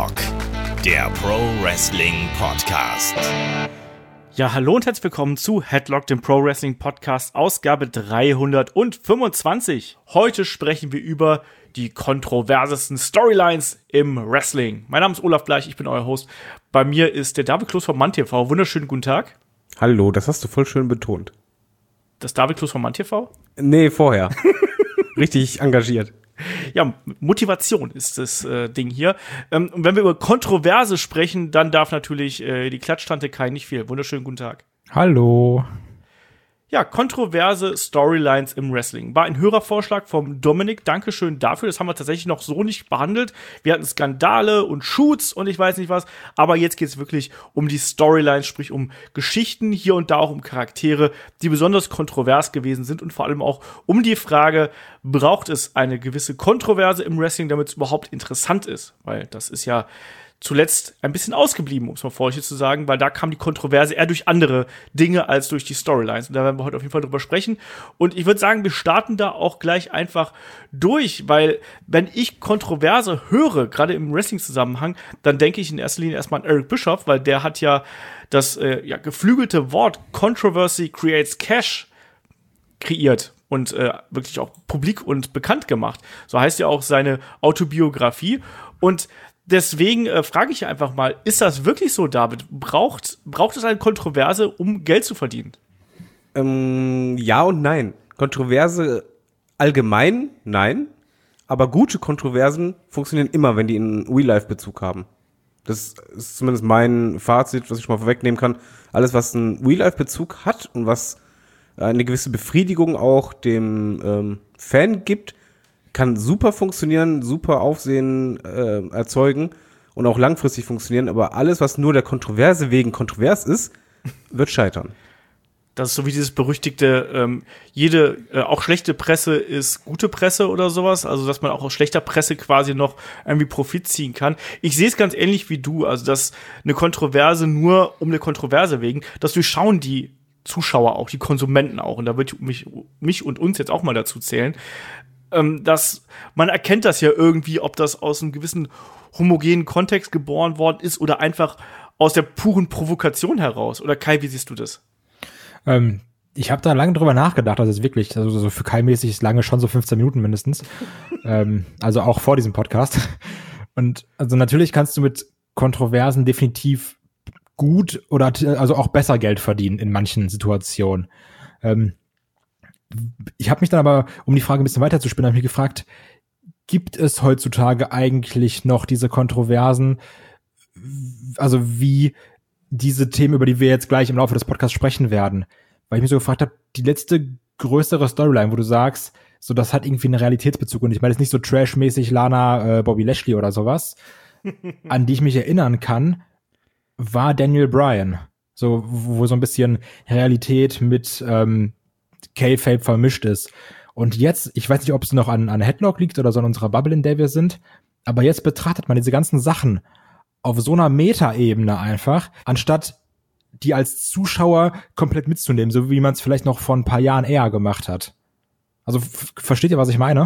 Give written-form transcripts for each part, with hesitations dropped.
Headlock, der Pro Wrestling Podcast. Ja, hallo und herzlich willkommen zu Headlock, dem Pro Wrestling Podcast, Ausgabe 325. Heute sprechen wir über die kontroversesten Storylines im Wrestling. Mein Name ist Olaf Bleich, ich bin euer Host. Bei mir ist der David Kloß von MannTV. Wunderschönen guten Tag. Hallo, das hast du voll schön betont. Das David Kloß von MannTV? Nee, vorher. Richtig engagiert. Ja, Motivation ist das Ding hier. Und wenn wir über Kontroverse sprechen, dann darf natürlich die Klatschtante Kai nicht fehlen. Wunderschönen guten Tag. Hallo. Ja, kontroverse Storylines im Wrestling. War ein Hörervorschlag vom Dominik. Dankeschön dafür. Das haben wir tatsächlich noch so nicht behandelt. Wir hatten Skandale und Shoots und ich weiß nicht was. Aber jetzt geht es wirklich um die Storylines, sprich um Geschichten, hier und da auch um Charaktere, die besonders kontrovers gewesen sind und vor allem auch um die Frage, braucht es eine gewisse Kontroverse im Wrestling, damit es überhaupt interessant ist? Weil das ist ja zuletzt ein bisschen ausgeblieben, um es mal vorsichtig zu sagen, weil da kam die Kontroverse eher durch andere Dinge als durch die Storylines. Und da werden wir heute auf jeden Fall drüber sprechen. Und ich würde sagen, wir starten da auch gleich einfach durch, weil wenn ich Kontroverse höre, gerade im Wrestling-Zusammenhang, dann denke ich in erster Linie erstmal an Eric Bischoff, weil der hat ja das geflügelte Wort Controversy creates Cash kreiert und wirklich auch publik und bekannt gemacht. So heißt ja auch seine Autobiografie. Und deswegen frage ich einfach mal, ist das wirklich so, David? Braucht es eine Kontroverse, um Geld zu verdienen? Ja und nein. Kontroverse allgemein, nein. Aber gute Kontroversen funktionieren immer, wenn die einen Real-Life-Bezug haben. Das ist zumindest mein Fazit, was ich schon mal vorwegnehmen kann. Alles, was einen Real-Life-Bezug hat und was eine gewisse Befriedigung auch dem Fan gibt, kann super funktionieren, super Aufsehen erzeugen und auch langfristig funktionieren, aber alles, was nur der Kontroverse wegen kontrovers ist, wird scheitern. Das ist so wie dieses berüchtigte, jede, auch schlechte Presse ist gute Presse oder sowas, also dass man auch aus schlechter Presse quasi noch irgendwie Profit ziehen kann. Ich sehe es ganz ähnlich wie du, also dass eine Kontroverse nur um eine Kontroverse wegen, das durchschauen die Zuschauer auch, die Konsumenten auch, und da würde ich mich und uns jetzt auch mal dazu zählen, dass man erkennt das ja irgendwie, ob das aus einem gewissen homogenen Kontext geboren worden ist oder einfach aus der puren Provokation heraus. Oder Kai, wie siehst du das? Ich habe da lange drüber nachgedacht, also wirklich, also so für Kai-mäßig ist lange schon so 15 Minuten mindestens. Also auch vor diesem Podcast. Und also natürlich kannst du mit Kontroversen definitiv gut oder also auch besser Geld verdienen in manchen Situationen. Ich habe mich dann aber, um die Frage ein bisschen weiter zu spinnen, habe mich gefragt, gibt es heutzutage eigentlich noch diese Kontroversen, also wie diese Themen, über die wir jetzt gleich im Laufe des Podcasts sprechen werden? Weil ich mich so gefragt habe, die letzte größere Storyline, wo du sagst, so das hat irgendwie einen Realitätsbezug, und ich meine jetzt nicht so trashmäßig Lana, Bobby Lashley oder sowas, an die ich mich erinnern kann, war Daniel Bryan. So, wo so ein bisschen Realität mit K-Fape vermischt ist. Und jetzt, ich weiß nicht, ob es noch an Headlock liegt oder so an unserer Bubble, in der wir sind, aber jetzt betrachtet man diese ganzen Sachen auf so einer Meta-Ebene einfach, anstatt die als Zuschauer komplett mitzunehmen, so wie man es vielleicht noch vor ein paar Jahren eher gemacht hat. Also, versteht ihr, was ich meine?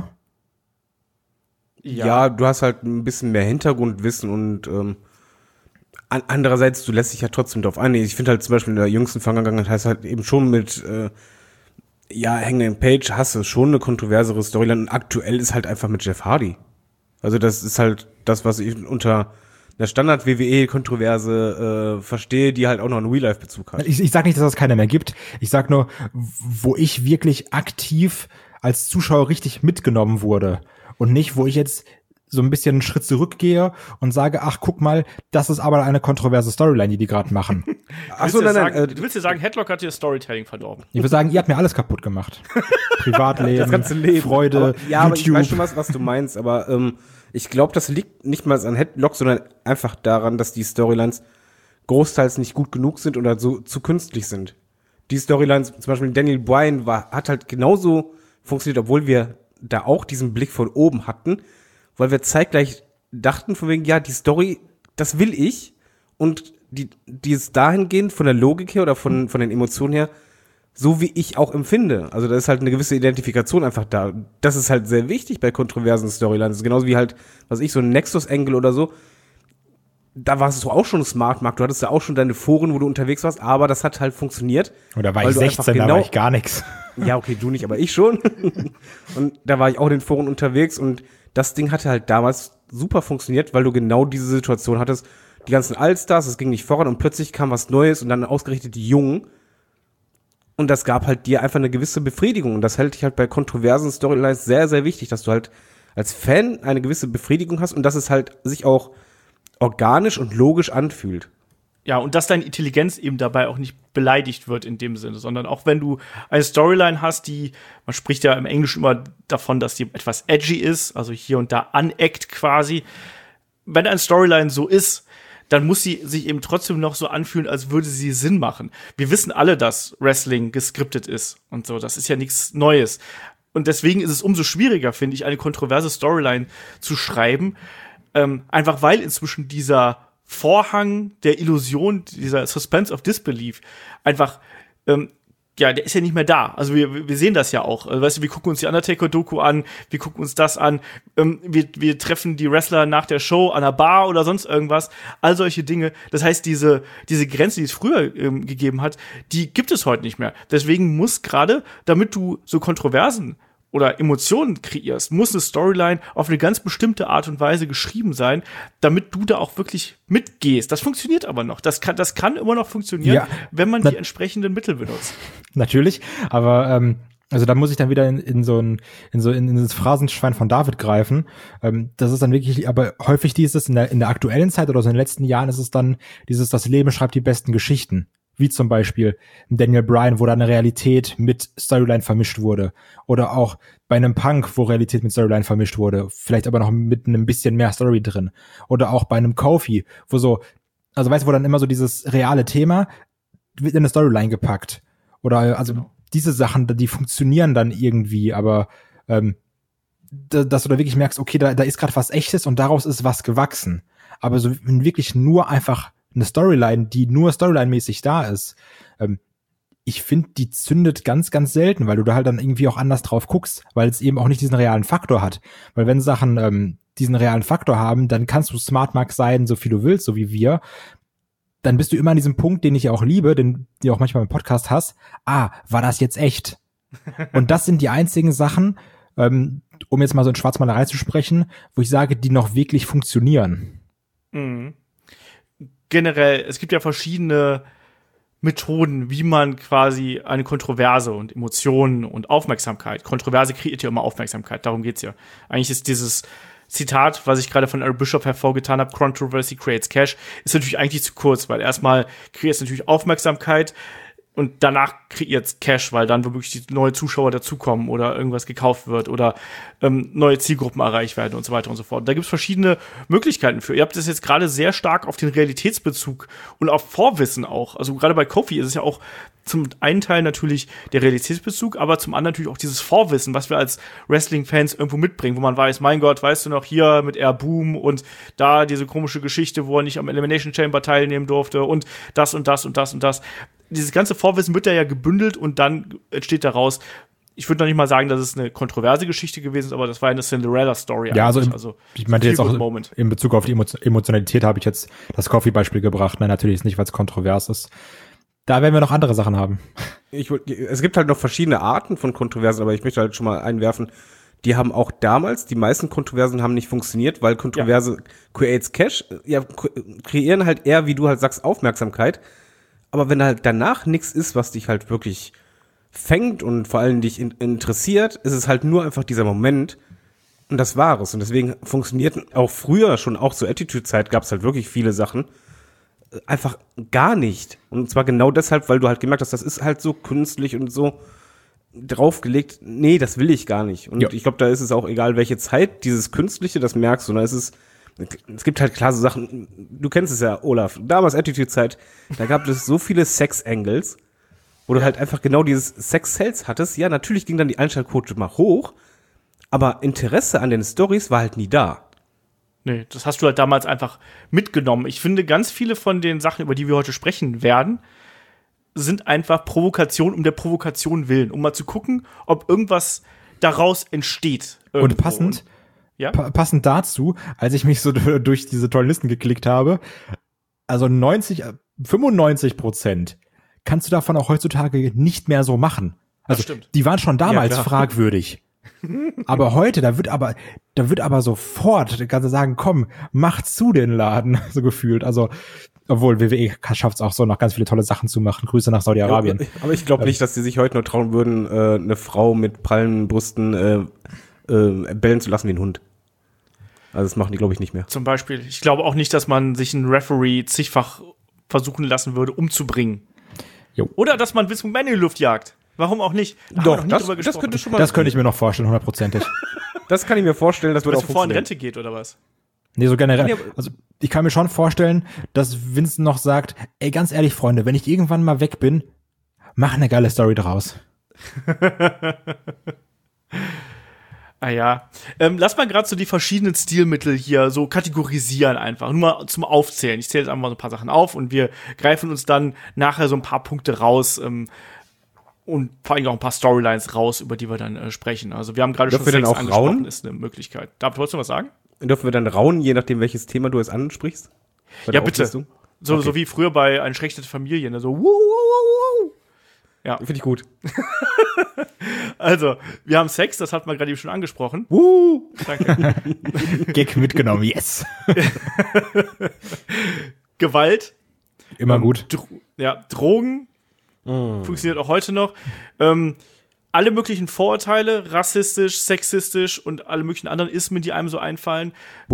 Ja, du hast halt ein bisschen mehr Hintergrundwissen und andererseits, du lässt dich ja trotzdem drauf ein. Ich finde halt zum Beispiel in der jüngsten Vergangenheit heißt halt eben schon mit Hangman Page hast du schon eine kontroversere Storyline, und aktuell ist halt einfach mit Jeff Hardy. Also das ist halt das, was ich unter einer Standard-WWE-Kontroverse verstehe, die halt auch noch einen Real-Life-Bezug hat. Ich sag nicht, dass es keine mehr gibt. Ich sag nur, wo ich wirklich aktiv als Zuschauer richtig mitgenommen wurde und nicht, wo ich jetzt so ein bisschen einen Schritt zurückgehe und sage, ach, guck mal, das ist aber eine kontroverse Storyline, die gerade machen. Ach so, nein. Du willst dir sagen, Headlock hat dir Storytelling verdorben. Ich würde sagen, ihr habt mir alles kaputt gemacht. Privatleben, das ganze Leben. Freude, aber, ja, aber YouTube. Ich weiß schon, was du meinst, aber ich glaube, das liegt nicht mal an Headlock, sondern einfach daran, dass die Storylines großteils nicht gut genug sind oder so zu künstlich sind. Die Storylines, zum Beispiel Daniel Bryan hat halt genauso funktioniert, obwohl wir da auch diesen Blick von oben hatten, weil wir zeitgleich dachten von wegen, ja, die Story, das will ich, und die ist dahingehend von der Logik her oder von den Emotionen her so, wie ich auch empfinde. Also da ist halt eine gewisse Identifikation einfach da. Das ist halt sehr wichtig bei kontroversen Storylines. Genauso wie halt, was ich, so ein Nexus-Angle oder so. da warst du auch schon smart, Mark. Du hattest ja auch schon deine Foren, wo du unterwegs warst, aber das hat halt funktioniert. Oder war ich 16, da war ich gar nichts. Ja, okay, du nicht, aber ich schon. Und da war ich auch in den Foren unterwegs und das Ding hatte halt damals super funktioniert, weil du genau diese Situation hattest. Die ganzen Allstars, es ging nicht voran und plötzlich kam was Neues und dann ausgerichtet die Jungen. Und das gab halt dir einfach eine gewisse Befriedigung. Und das hält dich halt bei kontroversen Storylines sehr, sehr wichtig, dass du halt als Fan eine gewisse Befriedigung hast und dass es halt sich auch organisch und logisch anfühlt. Ja, und dass deine Intelligenz eben dabei auch nicht beleidigt wird in dem Sinne, sondern auch wenn du eine Storyline hast, die, man spricht ja im Englischen immer davon, dass die etwas edgy ist, also hier und da aneckt quasi. Wenn eine Storyline so ist, dann muss sie sich eben trotzdem noch so anfühlen, als würde sie Sinn machen. Wir wissen alle, dass Wrestling geskriptet ist und so. Das ist ja nichts Neues. Und deswegen ist es umso schwieriger, finde ich, eine kontroverse Storyline zu schreiben. Einfach weil inzwischen dieser Vorhang der Illusion, dieser Suspense of Disbelief einfach, der ist ja nicht mehr da. Also wir sehen das ja auch. Also, weißt du, wir gucken uns die Undertaker-Doku an, wir gucken uns das an, wir treffen die Wrestler nach der Show an einer Bar oder sonst irgendwas. All solche Dinge. Das heißt, diese Grenze, die es früher gegeben hat, die gibt es heute nicht mehr. Deswegen muss gerade, damit du so Kontroversen oder Emotionen kreierst, muss eine Storyline auf eine ganz bestimmte Art und Weise geschrieben sein, damit du da auch wirklich mitgehst. Das funktioniert aber noch. Das kann immer noch funktionieren, ja, wenn man die entsprechenden Mittel benutzt. Natürlich, aber also da muss ich dann wieder in das Phrasenschwein von David greifen. Das ist dann wirklich, aber häufig dieses in der aktuellen Zeit oder so in den letzten Jahren ist es dann dieses, das Leben schreibt die besten Geschichten. Wie zum Beispiel Daniel Bryan, wo da eine Realität mit Storyline vermischt wurde. Oder auch bei einem Punk, wo Realität mit Storyline vermischt wurde. Vielleicht aber noch mit einem bisschen mehr Story drin. Oder auch bei einem Kofi, wo so, also weißt du, wo dann immer so dieses reale Thema wird in eine Storyline gepackt. Oder also diese Sachen, die funktionieren dann irgendwie, aber dass du da wirklich merkst, okay, da ist gerade was Echtes und daraus ist was gewachsen. Aber so wirklich nur einfach eine Storyline, die nur Storyline-mäßig da ist, ich finde, die zündet ganz, ganz selten, weil du da halt dann irgendwie auch anders drauf guckst, weil es eben auch nicht diesen realen Faktor hat. Weil wenn Sachen diesen realen Faktor haben, dann kannst du Smart Mark sein, so viel du willst, so wie wir. Dann bist du immer an diesem Punkt, den ich ja auch liebe, den du auch manchmal im Podcast hast. War das jetzt echt? Und das sind die einzigen Sachen, um jetzt mal so in Schwarzmalerei zu sprechen, wo ich sage, die noch wirklich funktionieren. Mhm. Generell, es gibt ja verschiedene Methoden, wie man quasi eine Kontroverse und Emotionen und Aufmerksamkeit, Kontroverse kreiert ja immer Aufmerksamkeit, darum geht's ja. Eigentlich ist dieses Zitat, was ich gerade von Eric Bischoff hervorgetan habe, Controversy creates cash, ist natürlich eigentlich zu kurz, weil erstmal kreiert es natürlich Aufmerksamkeit und danach kreiert es Cash, weil dann wirklich neue Zuschauer dazukommen oder irgendwas gekauft wird oder neue Zielgruppen erreicht werden und so weiter und so fort. Da gibt es verschiedene Möglichkeiten für. Ihr habt das jetzt gerade sehr stark auf den Realitätsbezug und auf Vorwissen auch. Also gerade bei Kofi ist es ja auch zum einen Teil natürlich der Realitätsbezug, aber zum anderen natürlich auch dieses Vorwissen, was wir als Wrestling-Fans irgendwo mitbringen, wo man weiß, mein Gott, weißt du noch, hier mit Air Boom und da diese komische Geschichte, wo er nicht am Elimination Chamber teilnehmen durfte und das und das und das und das. Dieses ganze Vorwissen wird ja gebündelt und dann entsteht daraus, ich würde noch nicht mal sagen, dass es eine kontroverse Geschichte gewesen ist, aber das war eine Cinderella-Story. Ja, also ich meinte jetzt auch in Bezug auf die Emotionalität habe ich jetzt das Coffee-Beispiel gebracht. Nein, natürlich nicht, weil es kontrovers ist. Da werden wir noch andere Sachen haben. Es gibt halt noch verschiedene Arten von Kontroversen, aber ich möchte halt schon mal einwerfen, die haben auch damals, die meisten Kontroversen haben nicht funktioniert, weil Kontroverse creates cash, kreieren halt eher, wie du halt sagst, Aufmerksamkeit. Aber wenn halt danach nichts ist, was dich halt wirklich fängt und vor allem dich interessiert, ist es halt nur einfach dieser Moment und das war es. Und deswegen funktionierten auch früher schon, auch zur Attitude-Zeit gab es halt wirklich viele Sachen, einfach gar nicht. Und zwar genau deshalb, weil du halt gemerkt hast, das ist halt so künstlich und so draufgelegt. Nee, das will ich gar nicht. Und ich glaube, da ist es auch egal, welche Zeit dieses Künstliche, das merkst du. Und da ist es gibt halt klar so Sachen, du kennst es ja, Olaf, damals Attitude-Zeit, da gab es so viele Sex-Angles, wo du halt einfach genau dieses Sex-Sales hattest. Ja, natürlich ging dann die Einschaltquote mal hoch, aber Interesse an den Stories war halt nie da. Nee, das hast du halt damals einfach mitgenommen. Ich finde, ganz viele von den Sachen, über die wir heute sprechen werden, sind einfach Provokation um der Provokation willen, um mal zu gucken, ob irgendwas daraus entsteht. Irgendwo. Und passend, Ja? Passend dazu, als ich mich so durch diese tollen Listen geklickt habe, also 95% kannst du davon auch heutzutage nicht mehr so machen. Also stimmt. die waren schon damals Ja, fragwürdig. Aber heute, da wird aber sofort, da kannst du sagen, komm, mach zu den Laden, so gefühlt. Also, obwohl WWE schafft es auch so, noch ganz viele tolle Sachen zu machen. Grüße nach Saudi-Arabien. Aber ich glaube nicht, dass die sich heute noch trauen würden, eine Frau mit prallen Brüsten bellen zu lassen wie ein Hund. Also das machen die, glaube ich, nicht mehr. Zum Beispiel. Ich glaube auch nicht, dass man sich einen Referee zigfach versuchen lassen würde, umzubringen. Jo. Oder dass man Vince McMahon in die Luft jagt. Warum auch nicht? Da haben wir noch nie drüber gesprochen. könnte schon mal. Das könnte ich mir noch vorstellen, 100%. Das kann ich mir vorstellen, das würde Dass auch er vorher in funktionieren. Rente geht, oder was? Nee, so generell. Also, ich kann mir schon vorstellen, dass Vince noch sagt, ey, ganz ehrlich, Freunde, wenn ich irgendwann mal weg bin, mach eine geile Story draus. Ah ja. Lass mal gerade so die verschiedenen Stilmittel hier so kategorisieren einfach. Nur mal zum Aufzählen. Ich zähle jetzt einfach mal so ein paar Sachen auf und wir greifen uns dann nachher so ein paar Punkte raus und vor allem auch ein paar Storylines raus, über die wir dann sprechen. Also wir haben gerade schon Dürfen wir denn auch angesprochen, rauen? ist eine Möglichkeit. David, wolltest du was sagen? Dürfen wir dann rauen, je nachdem, welches Thema du jetzt ansprichst? Bei Ja, der bitte. Auflistung? So, Okay. so wie früher bei Eine schlechte Familie. Ne? So, wuh, wuh, wuh, wuh. Ja, Finde ich gut. also, wir haben Sex, das hat man gerade eben schon angesprochen. Danke. Gag mitgenommen, yes. Gewalt. Immer gut. Drogen. Funktioniert auch heute noch. Alle möglichen Vorurteile, rassistisch, sexistisch und alle möglichen anderen Ismen, die einem so einfallen.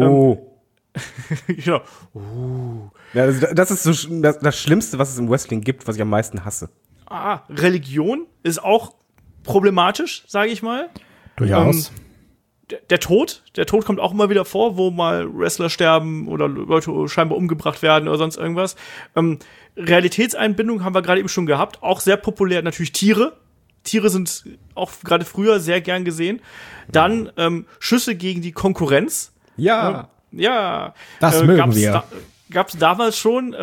Genau. Ja, also das ist so das Schlimmste, was es im Wrestling gibt, was ich am meisten hasse. Religion ist auch problematisch, sage ich mal. Durchaus. Der Tod kommt auch immer wieder vor, wo mal Wrestler sterben oder Leute scheinbar umgebracht werden oder sonst irgendwas. Realitätseinbindung haben wir gerade eben schon gehabt, auch sehr populär natürlich Tiere. Tiere sind auch gerade früher sehr gern gesehen. Dann Schüsse gegen die Konkurrenz. Ja. Ja. Das mögen wir. Gab's damals schon.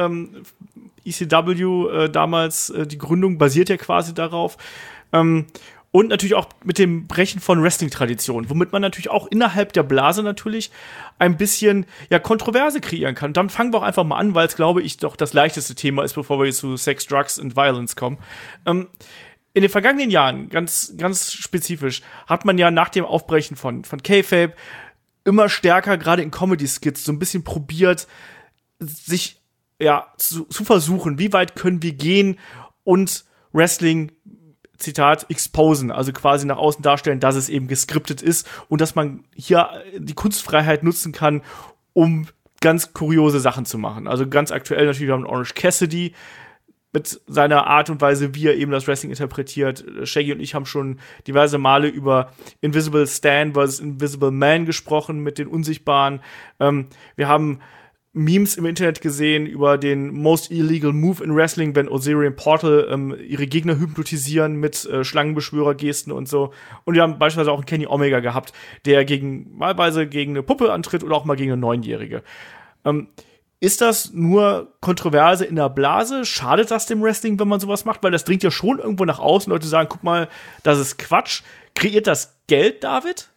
ECW damals, die Gründung basiert ja quasi darauf. Und natürlich auch mit dem Brechen von Wrestling-Traditionen, womit man natürlich auch innerhalb der Blase natürlich ein bisschen Kontroverse kreieren kann. Und dann fangen wir auch einfach mal an, weil es, glaube ich, doch das leichteste Thema ist, bevor wir jetzt zu Sex, Drugs und Violence kommen. In den vergangenen Jahren, ganz, ganz spezifisch, hat man ja nach dem Aufbrechen von Kayfabe immer stärker, gerade in Comedy-Skits, so ein bisschen probiert, sich zu versuchen, wie weit können wir gehen und Wrestling, Zitat, exposen, also quasi nach außen darstellen, dass es eben geskriptet ist und dass man hier die Kunstfreiheit nutzen kann, um ganz kuriose Sachen zu machen. Also ganz aktuell natürlich, wir haben Orange Cassidy mit seiner Art und Weise, wie er eben das Wrestling interpretiert. Shaggy und ich haben schon diverse Male über Invisible Stan vs. Invisible Man gesprochen, mit den Unsichtbaren. Wir haben Memes im Internet gesehen über den Most Illegal Move in Wrestling, wenn Osiris und Portal ihre Gegner hypnotisieren mit Schlangenbeschwörer-Gesten und so. Und wir haben beispielsweise auch einen Kenny Omega gehabt, der malweise gegen eine Puppe antritt oder auch mal gegen eine 9-Jährige. Ist das nur Kontroverse in der Blase? Schadet das dem Wrestling, wenn man sowas macht? Weil das dringt ja schon irgendwo nach außen. Leute sagen, guck mal, das ist Quatsch. Kreiert das Geld, David?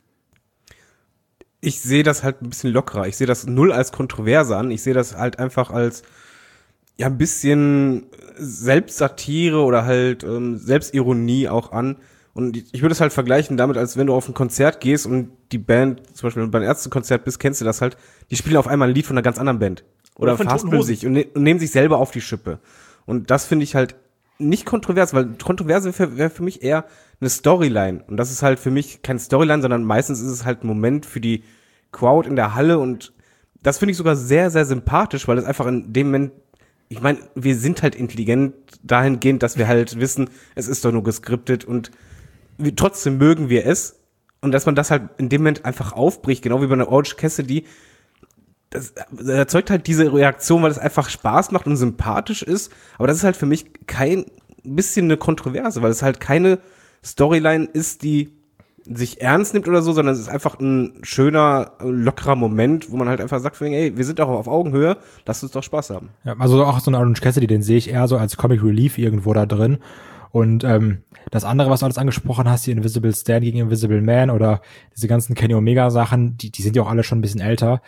Ich sehe das halt ein bisschen lockerer. Ich sehe das null als Kontroverse an. Ich sehe das halt einfach als ein bisschen Selbstsatire oder halt Selbstironie auch an. Und ich würde es halt vergleichen damit, als wenn du auf ein Konzert gehst und die Band, zum Beispiel bei einem Ärztekonzert bist, kennst du das halt, die spielen auf einmal ein Lied von einer ganz anderen Band. Oder von Toten verhaspeln Hosen. sich und nehmen sich selber auf die Schippe. Und das finde ich halt nicht kontrovers, weil Kontroverse wäre für mich eher eine Storyline. Und das ist halt für mich kein Storyline, sondern meistens ist es halt ein Moment für die Crowd in der Halle. Und das finde ich sogar sehr, sehr sympathisch, weil es einfach in dem Moment, ich meine, wir sind halt intelligent dahingehend, dass wir halt wissen, es ist doch nur geskriptet und trotzdem mögen wir es. Und dass man das halt in dem Moment einfach aufbricht, genau wie bei einer Orange Cassidy, das erzeugt halt diese Reaktion, weil es einfach Spaß macht und sympathisch ist. Aber das ist halt für mich kein bisschen eine Kontroverse, weil es halt keine Storyline ist, die sich ernst nimmt oder so, sondern es ist einfach ein schöner, lockerer Moment, wo man halt einfach sagt, ey, wir sind auch auf Augenhöhe, lasst uns doch Spaß haben. Ja, also auch so ein Orange Cassidy, den sehe ich eher so als Comic Relief irgendwo da drin. Und das andere, was du alles angesprochen hast, die Invisible Stan gegen Invisible Man oder diese ganzen Kenny Omega Sachen, die sind ja auch alle schon ein bisschen älter.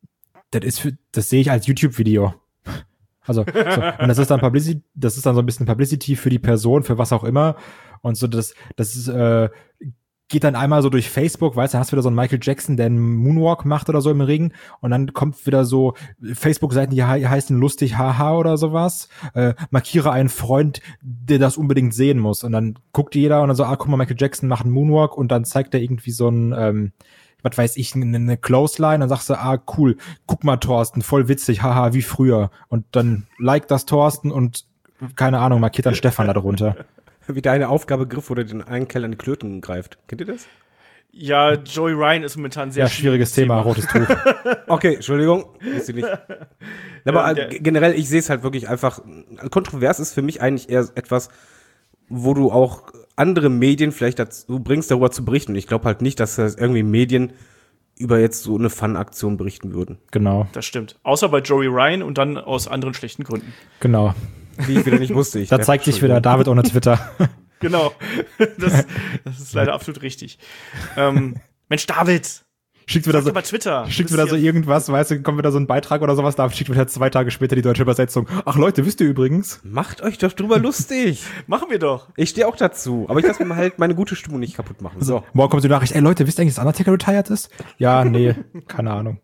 Das sehe ich als YouTube-Video. Also, und das ist dann so ein bisschen Publicity für die Person, für was auch immer. Und so, das ist, geht dann einmal so durch Facebook, weißt du, hast wieder so einen Michael Jackson, der einen Moonwalk macht oder so im Ring, und dann kommt wieder so Facebook-Seiten, die heißen lustig haha oder sowas, markiere einen Freund, der das unbedingt sehen muss, und dann guckt jeder und dann so, guck mal, Michael Jackson macht einen Moonwalk, und dann zeigt er irgendwie so ein, was weiß ich, eine Clothesline, dann sagst du, cool, guck mal, Thorsten, voll witzig, haha, wie früher, und dann liked das Thorsten und keine Ahnung, markiert dann Stefan da drunter. Wie deine Aufgabe Griff oder den einen Kerl an die Klöten greift. Kennt ihr das? Ja, Joey Ryan ist momentan sehr schwieriges Thema, rotes Tuch. Okay, Entschuldigung, wusste ich nicht. Aber generell, ich sehe es halt wirklich einfach, kontrovers ist für mich eigentlich eher etwas, wo du auch andere Medien vielleicht dazu bringst, darüber zu berichten. Und ich glaube halt nicht, dass irgendwie Medien über jetzt so eine Fun-Aktion berichten würden. Genau. Das stimmt. Außer bei Joey Ryan und dann aus anderen schlechten Gründen. Genau. Wie ich wieder nicht wusste. Da zeigt sich wieder David ohne Twitter. Genau. Das ist leider absolut richtig. Mensch, David! Schickt wieder so, bei Twitter. Schickt wieder so irgendwas, weißt du, kommt wieder so ein Beitrag oder sowas, David schickt wieder 2 Tage später die deutsche Übersetzung. Ach Leute, wisst ihr übrigens? Macht euch doch drüber lustig. Machen wir doch. Ich stehe auch dazu, aber ich lasse mir halt meine gute Stimmung nicht kaputt machen. So. Morgen kommt die Nachricht, Leute, wisst ihr eigentlich, dass Undertaker retired ist? Ja, nee, keine Ahnung.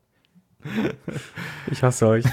Ich hasse euch.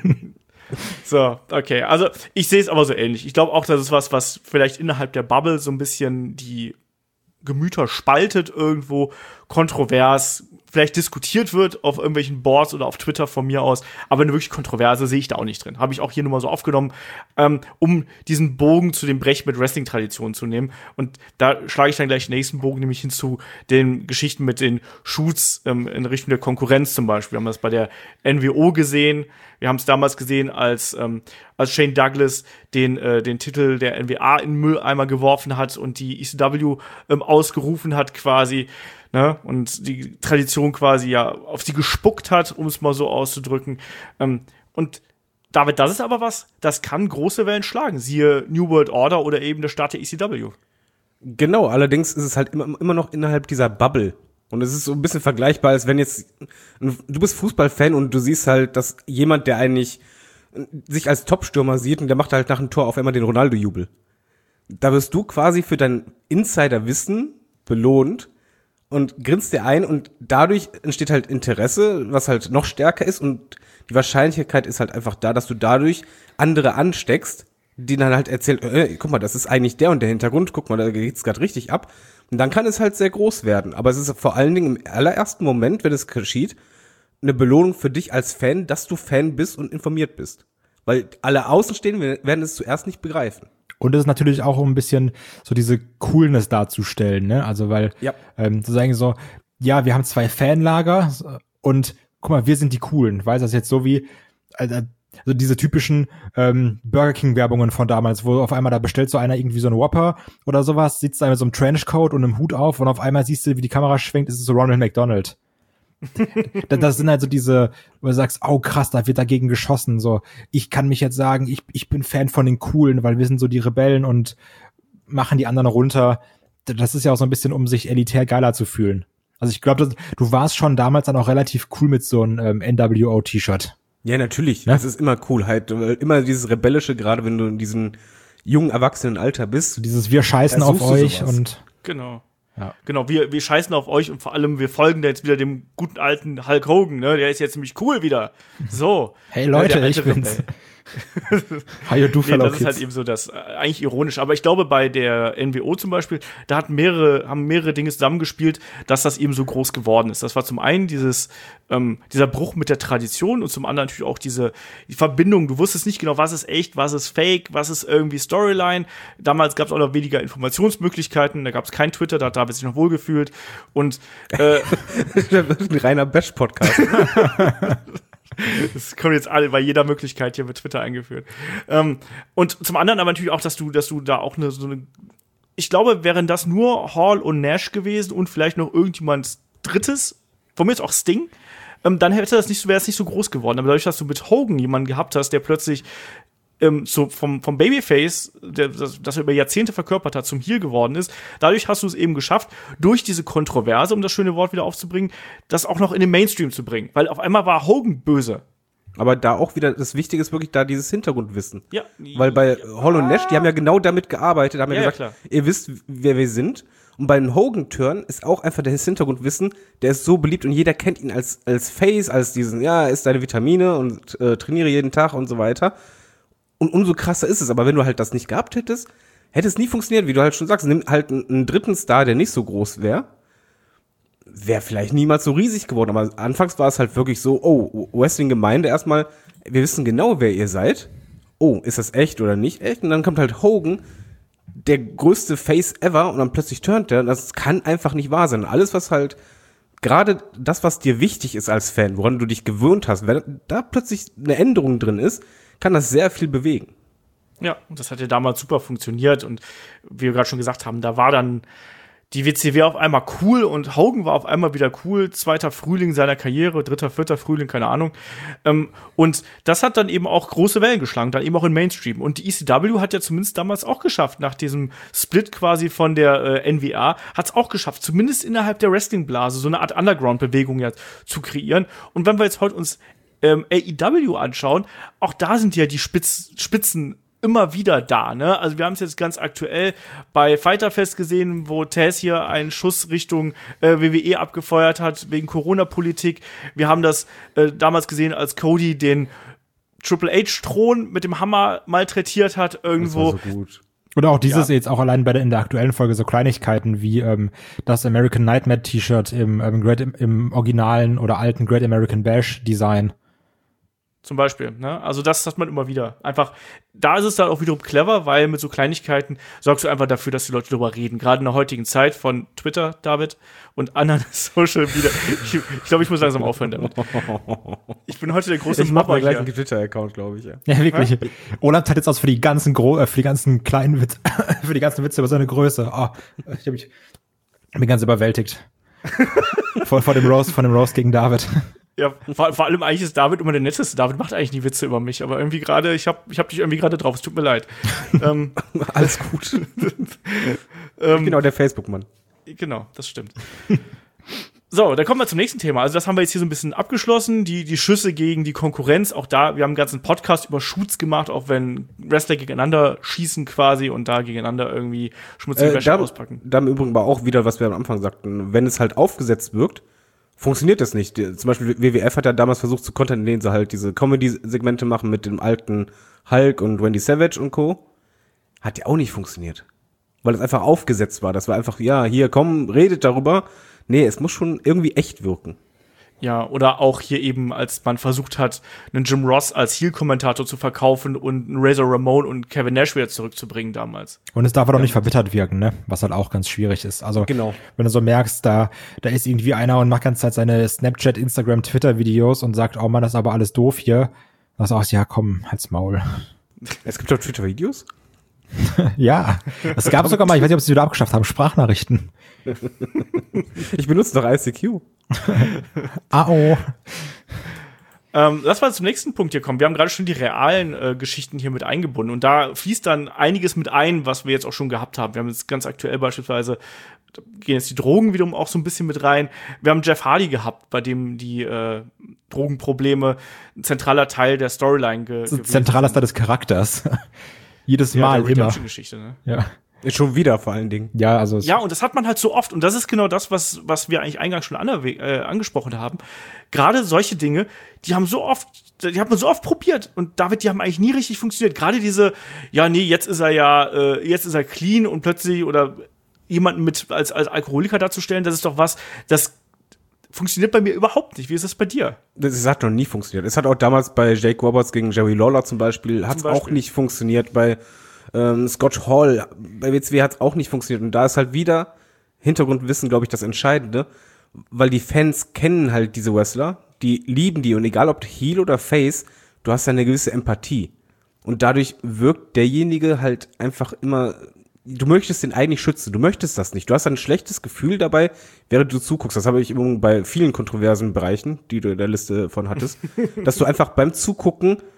So, okay. Also, ich sehe es aber so ähnlich. Ich glaube auch, das ist was vielleicht innerhalb der Bubble so ein bisschen die Gemüter spaltet irgendwo, kontrovers, vielleicht diskutiert wird auf irgendwelchen Boards oder auf Twitter von mir aus, aber eine wirklich Kontroverse sehe ich da auch nicht drin. Habe ich auch hier nur mal so aufgenommen, um diesen Bogen zu dem Brech mit Wrestling-Traditionen zu nehmen. Und da schlage ich dann gleich den nächsten Bogen, nämlich hin zu den Geschichten mit den Shoots in Richtung der Konkurrenz zum Beispiel. Wir haben das bei der NWO gesehen. Wir haben es damals gesehen, als Shane Douglas den Titel der NWA in den Mülleimer geworfen hat und die ECW ausgerufen hat quasi, ne? Und die Tradition quasi ja auf sie gespuckt hat, um es mal so auszudrücken. Und David, das ist aber was, das kann große Wellen schlagen. Siehe New World Order oder eben der Start der ECW. Genau, allerdings ist es halt immer noch innerhalb dieser Bubble. Und es ist so ein bisschen vergleichbar, als wenn jetzt, du bist Fußballfan und du siehst halt, dass jemand, der eigentlich sich als Topstürmer sieht und der macht halt nach dem Tor auf einmal den Ronaldo-Jubel. Da wirst du quasi für dein Insiderwissen belohnt und grinst dir ein und dadurch entsteht halt Interesse, was halt noch stärker ist, und die Wahrscheinlichkeit ist halt einfach da, dass du dadurch andere ansteckst, die dann halt erzählen, guck mal, das ist eigentlich der und der Hintergrund, guck mal, da geht's gerade richtig ab. Und dann kann es halt sehr groß werden. Aber es ist vor allen Dingen im allerersten Moment, wenn es geschieht, eine Belohnung für dich als Fan, dass du Fan bist und informiert bist. Weil alle Außenstehenden werden es zuerst nicht begreifen. Und es ist natürlich auch, um ein bisschen so diese Coolness darzustellen, ne? Also, weil, zu sagen so, ja, wir haben 2 Fanlager und guck mal, wir sind die Coolen. Weißt du, das ist jetzt so wie, also diese typischen Burger King-Werbungen von damals, wo auf einmal da bestellt so einer irgendwie so einen Whopper oder sowas, sitzt da mit so einem Trenchcoat und einem Hut auf und auf einmal siehst du, wie die Kamera schwenkt, ist es so Ronald McDonald. Das sind halt so diese, wo du sagst, oh krass, da wird dagegen geschossen, so, ich kann mich jetzt sagen, ich bin Fan von den Coolen, weil wir sind so die Rebellen und machen die anderen runter. Das ist ja auch so ein bisschen, um sich elitär geiler zu fühlen. Also ich glaube, du warst schon damals dann auch relativ cool mit so einem NWO-T-Shirt. Ja, natürlich. Ja? Das ist immer cool, halt immer dieses Rebellische, gerade wenn du in diesem jungen Erwachsenenalter bist. So dieses wir scheißen auf euch und genau. Ja. Genau, wir scheißen auf euch und vor allem wir folgen jetzt wieder dem guten alten Hulk Hogan, ne? Der ist jetzt ziemlich cool wieder. So. Hey Leute, ich bin's. Nee, das ist halt eben so das eigentlich ironisch, aber ich glaube bei der NWO zum Beispiel, da haben mehrere Dinge zusammengespielt, dass das eben so groß geworden ist. Das war zum einen dieser Bruch mit der Tradition und zum anderen natürlich auch die Verbindung. Du wusstest nicht genau, was ist echt, was ist fake, was ist irgendwie Storyline. Damals gab es auch noch weniger Informationsmöglichkeiten, da gab es kein Twitter, da hat David sich noch wohlgefühlt und das ist ein reiner Bash-Podcast. Das kommt jetzt alle bei jeder Möglichkeit hier mit Twitter eingeführt. Und zum anderen aber natürlich auch, dass du da auch so eine ich glaube, wären das nur Hall und Nash gewesen und vielleicht noch irgendjemand Drittes, von mir ist auch Sting, dann wäre es nicht so groß geworden. Aber dadurch, dass du mit Hogan jemanden gehabt hast, der plötzlich vom Babyface, das er über Jahrzehnte verkörpert hat, zum Heel geworden ist. Dadurch hast du es eben geschafft, durch diese Kontroverse, um das schöne Wort wieder aufzubringen, das auch noch in den Mainstream zu bringen. Weil auf einmal war Hogan böse. Aber da auch wieder, das Wichtige ist wirklich da dieses Hintergrundwissen. Ja. Weil bei Hall und Nash, die haben ja genau damit gearbeitet, haben ja gesagt, klar. Ihr wisst, wer wir sind. Und bei den Hogan-Turn ist auch einfach das Hintergrundwissen, der ist so beliebt und jeder kennt ihn als Face, als diesen, isst deine Vitamine und trainiere jeden Tag und so weiter. Und umso krasser ist es. Aber wenn du halt das nicht gehabt hättest, hätte es nie funktioniert, wie du halt schon sagst. Nimm halt einen dritten Star, der nicht so groß wäre vielleicht niemals so riesig geworden. Aber anfangs war es halt wirklich so, Wrestling-Gemeinde erstmal, wir wissen genau, wer ihr seid. Oh, ist das echt oder nicht echt? Und dann kommt halt Hogan, der größte Face ever, und dann plötzlich turnt der. Das kann einfach nicht wahr sein. Alles, was halt, gerade das, was dir wichtig ist als Fan, woran du dich gewöhnt hast, wenn da plötzlich eine Änderung drin ist, kann das sehr viel bewegen. Ja, und das hat ja damals super funktioniert. Und wie wir gerade schon gesagt haben, da war dann die WCW auf einmal cool und Hogan war auf einmal wieder cool. 2. Frühling seiner Karriere, 3., 4. Frühling, keine Ahnung. Und das hat dann eben auch große Wellen geschlagen, dann eben auch im Mainstream. Und die ECW hat ja zumindest damals auch geschafft, nach diesem Split quasi von der NWA, hat es auch geschafft, zumindest innerhalb der Wrestling-Blase so eine Art Underground-Bewegung ja zu kreieren. Und wenn wir jetzt heute uns AEW anschauen, auch da sind ja die Spitzen immer wieder da, ne? Also wir haben es jetzt ganz aktuell bei Fyter Fest gesehen, wo Taz hier einen Schuss Richtung WWE abgefeuert hat wegen Corona-Politik. Wir haben das damals gesehen, als Cody den Triple H-Thron mit dem Hammer malträtiert hat irgendwo. Das war so gut. Oder auch dieses jetzt auch allein in der aktuellen Folge so Kleinigkeiten wie das American Nightmare T-Shirt im originalen oder alten Great American Bash Design. Zum Beispiel, ne? Also das hat man immer wieder. Einfach, da ist es dann auch wiederum clever, weil mit so Kleinigkeiten sorgst du einfach dafür, dass die Leute darüber reden. Gerade in der heutigen Zeit von Twitter, David, und anderen Social Media. Ich glaube, ich muss langsam aufhören damit. Ich bin heute der große Ich mache mal gleich hier. einen Twitter-Account, glaube ich, ja. Ja, wirklich. Olaf hat jetzt aus für die ganzen kleinen Witze, für die ganzen Witze über seine Größe. Oh, ich bin ganz überwältigt. Von dem Roast gegen David. Ja, vor allem eigentlich ist David immer der Netteste. David macht eigentlich nie Witze über mich, aber irgendwie gerade, ich hab dich irgendwie gerade drauf, es tut mir leid. Alles gut. Genau, der Facebook-Mann. Genau, das stimmt. So, dann kommen wir zum nächsten Thema. Also das haben wir jetzt hier so ein bisschen abgeschlossen, die Schüsse gegen die Konkurrenz. Auch da, wir haben einen ganzen Podcast über Shoots gemacht, auch wenn Wrestler gegeneinander schießen quasi und da gegeneinander irgendwie schmutzige Wäsche auspacken. Da im Übrigen war auch wieder, was wir am Anfang sagten, wenn es halt aufgesetzt wirkt, funktioniert das nicht. Zum Beispiel WWF hat ja damals versucht zu kontern, indem sie halt diese Comedy-Segmente machen mit dem alten Hulk und Randy Savage und Co. Hat ja auch nicht funktioniert. Weil es einfach aufgesetzt war. Das war einfach, ja, hier, komm, redet darüber. Nee, es muss schon irgendwie echt wirken. Ja, oder auch hier eben, als man versucht hat, einen Jim Ross als Heel-Kommentator zu verkaufen und einen Razor Ramon und Kevin Nash wieder zurückzubringen damals. Und es darf halt auch nicht verbittert wirken, ne? Was halt auch ganz schwierig ist. Also, Genau. Wenn du so merkst, da ist irgendwie einer und macht ganze Zeit seine Snapchat, Instagram, Twitter-Videos und sagt, oh Mann, das ist aber alles doof hier. Dann sagst du, ja, komm, halt's Maul. Es gibt doch Twitter-Videos? Ja, es gab sogar mal, ich weiß nicht, ob sie wieder abgeschafft haben, Sprachnachrichten. Ich benutze doch ICQ. Oh. Lass mal zum nächsten Punkt hier kommen. Wir haben gerade schon die realen Geschichten hier mit eingebunden. Und da fließt dann einiges mit ein, was wir jetzt auch schon gehabt haben. Wir haben jetzt ganz aktuell beispielsweise, da gehen jetzt die Drogen wiederum auch so ein bisschen mit rein. Wir haben Jeff Hardy gehabt, bei dem die Drogenprobleme ein zentraler Teil der Storyline gewesen Zentraler Teil des Charakters. Jedes ja, Mal der immer. Redemption-Geschichte, ne? Ja. Schon wieder vor allen Dingen. Ja, also Ja, und das hat man halt so oft. Und das ist genau das, was wir eigentlich eingangs schon angesprochen haben. Gerade solche Dinge, die hat man so oft probiert. Und David, die haben eigentlich nie richtig funktioniert. Gerade diese, ja, nee, jetzt ist er clean und plötzlich oder jemanden als Alkoholiker darzustellen, das ist doch was, das funktioniert bei mir überhaupt nicht. Wie ist das bei dir? Das hat noch nie funktioniert. Es hat auch damals bei Jake Roberts gegen Jerry Lawler zum Beispiel, hat es auch nicht funktioniert. Bei Scott Hall, bei WCW hat es auch nicht funktioniert. Und da ist halt wieder Hintergrundwissen, glaube ich, das Entscheidende, weil die Fans kennen halt diese Wrestler, die lieben die und egal ob Heel oder Face, du hast ja eine gewisse Empathie. Und dadurch wirkt derjenige halt einfach immer, du möchtest den eigentlich schützen, du möchtest das nicht. Du hast ein schlechtes Gefühl dabei, während du zuguckst. Das habe ich übrigens bei vielen kontroversen Bereichen, die du in der Liste von hattest, dass du einfach beim Zugucken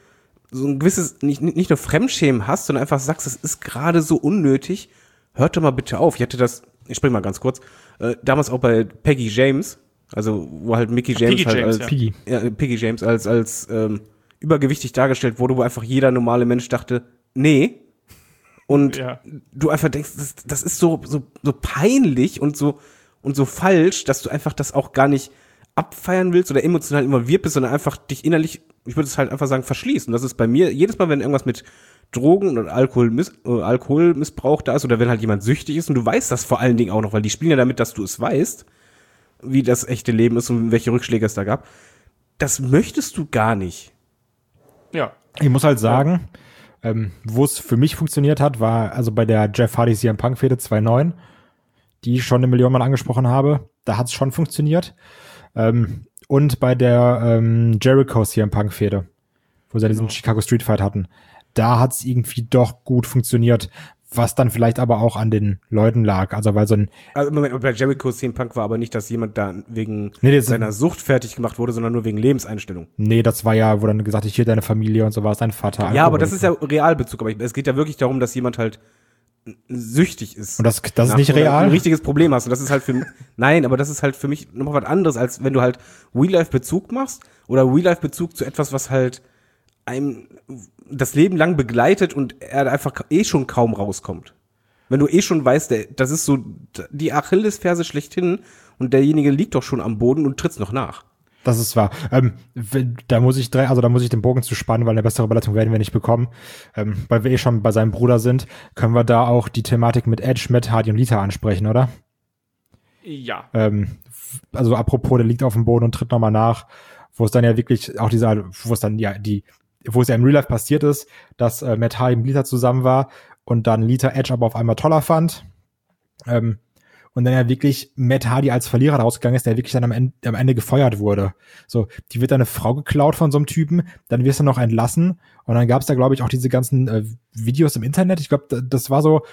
so ein gewisses, nicht nur Fremdschämen hast, sondern einfach sagst, das ist gerade so unnötig, hört doch mal bitte auf. Ich spring mal ganz kurz, damals auch bei Peggy James, also wo halt Mickey James Piggy James als übergewichtig dargestellt wurde, wo einfach jeder normale Mensch dachte, nee. Und du einfach denkst, das ist so peinlich und so falsch, dass du einfach das auch gar nicht abfeiern willst oder emotional involviert bist, sondern einfach dich innerlich, ich würde es halt einfach sagen, verschließt. Und das ist bei mir, jedes Mal, wenn irgendwas mit Drogen und Alkoholmissbrauch da ist oder wenn halt jemand süchtig ist und du weißt das vor allen Dingen auch noch, weil die spielen ja damit, dass du es weißt, wie das echte Leben ist und welche Rückschläge es da gab. Das möchtest du gar nicht. Ja. Ich muss halt sagen, wo es für mich funktioniert hat, war also bei der Jeff Hardy CM Punk Fehde 2.9, die ich schon 1 Million Mal angesprochen habe. Da hat es schon funktioniert. Und bei der Jericho CM Punk Fehde, wo sie diesen Chicago Street Fight hatten, da hat es irgendwie doch gut funktioniert, was dann vielleicht aber auch an den Leuten lag. Also weil Moment, bei Jericho CM Punk war aber nicht, dass jemand da wegen seiner Sucht fertig gemacht wurde, sondern nur wegen Lebenseinstellung. Nee, das war ja, wo dann gesagt, ich hier deine Familie und so war es, dein Vater. Ja, aber das ist ja Realbezug. Aber es geht ja wirklich darum, dass jemand halt süchtig ist. Und das ist nicht real? Ein richtiges Problem hast. Und das ist halt nein, aber das ist halt für mich noch was anderes, als wenn du halt Real-Life-Bezug machst oder Real-Life-Bezug zu etwas, was halt einem das Leben lang begleitet und er einfach schon kaum rauskommt. Wenn du schon weißt, das ist so die Achillesferse schlechthin und derjenige liegt doch schon am Boden und tritt's noch nach. Das ist wahr. Da muss ich den Bogen zu spannen, weil eine bessere Überleitung werden wir nicht bekommen. Weil wir schon bei seinem Bruder sind, können wir da auch die Thematik mit Edge, Matt Hardy und Lita ansprechen, oder? Ja. Also apropos, der liegt auf dem Boden und tritt nochmal nach, wo es dann ja wirklich auch wo es ja im Real Life passiert ist, dass Matt Hardy mit Lita zusammen war und dann Lita Edge aber auf einmal toller fand. Und dann ja wirklich Matt Hardy als Verlierer rausgegangen ist, der wirklich dann am Ende gefeuert wurde. So, die wird dann eine Frau geklaut von so einem Typen, dann wirst du noch entlassen und dann gab es da, glaube ich, auch diese ganzen Videos im Internet. Ich glaube, das war so,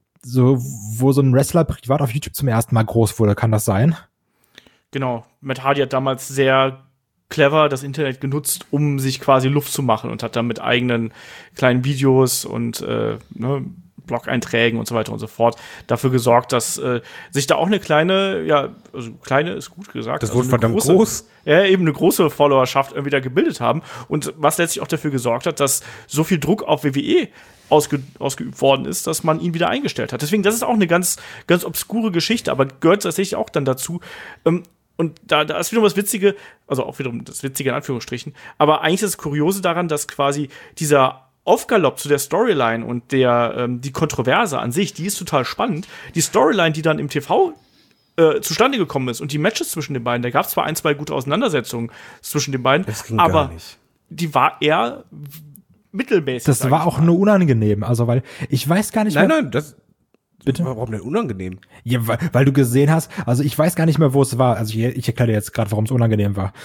wo so ein Wrestler privat auf YouTube zum ersten Mal groß wurde. Kann das sein? Genau. Matt Hardy hat damals sehr clever das Internet genutzt, um sich quasi Luft zu machen und hat dann mit eigenen kleinen Videos und Blog-Einträgen und so weiter und so fort dafür gesorgt, dass sich da auch eine kleine ist gut gesagt. Das wurde verdammt groß. Ja, eben eine große Followerschaft irgendwie da gebildet haben und was letztlich auch dafür gesorgt hat, dass so viel Druck auf WWE ausgeübt worden ist, dass man ihn wieder eingestellt hat. Deswegen, das ist auch eine ganz, ganz obskure Geschichte, aber gehört tatsächlich auch dann dazu. Und da ist wiederum das Witzige, also auch wiederum das Witzige in Anführungsstrichen, aber eigentlich ist das Kuriose daran, dass quasi dieser Aufgalopp zu der Storyline und die Kontroverse an sich, die ist total spannend. Die Storyline, die dann im TV zustande gekommen ist und die Matches zwischen den beiden, da gab es zwar 1, 2 gute Auseinandersetzungen zwischen den beiden, aber die war eher mittelmäßig. Das war auch nur unangenehm, also weil ich weiß gar nicht mehr. Nein, das bitte? Warum denn unangenehm? Ja, weil du gesehen hast, also ich weiß gar nicht mehr, wo es war. Also ich erkläre dir jetzt gerade, warum es unangenehm war.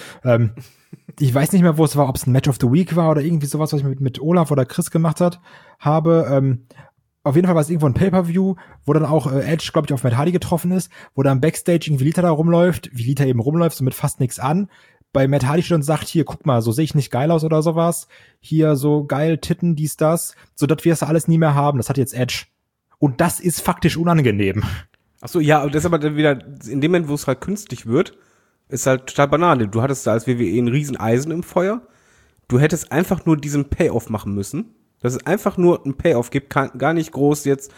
Ich weiß nicht mehr, wo es war, ob es ein Match of the Week war oder irgendwie sowas, was ich mit Olaf oder Chris gemacht habe. Auf jeden Fall war es irgendwo ein Pay-Per-View, wo dann auch Edge, glaube ich, auf Matt Hardy getroffen ist, wo dann Backstage irgendwie Lita da rumläuft, wie Lita eben rumläuft, so mit fast nichts an. Bei Matt Hardy steht und sagt, hier, guck mal, so sehe ich nicht geil aus oder sowas. Hier, so geil, Titten, dies, das. So, das wirst du alles nie mehr haben. Das hat jetzt Edge. Und das ist faktisch unangenehm. Ach so, ja, und das ist aber dann wieder, in dem Moment, wo es halt künstlich wird, ist halt total Banane. Du hattest da als WWE ein Rieseneisen im Feuer. Du hättest einfach nur diesen Payoff machen müssen. Dass es einfach nur ein Payoff gibt, gar nicht groß jetzt,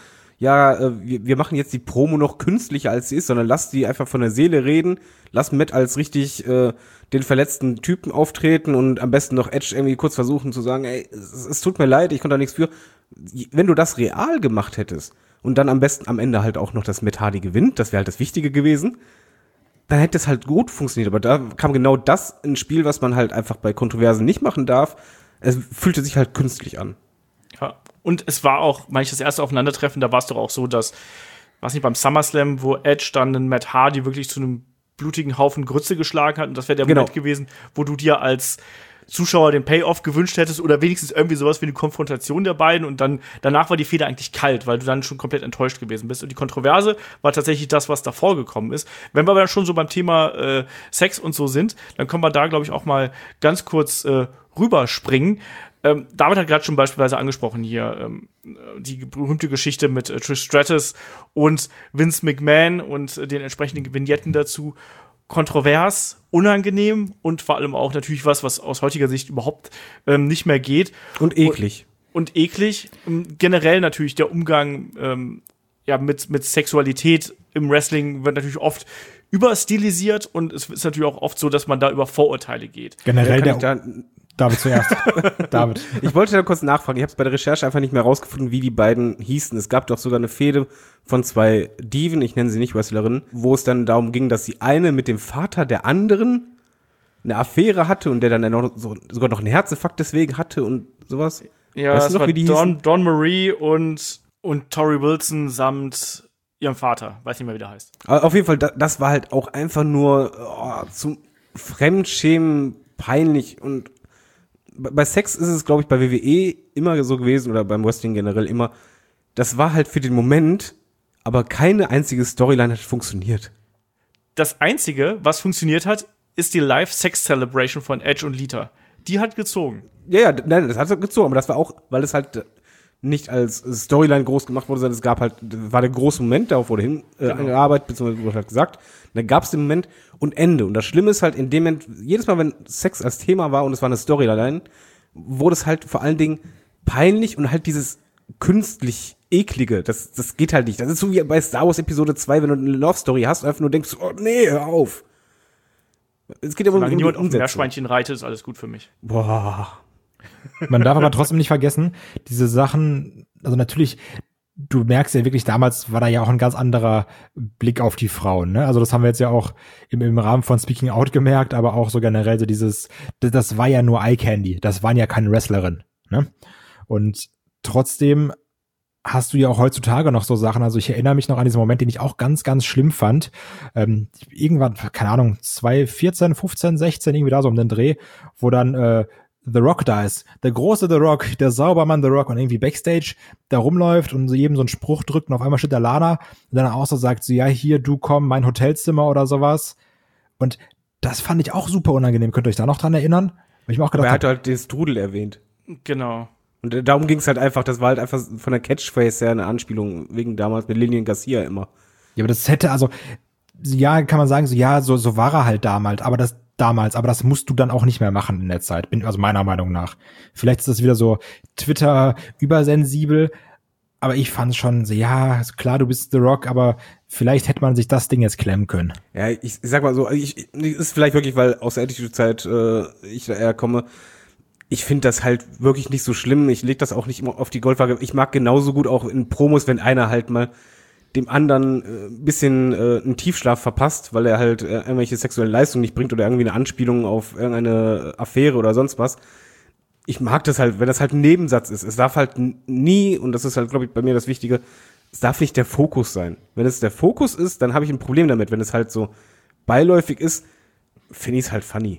wir machen jetzt die Promo noch künstlicher als sie ist, sondern lass die einfach von der Seele reden, lass Matt als richtig den verletzten Typen auftreten und am besten noch Edge irgendwie kurz versuchen zu sagen, ey, es tut mir leid, ich konnte da nichts für. Wenn du das real gemacht hättest und dann am besten am Ende halt auch noch das Matt Hardy gewinnt, das wäre halt das Wichtige gewesen, dann hätte es halt gut funktioniert. Aber da kam genau das ins Spiel, was man halt einfach bei Kontroversen nicht machen darf. Es fühlte sich halt künstlich an. Ja, und es war auch, meine ich, das erste Aufeinandertreffen, da war es doch auch so, dass, weiß nicht, beim SummerSlam, wo Edge dann den Matt Hardy wirklich zu einem blutigen Haufen Grütze geschlagen hat und das wäre der Moment gewesen, wo du dir als Zuschauer den Payoff gewünscht hättest oder wenigstens irgendwie sowas wie eine Konfrontation der beiden und dann danach war die Fehde eigentlich kalt, weil du dann schon komplett enttäuscht gewesen bist und die Kontroverse war tatsächlich das, was davor gekommen ist. Wenn wir aber dann schon so beim Thema Sex und so sind, dann können wir da, glaube ich, auch mal ganz kurz rüberspringen. David hat gerade schon beispielsweise angesprochen hier die berühmte Geschichte mit Trish Stratus und Vince McMahon und den entsprechenden Vignetten dazu. Kontrovers, unangenehm und vor allem auch natürlich was aus heutiger Sicht überhaupt nicht mehr geht. Und eklig. Und eklig. Generell natürlich der Umgang mit Sexualität im Wrestling wird natürlich oft überstilisiert und es ist natürlich auch oft so, dass man da über Vorurteile geht. Generell David zuerst. David. Ich wollte da kurz nachfragen. Ich habe es bei der Recherche einfach nicht mehr rausgefunden, wie die beiden hießen. Es gab doch sogar eine Fehde von 2 Diven, ich nenne sie nicht Wrestlerinnen, wo es dann darum ging, dass die eine mit dem Vater der anderen eine Affäre hatte und der dann sogar noch einen Herzinfarkt deswegen hatte und sowas. Ja, weißt das du noch, war wie die hießen? Dawn Marie und Tori Wilson samt ihrem Vater. Weiß nicht mehr, wie der heißt. Aber auf jeden Fall, das war halt auch einfach nur zum Fremdschämen peinlich und bei Sex ist es, glaube ich, bei WWE immer so gewesen oder beim Wrestling generell immer, das war halt für den Moment, aber keine einzige Storyline hat funktioniert. Das Einzige, was funktioniert hat, ist die Live-Sex-Celebration von Edge und Lita. Die hat gezogen. Ja, nein, das hat gezogen, aber das war auch, weil es halt nicht als Storyline groß gemacht wurde, sondern es gab halt, war der große Moment, darauf wurde angearbeitet, beziehungsweise wurde halt gesagt, dann gab es den Moment und Ende. Und das Schlimme ist halt in dem Moment, jedes Mal, wenn Sex als Thema war und es war eine Storyline, wurde es halt vor allen Dingen peinlich und halt dieses künstlich Eklige, das geht halt nicht. Das ist so wie bei Star Wars Episode 2, wenn du eine Love Story hast und einfach nur denkst, oh nee, hör auf. Es geht aber Solange um die niemand auf dem Umsetzung. Meerschweinchen reitet, ist alles gut für mich. Boah. Man darf aber trotzdem nicht vergessen, diese Sachen, also natürlich, du merkst ja wirklich, damals war da ja auch ein ganz anderer Blick auf die Frauen, ne? Also das haben wir jetzt ja auch im Rahmen von Speaking Out gemerkt, aber auch so generell so das war ja nur Eye Candy, das waren ja keine Wrestlerinnen, ne? Und trotzdem hast du ja auch heutzutage noch so Sachen, also ich erinnere mich noch an diesen Moment, den ich auch ganz, ganz schlimm fand, irgendwann, keine Ahnung, 2014, 15, 16, irgendwie da so um den Dreh, wo dann The Rock da ist, der große The Rock, der Saubermann The Rock und irgendwie Backstage da rumläuft und jedem so einen Spruch drückt und auf einmal steht der Lana und dann auch so sagt so, ja, hier, du komm, mein Hotelzimmer oder sowas. Und das fand ich auch super unangenehm. Könnt ihr euch da noch dran erinnern? Weil ich mir auch gedacht Aber er hat halt den Strudel erwähnt. Genau. Und darum ging es halt einfach, das war halt einfach von der Catchphrase her eine Anspielung, wegen damals mit Lillian Garcia immer. ja, aber das hätte, also, ja, kann man sagen, so, ja, so war er halt damals, aber das musst du dann auch nicht mehr machen in der Zeit, also meiner Meinung nach. Vielleicht ist das wieder so Twitter übersensibel, aber ich fand schon so, ja, klar, du bist The Rock, aber vielleicht hätte man sich das Ding jetzt klemmen können. Ja, ich sag mal so, ist vielleicht wirklich, weil aus der Attitude-Zeit ich da eher komme, ich finde das halt wirklich nicht so schlimm, ich leg das auch nicht immer auf die Goldwaage, ich mag genauso gut auch in Promos, wenn einer halt mal dem anderen ein bisschen einen Tiefschlaf verpasst, weil er halt irgendwelche sexuelle Leistungen nicht bringt oder irgendwie eine Anspielung auf irgendeine Affäre oder sonst was. Ich mag das halt, wenn das halt ein Nebensatz ist. Es darf halt nie, und das ist halt, glaube ich, bei mir das Wichtige, es darf nicht der Fokus sein. Wenn es der Fokus ist, dann habe ich ein Problem damit. Wenn es halt so beiläufig ist, finde ich es halt funny.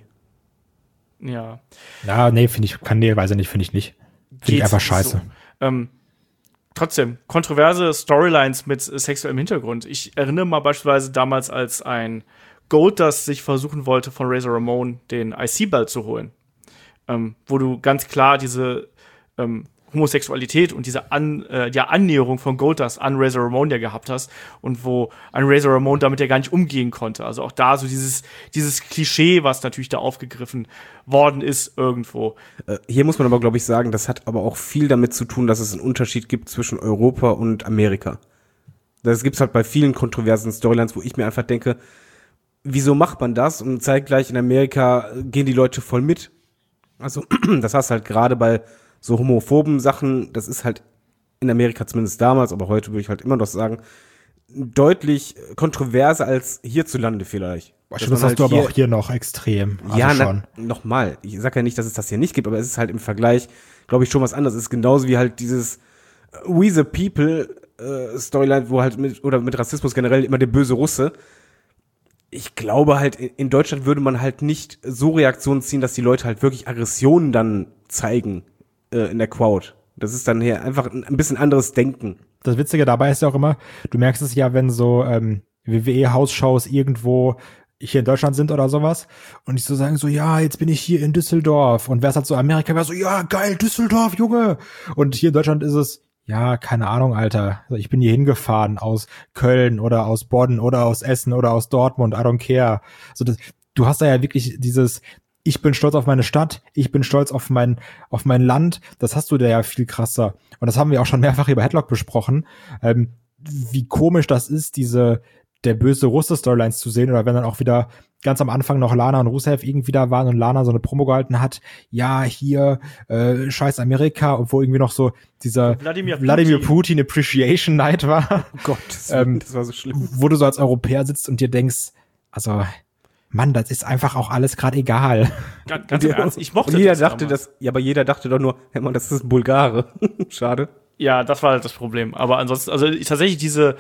Ja. Ja, nee, weiß ich nicht, finde ich nicht. Finde ich einfach scheiße. So. Trotzdem, kontroverse Storylines mit sexuellem Hintergrund. Ich erinnere mal beispielsweise damals, als ein Goldust sich versuchen wollte, von Razor Ramon den IC-Belt zu holen. Wo du ganz klar diese Homosexualität und diese Annäherung von Goldust an Razor Ramon ja gehabt hast und wo ein Razor Ramon damit ja gar nicht umgehen konnte. Also auch da so dieses Klischee, was natürlich da aufgegriffen worden ist irgendwo. Hier muss man aber, glaube ich, sagen, das hat aber auch viel damit zu tun, dass es einen Unterschied gibt zwischen Europa und Amerika. Das gibt's halt bei vielen kontroversen Storylines, wo ich mir einfach denke, wieso macht man das? Und zeitgleich in Amerika gehen die Leute voll mit. Also das hast halt gerade bei so homophoben Sachen, das ist halt in Amerika zumindest damals, aber heute würde ich halt immer noch sagen, deutlich kontroverser als hierzulande vielleicht. Das hast halt du aber auch hier noch extrem. Also ja, schon. Nochmal. Ich sag ja nicht, dass es das hier nicht gibt, aber es ist halt im Vergleich, glaube ich, schon was anderes. Es ist genauso wie halt dieses We the People Storyline, wo halt mit Rassismus generell immer der böse Russe. Ich glaube halt, in Deutschland würde man halt nicht so Reaktionen ziehen, dass die Leute halt wirklich Aggressionen dann zeigen in der Crowd. Das ist dann hier einfach ein bisschen anderes Denken. Das Witzige dabei ist ja auch immer, du merkst es ja, wenn so WWE-Hausshows irgendwo hier in Deutschland sind oder sowas und ich so sagen so, ja, jetzt bin ich hier in Düsseldorf und wär's halt so Amerika, wäre so, ja, geil, Düsseldorf, Junge. Und hier in Deutschland ist es, ja, keine Ahnung, Alter. Also ich bin hier hingefahren aus Köln oder aus Bonn oder aus Essen oder aus Dortmund, I don't care. So, du hast da ja wirklich dieses, ich bin stolz auf meine Stadt, ich bin stolz auf mein Land, das hast du da ja viel krasser. Und das haben wir auch schon mehrfach über Headlock besprochen, wie komisch das ist, der böse Russe-Storylines zu sehen, oder wenn dann auch wieder ganz am Anfang noch Lana und Rusev irgendwie da waren und Lana so eine Promo gehalten hat, ja, hier, scheiß Amerika, obwohl irgendwie noch so dieser Wladimir Putin Appreciation Night war. Oh Gott, das war so schlimm. Wo du so als Europäer sitzt und dir denkst, also, Mann, das ist einfach auch alles gerade egal. Ganz im Ernst, ich mochte jeder das dachte damals. aber jeder dachte doch nur, hey Mann, das ist ein Bulgare. Schade. Ja, das war halt das Problem. Aber ansonsten, also tatsächlich diese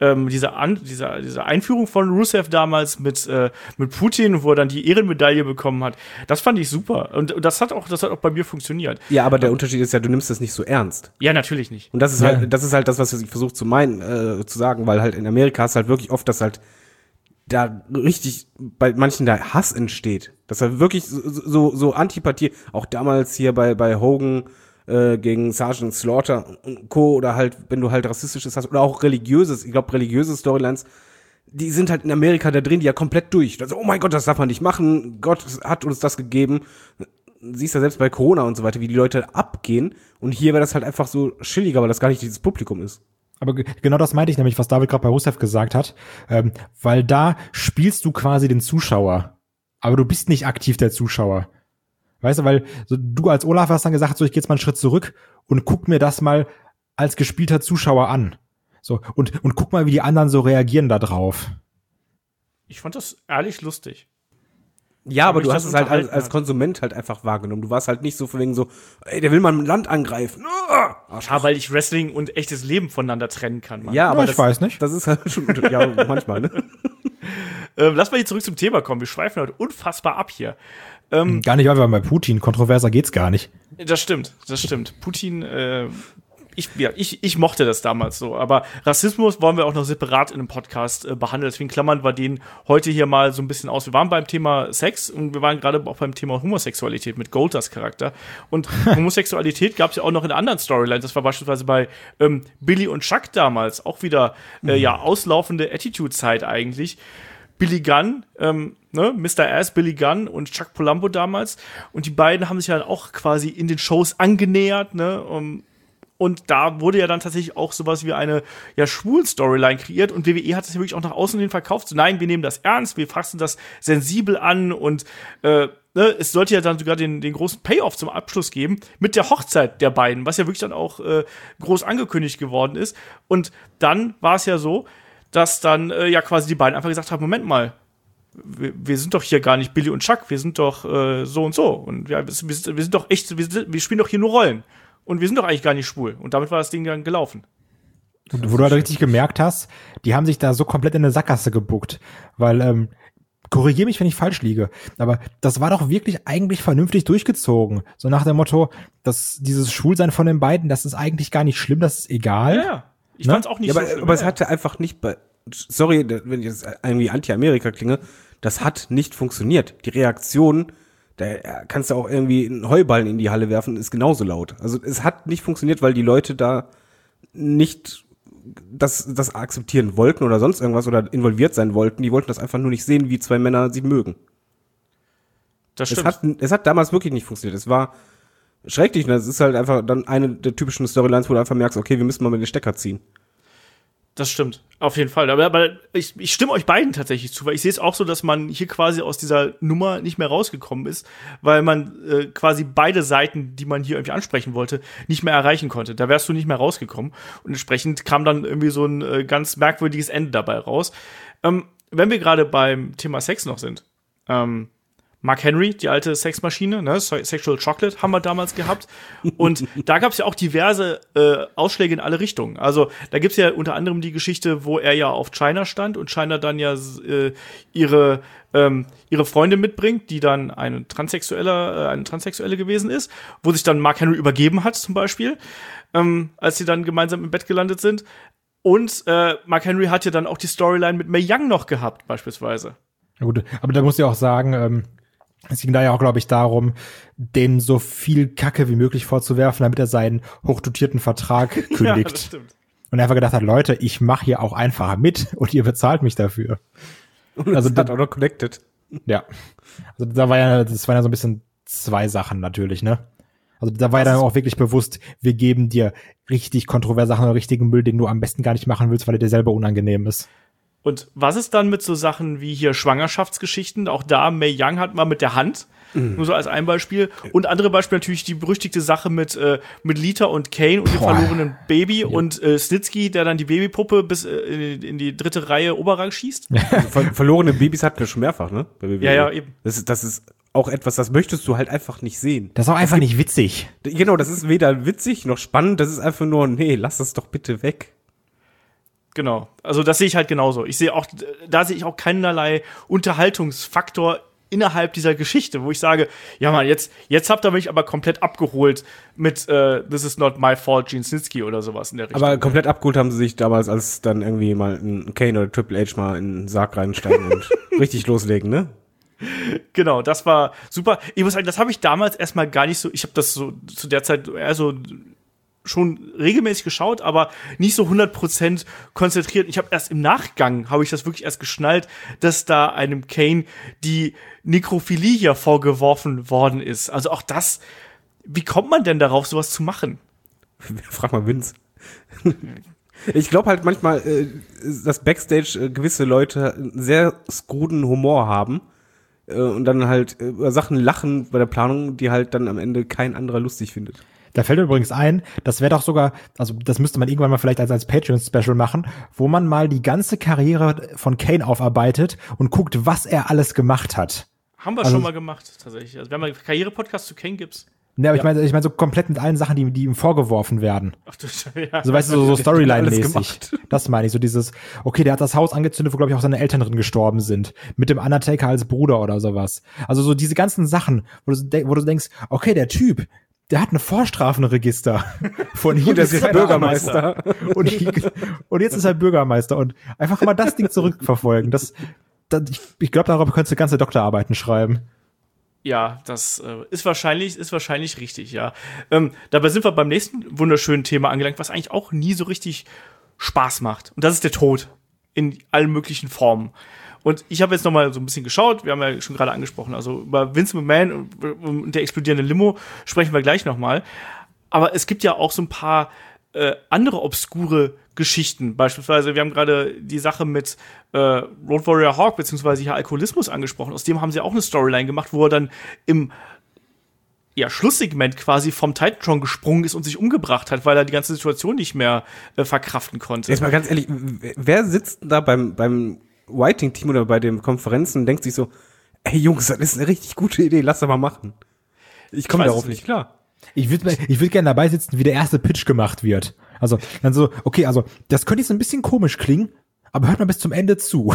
Einführung von Rusev damals mit Putin, wo er dann die Ehrenmedaille bekommen hat, das fand ich super. Und das hat auch bei mir funktioniert. Ja, aber der Unterschied ist ja, du nimmst das nicht so ernst. Ja, natürlich nicht. Und das ist halt das, was ich versuche zu sagen, weil halt in Amerika hast halt wirklich oft, dass halt da richtig bei manchen da Hass entsteht. Dass er wirklich so Antipathie, auch damals hier bei Hogan gegen Sergeant Slaughter und Co. oder halt, wenn du halt rassistisches hast oder auch religiöse Storylines, die sind halt in Amerika, da drehen die ja komplett durch. Also, oh mein Gott, das darf man nicht machen, Gott hat uns das gegeben. Siehst ja selbst bei Corona und so weiter, wie die Leute abgehen, und hier wäre das halt einfach so chilliger, weil das gar nicht dieses Publikum ist. Aber genau das meinte ich nämlich, was David gerade bei Rusev gesagt hat, weil da spielst du quasi den Zuschauer, aber du bist nicht aktiv der Zuschauer. Weißt du, weil so, du als Olaf hast dann gesagt, so, ich gehe jetzt mal einen Schritt zurück und guck mir das mal als gespielter Zuschauer an. So, und guck mal, wie die anderen so reagieren da drauf. Ich fand das ehrlich lustig. Ja, aber du hast es halt als Konsument halt einfach wahrgenommen. Du warst halt nicht so von wegen so, ey, der will mal ein Land angreifen. Ja, weil ich Wrestling und echtes Leben voneinander trennen kann. Mann. Ja, aber ich weiß nicht. Das ist halt schon, ja, manchmal, ne? Lass mal hier zurück zum Thema kommen. Wir schweifen heute unfassbar ab hier. Gar nicht, weil wir bei Putin, kontroverser geht's gar nicht. Das stimmt. Putin, ich mochte das damals so, aber Rassismus wollen wir auch noch separat in einem Podcast behandeln, deswegen klammern wir den heute hier mal so ein bisschen aus. Wir waren beim Thema Sex und wir waren gerade auch beim Thema Homosexualität mit Goldust Charakter, und Homosexualität gab es ja auch noch in anderen Storylines. Das war beispielsweise bei Billy und Chuck damals, auch wieder auslaufende Attitude-Zeit eigentlich. Billy Gunn, Mr. Ass, Billy Gunn und Chuck Palumbo damals. Und die beiden haben sich ja auch quasi in den Shows angenähert, ne? Und da wurde ja dann tatsächlich auch sowas wie eine Schwul-Storyline kreiert. Und WWE hat das ja wirklich auch nach außen hin verkauft. So, nein, wir nehmen das ernst, wir fassen das sensibel an. Und es sollte ja dann sogar den großen Payoff zum Abschluss geben mit der Hochzeit der beiden, was ja wirklich dann auch groß angekündigt geworden ist. Und dann war es ja so, dass dann quasi die beiden einfach gesagt haben, Moment mal, wir sind doch hier gar nicht Billy und Chuck, wir sind doch so und so. Und wir sind doch echt, wir spielen doch hier nur Rollen. Und wir sind doch eigentlich gar nicht schwul. Und damit war das Ding dann gelaufen. Wo du halt richtig gemerkt hast, die haben sich da so komplett in eine Sackgasse gebuckt. Weil, korrigier mich, wenn ich falsch liege, aber das war doch wirklich eigentlich vernünftig durchgezogen. So nach dem Motto, dass dieses Schwulsein von den beiden, das ist eigentlich gar nicht schlimm, das ist egal. Ja. Ich fand's auch nicht so schlimm. Aber es hatte einfach nicht sorry, wenn ich jetzt irgendwie Anti-Amerika klinge, das hat nicht funktioniert. Die Reaktion, da kannst du auch irgendwie einen Heuballen in die Halle werfen, ist genauso laut. Also es hat nicht funktioniert, weil die Leute da nicht das akzeptieren wollten oder sonst irgendwas oder involviert sein wollten. Die wollten das einfach nur nicht sehen, wie zwei Männer sich mögen. Das stimmt. Es hat damals wirklich nicht funktioniert. Es war schrecklich. Das ist halt einfach dann eine der typischen Storylines, wo du einfach merkst, okay, wir müssen mal mit den Stecker ziehen. Das stimmt, auf jeden Fall. Aber ich stimme euch beiden tatsächlich zu, weil ich sehe es auch so, dass man hier quasi aus dieser Nummer nicht mehr rausgekommen ist, weil man quasi beide Seiten, die man hier irgendwie ansprechen wollte, nicht mehr erreichen konnte. Da wärst du nicht mehr rausgekommen. Und entsprechend kam dann irgendwie so ein ganz merkwürdiges Ende dabei raus. Wenn wir gerade beim Thema Sex noch sind, Mark Henry, die alte Sexmaschine, ne, Sexual Chocolate haben wir damals gehabt. Und da gab es ja auch diverse Ausschläge in alle Richtungen. Also da gibt es ja unter anderem die Geschichte, wo er ja auf Chyna stand und Chyna dann ja ihre Freundin mitbringt, die dann eine Transsexuelle gewesen ist, wo sich dann Mark Henry übergeben hat zum Beispiel, als sie dann gemeinsam im Bett gelandet sind. Und Mark Henry hat ja dann auch die Storyline mit Mae Young noch gehabt, beispielsweise. Ja, gut, aber da muss ich auch sagen, es ging da ja auch, glaube ich, darum, dem so viel Kacke wie möglich vorzuwerfen, damit er seinen hochdotierten Vertrag kündigt. Ja, das stimmt. Und er einfach gedacht hat, Leute, ich mache hier auch einfach mit und ihr bezahlt mich dafür. Also das hat auch noch connected. Ja. Also das waren ja so ein bisschen zwei Sachen natürlich, ne? Also da war ja dann auch wirklich bewusst, wir geben dir richtig kontroverse Sachen oder richtigen Müll, den du am besten gar nicht machen willst, weil er dir selber unangenehm ist. Und was ist dann mit so Sachen wie hier Schwangerschaftsgeschichten? Auch da, Mae Young hat mal mit der Hand, nur so als ein Beispiel. Und andere Beispiele natürlich die berüchtigte Sache mit Lita und Kane und dem verlorenen Baby und Snitsky, der dann die Babypuppe bis in die dritte Reihe Oberrang schießt. Verlorene Babys hatten wir schon mehrfach, ne? Ja, eben. Das ist auch etwas, das möchtest du halt einfach nicht sehen. Das ist auch einfach nicht witzig. Genau, das ist weder witzig noch spannend, das ist einfach nur, nee, lass das doch bitte weg. Genau. Also das sehe ich halt genauso. Da sehe ich auch keinerlei Unterhaltungsfaktor innerhalb dieser Geschichte, wo ich sage, ja Mann, jetzt habt ihr mich aber komplett abgeholt mit This is not my fault, Gene Snitsky oder sowas in der Richtung. Aber komplett abgeholt haben sie sich damals, als dann irgendwie mal ein Kane oder Triple H mal in den Sarg reinsteigen und richtig loslegen, ne? Genau, das war super. Ich muss sagen, das habe ich damals erstmal gar nicht so, ich habe das so zu der Zeit eher so schon regelmäßig geschaut, aber nicht so 100% konzentriert. Ich habe erst im Nachgang, habe ich das wirklich erst geschnallt, dass da einem Kane die Nekrophilie hier vorgeworfen worden ist. Also auch das, wie kommt man denn darauf, sowas zu machen? Frag mal Vince. Ich glaube halt manchmal, dass Backstage gewisse Leute einen sehr skruden Humor haben und dann halt über Sachen lachen bei der Planung, die halt dann am Ende kein anderer lustig findet. Da fällt mir übrigens ein, das wäre doch sogar, also das müsste man irgendwann mal vielleicht als Patreon-Special machen, wo man mal die ganze Karriere von Kane aufarbeitet und guckt, was er alles gemacht hat. Haben wir schon mal gemacht, tatsächlich. Also wir haben einen Karriere-Podcast zu Kane gibt's. Ne, aber ich meine so komplett mit allen Sachen, die ihm vorgeworfen werden. Ach du, ja. So weißt du, so Storyline-mäßig. Das meine ich, so dieses, okay, der hat das Haus angezündet, wo glaube ich auch seine Eltern drin gestorben sind. Mit dem Undertaker als Bruder oder sowas. Also so diese ganzen Sachen, wo du denkst, okay, der Typ, der hat eine Vorstrafenregister von hier der ist jetzt Bürgermeister. Und jetzt ist er Bürgermeister und einfach mal das Ding zurückverfolgen. Ich glaube, darüber könntest du ganze Doktorarbeiten schreiben. Ja, das ist wahrscheinlich richtig, ja. Dabei sind wir beim nächsten wunderschönen Thema angelangt, was eigentlich auch nie so richtig Spaß macht. Und das ist der Tod in allen möglichen Formen. Und ich habe jetzt noch mal so ein bisschen geschaut, wir haben ja schon gerade angesprochen, also über Vince McMahon und der explodierende Limo sprechen wir gleich noch mal. Aber es gibt ja auch so ein paar andere obskure Geschichten. Beispielsweise, wir haben gerade die Sache mit Road Warrior Hawk beziehungsweise hier Alkoholismus angesprochen. Aus dem haben sie auch eine Storyline gemacht, wo er dann im Schlusssegment quasi vom Titantron gesprungen ist und sich umgebracht hat, weil er die ganze Situation nicht mehr verkraften konnte. Jetzt mal ganz ehrlich, wer sitzt da beim Whiting-Team oder bei den Konferenzen und denkt sich so, ey Jungs, das ist eine richtig gute Idee, lass das mal machen. Ich komme darauf nicht klar. Ich würd gerne dabei sitzen, wie der erste Pitch gemacht wird. Also, dann so, okay, also, das könnte jetzt ein bisschen komisch klingen, aber hört mal bis zum Ende zu.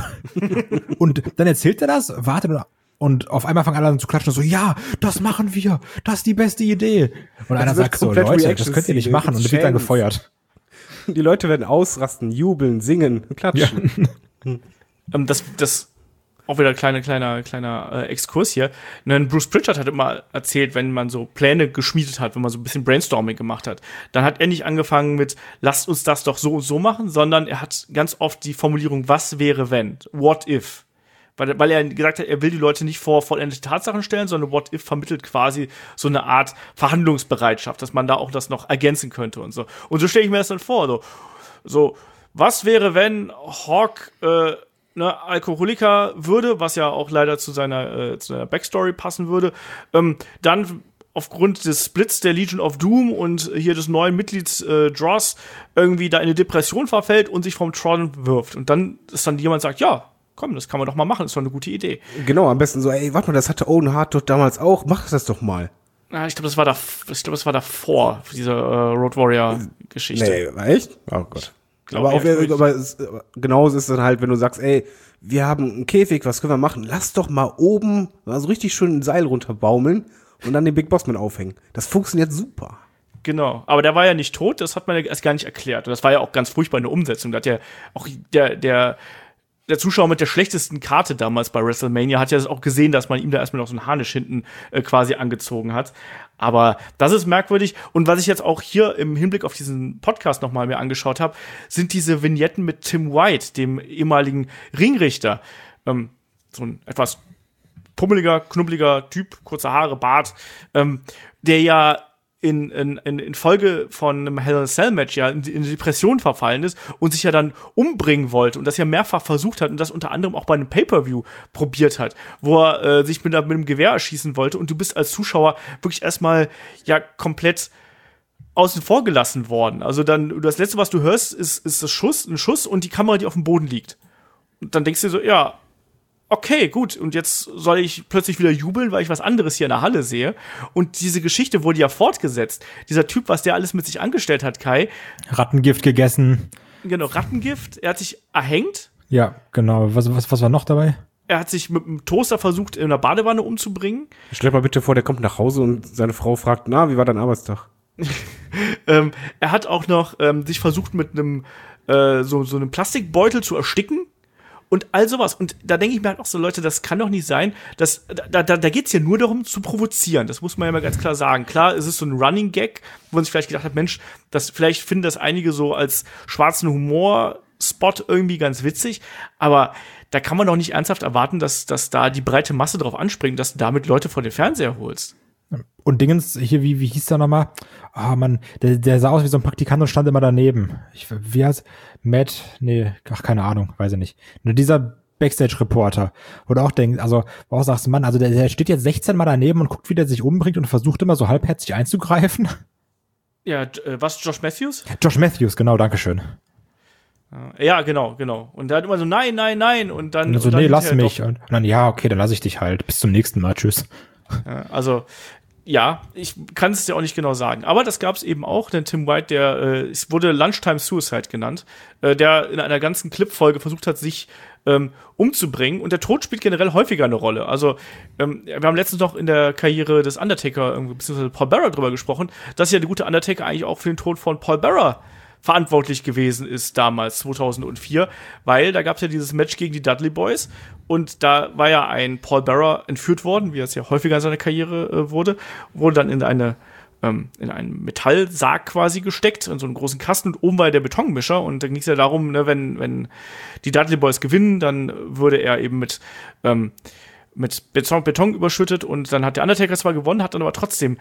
Und dann erzählt er das, wartet und auf einmal fangen alle an zu klatschen, so, ja, das machen wir, das ist die beste Idee. Und einer sagt so, Leute, das könnt ihr nicht machen, und wird dann gefeuert. Die Leute werden ausrasten, jubeln, singen, klatschen. Ja. Das auch wieder kleiner Exkurs hier. Bruce Pritchard hat immer erzählt, wenn man so Pläne geschmiedet hat, wenn man so ein bisschen Brainstorming gemacht hat, dann hat er nicht angefangen mit, lasst uns das doch so und so machen, sondern er hat ganz oft die Formulierung, was wäre wenn? What if? Weil er gesagt hat, er will die Leute nicht vor vollendete Tatsachen stellen, sondern What if vermittelt quasi so eine Art Verhandlungsbereitschaft, dass man da auch das noch ergänzen könnte und so. Und so stelle ich mir das dann vor. So was wäre, wenn Hawk Alkoholiker würde, was ja auch leider zu seiner Backstory passen würde, dann aufgrund des Splits der Legion of Doom und hier des neuen Mitglieds Dross irgendwie da in eine Depression verfällt und sich vom Tron wirft. Und dann ist dann jemand sagt, ja, komm, das kann man doch mal machen, ist doch eine gute Idee. Genau, am besten so, ey, warte mal, das hatte Owen Hart doch damals auch, mach das doch mal. Ja, ich glaube, das war davor, diese Road Warrior-Geschichte. Nee, echt? Oh Gott. Aber genauso ist es dann halt, wenn du sagst, ey, wir haben einen Käfig, was können wir machen? Lass doch mal oben so richtig schön ein Seil runterbaumeln und dann den Big Boss mit aufhängen. Das funktioniert super. Genau, aber der war ja nicht tot, das hat man ja erst gar nicht erklärt. Und das war ja auch ganz furchtbar in der Umsetzung. Da hat ja auch der der Zuschauer mit der schlechtesten Karte damals bei WrestleMania hat ja das auch gesehen, dass man ihm da erstmal noch so einen Harnisch hinten quasi angezogen hat. Aber das ist merkwürdig. Und was ich jetzt auch hier im Hinblick auf diesen Podcast nochmal mir angeschaut habe, sind diese Vignetten mit Tim White, dem ehemaligen Ringrichter. So ein etwas pummeliger, knubbeliger Typ, kurze Haare, Bart, der ja in Folge von einem Hell in a Cell Match ja in Depression verfallen ist und sich ja dann umbringen wollte und das ja mehrfach versucht hat und das unter anderem auch bei einem Pay-Per-View probiert hat, wo er sich mit einem Gewehr erschießen wollte und du bist als Zuschauer wirklich erstmal ja komplett außen vor gelassen worden. Also dann, das Letzte, was du hörst, ist ein Schuss und die Kamera, die auf dem Boden liegt. Und dann denkst du dir so, ja, okay, gut, und jetzt soll ich plötzlich wieder jubeln, weil ich was anderes hier in der Halle sehe. Und diese Geschichte wurde ja fortgesetzt. Dieser Typ, was der alles mit sich angestellt hat, Kai. Rattengift gegessen. Genau, Rattengift. Er hat sich erhängt. Ja, genau. Was war noch dabei? Er hat sich mit einem Toaster versucht, in einer Badewanne umzubringen. Stell dir mal bitte vor, der kommt nach Hause und seine Frau fragt, na, wie war dein Arbeitstag? Er hat auch noch sich versucht, mit einem so einem Plastikbeutel zu ersticken. Und all sowas. Und da denke ich mir halt auch so, Leute, das kann doch nicht sein. Da geht's ja nur darum, zu provozieren. Das muss man ja mal ganz klar sagen. Klar, es ist so ein Running Gag, wo man sich vielleicht gedacht hat, Mensch, vielleicht finden das einige so als schwarzen Humor-Spot irgendwie ganz witzig. Aber da kann man doch nicht ernsthaft erwarten, dass da die breite Masse drauf anspringt, dass du damit Leute vor den Fernseher holst. Und Dingens, hier, wie hieß der nochmal? Ah, Mann, der sah aus wie so ein Praktikant und stand immer daneben. Wie heißt Matt? Nee, keine Ahnung, weiß ich nicht. Nur dieser Backstage-Reporter, wo du auch denkst, also, wo du auch sagst, Mann, also der steht jetzt 16 Mal daneben und guckt, wie der sich umbringt und versucht immer so halbherzig einzugreifen. Ja, was, Josh Matthews? Josh Matthews, genau, dankeschön. Ja, genau. Und der hat immer so, nein, und dann. Und so, nee, lass mich. Und dann, ja, okay, dann lass ich dich halt. Bis zum nächsten Mal, tschüss. Also, ja, ich kann es dir auch nicht genau sagen. Aber das gab es eben auch, denn Tim White, es wurde Lunchtime Suicide genannt, der in einer ganzen Clip-Folge versucht hat, sich umzubringen. Und der Tod spielt generell häufiger eine Rolle. Also, wir haben letztens noch in der Karriere des Undertaker, beziehungsweise Paul Bearer drüber gesprochen, dass ja der gute Undertaker eigentlich auch für den Tod von Paul Bearer verantwortlich gewesen ist damals, 2004, weil da gab es ja dieses Match gegen die Dudley Boys und da war ja ein Paul Bearer entführt worden, wie es ja häufiger in seiner Karriere wurde dann in einen Metallsarg quasi gesteckt, in so einen großen Kasten und oben war ja der Betonmischer und dann ging es ja darum, ne, wenn die Dudley Boys gewinnen, dann würde er eben mit Beton überschüttet und dann hat der Undertaker zwar gewonnen, hat dann aber trotzdem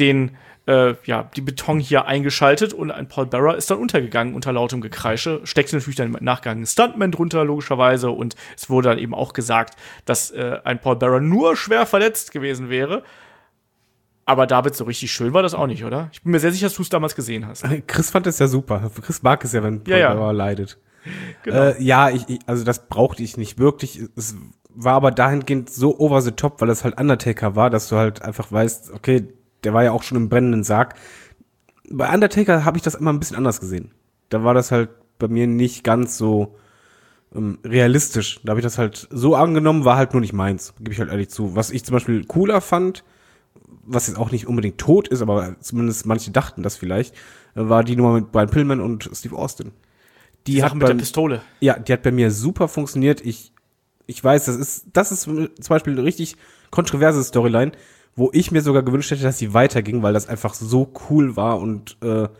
die Beton hier eingeschaltet und ein Paul Bearer ist dann untergegangen unter lautem Gekreische, steckte natürlich dann im Nachgang ein Stuntman drunter, logischerweise, und es wurde dann eben auch gesagt, dass ein Paul Bearer nur schwer verletzt gewesen wäre. Aber David, so richtig schön war das auch nicht, oder? Ich bin mir sehr sicher, dass du es damals gesehen hast. Chris fand es ja super. Chris mag es ja, wenn Paul Bearer leidet. Genau. Also das brauchte ich nicht wirklich. Es war aber dahingehend so over the top, weil es halt Undertaker war, dass du halt einfach weißt, okay, der war ja auch schon im brennenden Sarg. Bei Undertaker habe ich das immer ein bisschen anders gesehen. Da war das halt bei mir nicht ganz so realistisch. Da habe ich das halt so angenommen, war halt nur nicht meins, gebe ich halt ehrlich zu. Was ich zum Beispiel cooler fand, was jetzt auch nicht unbedingt tot ist, aber zumindest manche dachten das vielleicht, war die Nummer mit Brian Pillman und Steve Austin. Die Sache mit der Pistole. Ja, die hat bei mir super funktioniert. Ich weiß, das ist zum Beispiel eine richtig kontroverse Storyline, wo ich mir sogar gewünscht hätte, dass sie weiterging, weil das einfach so cool war und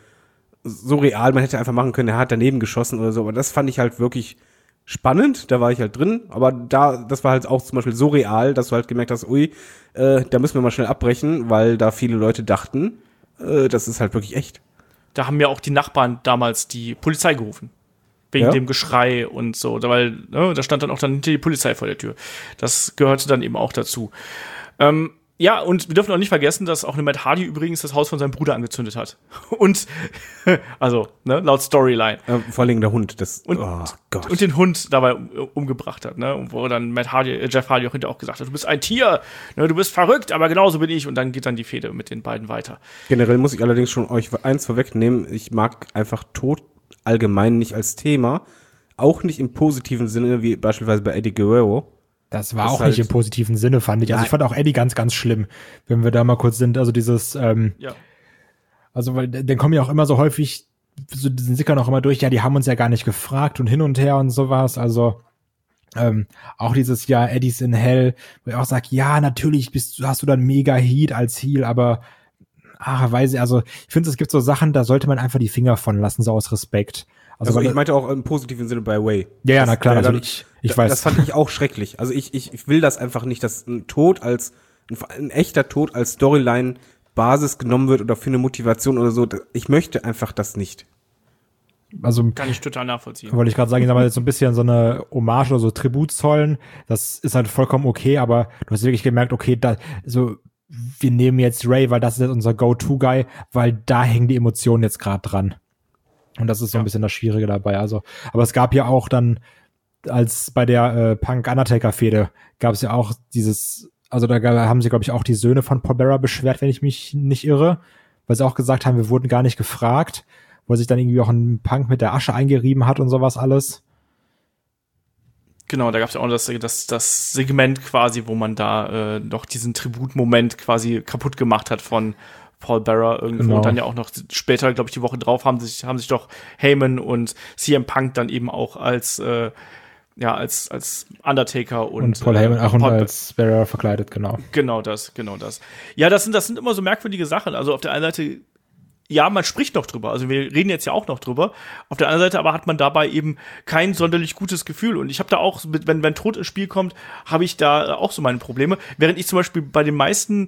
so real. Man hätte einfach machen können, er hat daneben geschossen oder so. Aber das fand ich halt wirklich spannend. Da war ich halt drin. Aber das war halt auch zum Beispiel so real, dass du halt gemerkt hast, ui, da müssen wir mal schnell abbrechen, weil da viele Leute dachten, das ist halt wirklich echt. Da haben ja auch die Nachbarn damals die Polizei gerufen. Wegen dem Geschrei und so. Weil, da stand dann auch hinter die Polizei vor der Tür. Das gehörte dann eben auch dazu. Ja, und wir dürfen auch nicht vergessen, dass auch eine Matt Hardy übrigens das Haus von seinem Bruder angezündet hat. Und, also, laut Storyline. Vor allem der Hund, und den Hund dabei umgebracht hat, ne? Wo dann Jeff Hardy auch hinterher auch gesagt hat, du bist ein Tier, ne? Du bist verrückt, aber genauso bin ich. Und dann geht dann die Fehde mit den beiden weiter. Generell muss ich allerdings schon euch eins vorwegnehmen. Ich mag einfach Tod allgemein nicht als Thema. Auch nicht im positiven Sinne, wie beispielsweise bei Eddie Guerrero. Das war auch halt nicht im positiven Sinne, fand ich. Also ich fand auch Eddie ganz, ganz schlimm, wenn wir da mal kurz sind. Also dieses, also weil dann kommen ja auch immer so häufig, so diesen sickern auch immer durch, ja, die haben uns ja gar nicht gefragt und hin und her und sowas. Also Auch dieses Jahr Eddie's in Hell, wo ich auch sage, ja, natürlich hast du dann mega Heat als Heel, aber weiß ich, also ich finde, es gibt so Sachen, da sollte man einfach die Finger von lassen, so aus Respekt. Also ich meinte auch im positiven Sinne bei Way. Ja, na klar, natürlich. Ich weiß. Das fand ich auch schrecklich. Also ich will das einfach nicht, dass ein echter Tod als Storyline-Basis genommen wird oder für eine Motivation oder so. Ich möchte einfach das nicht. Also kann ich total nachvollziehen. Wollte ich gerade sagen, ich sag mal, jetzt so ein bisschen so eine Hommage oder so Tribut zollen, das ist halt vollkommen okay, aber du hast wirklich gemerkt, okay, wir nehmen jetzt Ray, weil das ist jetzt unser Go-To-Guy, weil da hängen die Emotionen jetzt gerade dran. Und das ist so ein bisschen das Schwierige dabei. Also, aber es gab ja auch dann, als bei der Punk-Undertaker-Fehde, gab es ja auch also da haben sie, glaube ich, auch die Söhne von Paul Bearer beschwert, wenn ich mich nicht irre, weil sie auch gesagt haben, wir wurden gar nicht gefragt, wo sich dann irgendwie auch ein Punk mit der Asche eingerieben hat und sowas alles. Genau, da gab es ja auch das Segment quasi, wo man da noch diesen Tributmoment quasi kaputt gemacht hat von Paul Bearer irgendwo. Genau. Und dann ja auch noch später, glaube ich, die Woche drauf haben sich doch Heyman und CM Punk dann eben auch als Undertaker und Paul Heyman auch und als Bearer verkleidet, genau. Genau das. Ja, das sind immer so merkwürdige Sachen. Also auf der einen Seite, ja, man spricht noch drüber. Also wir reden jetzt ja auch noch drüber. Auf der anderen Seite aber hat man dabei eben kein sonderlich gutes Gefühl. Und ich habe da auch, wenn Tod ins Spiel kommt, habe ich da auch so meine Probleme. Während ich zum Beispiel bei den meisten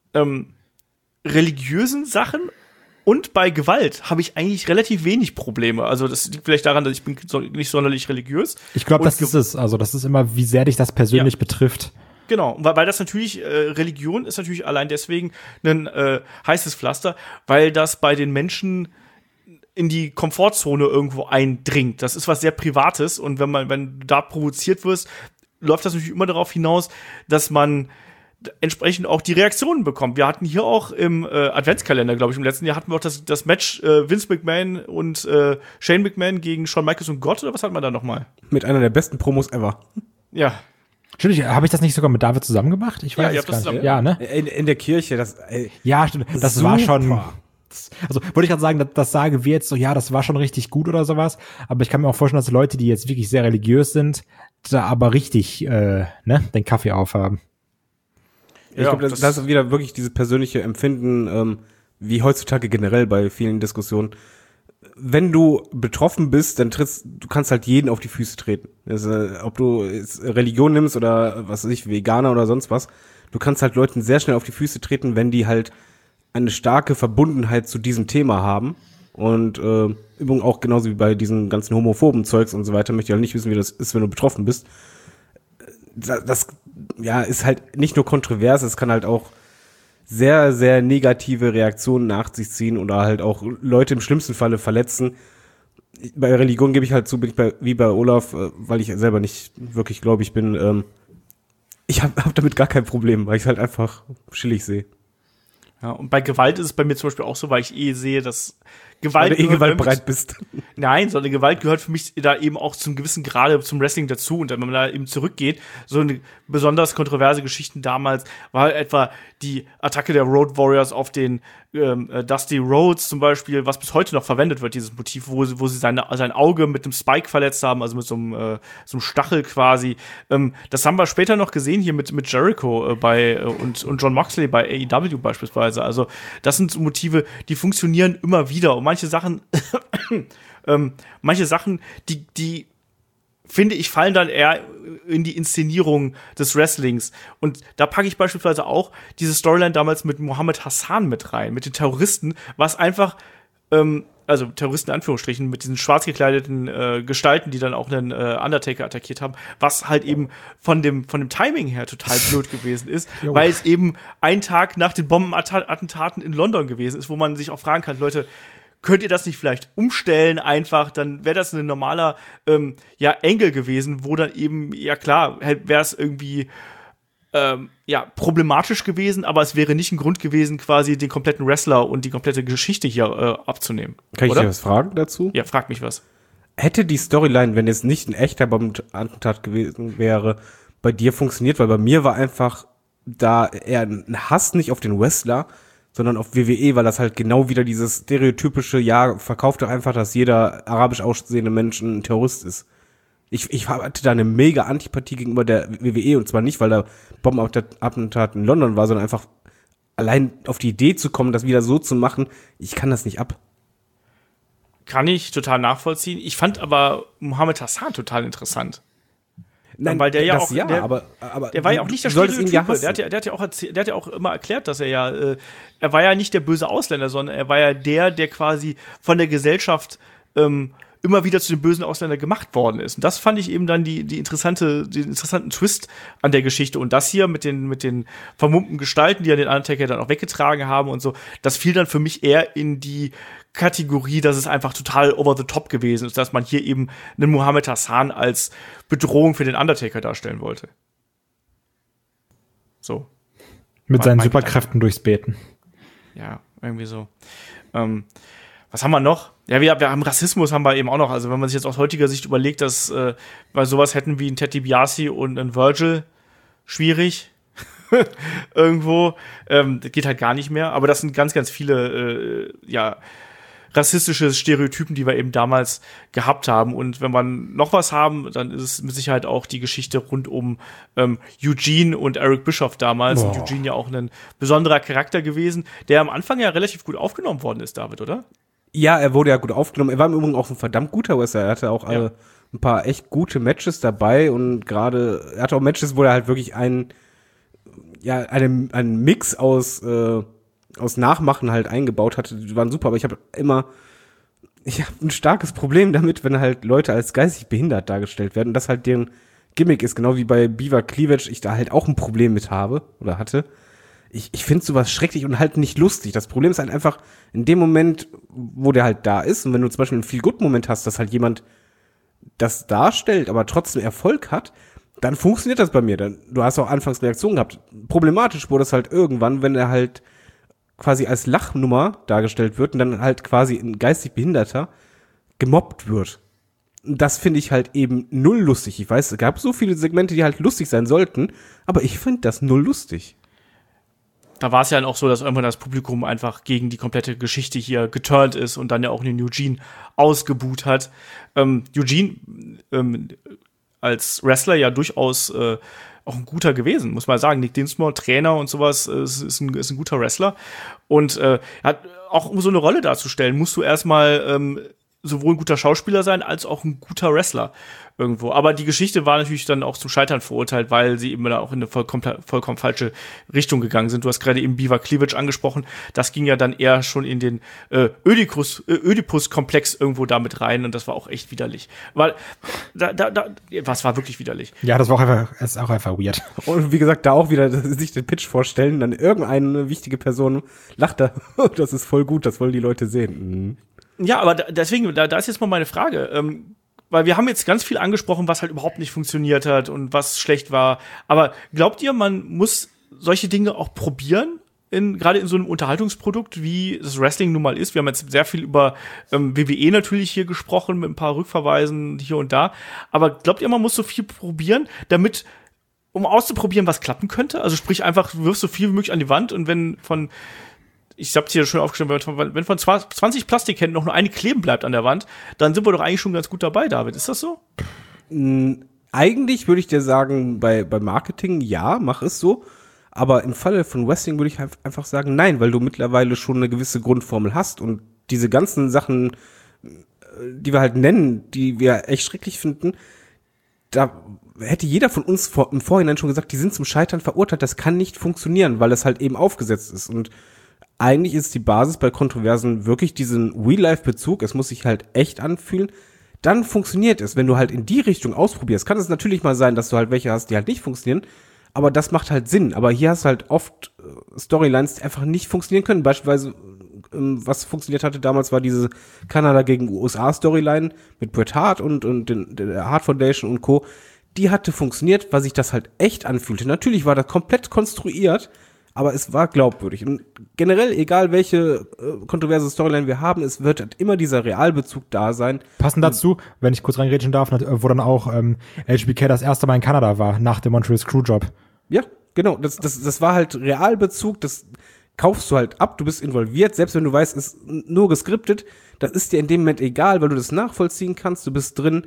religiösen Sachen und bei Gewalt habe ich eigentlich relativ wenig Probleme. Also das liegt vielleicht daran, dass ich bin nicht sonderlich religiös. Ich glaube, das ist es. Also das ist immer, wie sehr dich das persönlich betrifft. Genau, weil das natürlich, Religion ist natürlich allein deswegen ein heißes Pflaster, weil das bei den Menschen in die Komfortzone irgendwo eindringt. Das ist was sehr Privates und wenn du da provoziert wirst, läuft das natürlich immer darauf hinaus, dass man entsprechend auch die Reaktionen bekommt. Wir hatten hier auch im Adventskalender, glaube ich, im letzten Jahr hatten wir auch das Match Vince McMahon und Shane McMahon gegen Shawn Michaels und Gott, oder was hatten wir da nochmal? Mit einer der besten Promos ever. Ja. Stimmt, habe ich das nicht sogar mit David zusammen gemacht? Ich weiß ihr habt das zusammen. Ja, ne? In der Kirche, ja, stimmt. Das super. War schon. Also wollte ich gerade sagen, das sagen wir jetzt so, ja, das war schon richtig gut oder sowas. Aber ich kann mir auch vorstellen, dass Leute, die jetzt wirklich sehr religiös sind, da aber richtig den Kaffee aufhaben. Ich glaube, das ist wieder wirklich dieses persönliche Empfinden, wie heutzutage generell bei vielen Diskussionen. Wenn du betroffen bist, dann du kannst halt jeden auf die Füße treten. Also, ob du Religion nimmst oder was weiß ich, Veganer oder sonst was, du kannst halt Leuten sehr schnell auf die Füße treten, wenn die halt eine starke Verbundenheit zu diesem Thema haben. Und übrigens auch genauso wie bei diesen ganzen homophoben Zeugs und so weiter, möchte ich halt nicht wissen, wie das ist, wenn du betroffen bist. Das ist halt nicht nur kontrovers, es kann halt auch sehr, sehr negative Reaktionen nach sich ziehen oder halt auch Leute im schlimmsten Falle verletzen. Bei Religion gebe ich halt zu, bin ich wie bei Olaf, weil ich selber nicht wirklich gläubig bin, ich hab damit gar kein Problem, weil ich es halt einfach chillig sehe. Ja, und bei Gewalt ist es bei mir zum Beispiel auch so, weil ich sehe, dass Gewalt. Weil du gewaltbereit bist. Nein, sondern Gewalt gehört für mich da eben auch zum gewissen Grade zum Wrestling dazu. Und wenn man da eben zurückgeht, so eine besonders kontroverse Geschichten damals war etwa die Attacke der Road Warriors auf den Dusty Rhodes zum Beispiel, was bis heute noch verwendet wird, dieses Motiv, wo sie sein Auge mit einem Spike verletzt haben, also mit so einem Stachel quasi. Das haben wir später noch gesehen hier mit Jericho und John Moxley bei AEW beispielsweise. Also das sind so Motive, die funktionieren immer wieder. Und manche Sachen, die finde ich, fallen dann eher in die Inszenierung des Wrestlings. Und da packe ich beispielsweise auch diese Storyline damals mit Mohammed Hassan mit rein, mit den Terroristen, was einfach, also Terroristen in Anführungsstrichen, mit diesen schwarz gekleideten Gestalten, die dann auch einen Undertaker attackiert haben, was halt eben von dem Timing her total blöd gewesen ist, weil es eben ein Tag nach den Bombenattentaten in London gewesen ist, wo man sich auch fragen kann, Leute, könnt ihr das nicht vielleicht umstellen einfach, dann wäre das ein normaler Engel gewesen, wo dann eben, ja klar, wäre es irgendwie problematisch gewesen, aber es wäre nicht ein Grund gewesen, quasi den kompletten Wrestler und die komplette Geschichte hier abzunehmen. Kann ich dir was fragen dazu? Ja, frag mich was. Hätte die Storyline, wenn es nicht ein echter Bombenattentat gewesen wäre, bei dir funktioniert? Weil bei mir war einfach da eher ein Hass nicht auf den Wrestler, sondern auf WWE, weil das halt genau wieder dieses stereotypische, verkauft doch einfach, dass jeder arabisch aussehende Mensch ein Terrorist ist. Ich hatte da eine mega Antipathie gegenüber der WWE und zwar nicht, weil da Bombenattentat in London war, sondern einfach allein auf die Idee zu kommen, das wieder so zu machen, ich kann das nicht ab. Kann ich total nachvollziehen. Ich fand aber Mohammed Hassan total interessant. Nein, weil der ja das auch, ja, der, aber der war ja auch nicht der Stereotype. Der hat ja auch immer erklärt, dass er war ja nicht der böse Ausländer, sondern er war ja der quasi von der Gesellschaft immer wieder zu dem bösen Ausländer gemacht worden ist. Und das fand ich eben dann den interessanten Twist an der Geschichte. Und das hier mit den vermummten Gestalten, die ja den Undertaker dann auch weggetragen haben und so, das fiel dann für mich eher in die Kategorie, dass es einfach total over the top gewesen ist, dass man hier eben einen Mohammed Hassan als Bedrohung für den Undertaker darstellen wollte. So. Mit seinen Superkräften durchs Beten. Ja, irgendwie so. Was haben wir noch? Ja, wir haben Rassismus haben wir eben auch noch. Also wenn man sich jetzt aus heutiger Sicht überlegt, dass wir sowas hätten wie ein Ted DiBiase und ein Virgil, schwierig. Irgendwo. Das geht halt gar nicht mehr. Aber das sind ganz, ganz viele rassistische Stereotypen, die wir eben damals gehabt haben. Und wenn wir noch was haben, dann ist es mit Sicherheit auch die Geschichte rund um Eugene und Eric Bischoff damals. Und Eugene ja auch ein besonderer Charakter gewesen, der am Anfang ja relativ gut aufgenommen worden ist, David, oder? Ja, er wurde ja gut aufgenommen. Er war im Übrigen auch ein verdammt guter Wrestler. Er hatte auch ein paar echt gute Matches dabei und er hatte auch Matches, wo er halt wirklich einen Mix aus Nachmachen halt eingebaut hatte. Die waren super, aber ich habe ein starkes Problem damit, wenn halt Leute als geistig behindert dargestellt werden und das halt deren Gimmick ist, genau wie bei Beaver Cleavage ich da halt auch ein Problem mit habe oder hatte. Ich finde sowas schrecklich und halt nicht lustig. Das Problem ist halt einfach, in dem Moment, wo der halt da ist und wenn du zum Beispiel einen Feel-Good-Moment hast, dass halt jemand das darstellt, aber trotzdem Erfolg hat, dann funktioniert das bei mir. Du hast auch anfangs Reaktionen gehabt. Problematisch wurde es halt irgendwann, wenn er halt quasi als Lachnummer dargestellt wird und dann halt quasi ein geistig Behinderter gemobbt wird. Das finde ich halt eben null lustig. Ich weiß, es gab so viele Segmente, die halt lustig sein sollten, aber ich finde das null lustig. Da war es ja dann auch so, dass irgendwann das Publikum einfach gegen die komplette Geschichte hier geturnt ist und dann ja auch den Eugene ausgebuht hat. Eugene als Wrestler ja durchaus auch ein guter gewesen, muss man sagen. Nick Dinsmore, Trainer und sowas, ist ein guter Wrestler. Und hat auch, um so eine Rolle darzustellen, musst du erstmal sowohl ein guter Schauspieler sein, als auch ein guter Wrestler irgendwo. Aber die Geschichte war natürlich dann auch zum Scheitern verurteilt, weil sie eben da auch in eine vollkommen falsche Richtung gegangen sind. Du hast gerade eben Beaver Cleavage angesprochen. Das ging ja dann eher schon in den Ödipus-Komplex irgendwo damit rein und das war auch echt widerlich. Weil was war wirklich widerlich? Ja, ist auch einfach weird. Und wie gesagt, da auch wieder sich den Pitch vorstellen, dann irgendeine wichtige Person lacht da. Das ist voll gut, das wollen die Leute sehen. Ja, aber deswegen, da ist jetzt mal meine Frage. Weil wir haben jetzt ganz viel angesprochen, was halt überhaupt nicht funktioniert hat und was schlecht war. Aber glaubt ihr, man muss solche Dinge auch probieren? Gerade in so einem Unterhaltungsprodukt, wie das Wrestling nun mal ist. Wir haben jetzt sehr viel über WWE natürlich hier gesprochen, mit ein paar Rückverweisen hier und da. Aber glaubt ihr, man muss so viel probieren, um auszuprobieren, was klappen könnte? Also sprich einfach, du wirfst so viel wie möglich an die Wand und ich hab's hier schon aufgeschrieben, wenn von 20 Plastikhänden noch nur eine kleben bleibt an der Wand, dann sind wir doch eigentlich schon ganz gut dabei, David. Ist das so? Eigentlich würde ich dir sagen, bei Marketing, ja, mach es so. Aber im Falle von Wrestling würde ich einfach sagen, nein, weil du mittlerweile schon eine gewisse Grundformel hast und diese ganzen Sachen, die wir halt nennen, die wir echt schrecklich finden, da hätte jeder von uns im Vorhinein schon gesagt, die sind zum Scheitern verurteilt, das kann nicht funktionieren, weil es halt eben aufgesetzt ist. Und eigentlich ist die Basis bei Kontroversen wirklich diesen Real-Life-Bezug, es muss sich halt echt anfühlen, dann funktioniert es. Wenn du halt in die Richtung ausprobierst, kann es natürlich mal sein, dass du halt welche hast, die halt nicht funktionieren, aber das macht halt Sinn. Aber hier hast du halt oft Storylines, die einfach nicht funktionieren können. Beispielsweise, was funktioniert hatte damals, war diese Kanada gegen USA-Storyline mit Bret Hart und der Hart Foundation und Co. Die hatte funktioniert, weil sich das halt echt anfühlte. Natürlich war das komplett konstruiert, aber es war glaubwürdig. Und generell, egal welche kontroverse Storyline wir haben, es wird halt immer dieser Realbezug da sein. Passend dazu, wenn ich kurz reingrätschen darf, wo dann auch HBK das erste Mal in Kanada war, nach dem Montreal Screwjob. Ja, genau. Das war halt Realbezug, das kaufst du halt ab, du bist involviert, selbst wenn du weißt, es ist nur geskriptet, das ist dir in dem Moment egal, weil du das nachvollziehen kannst, du bist drin,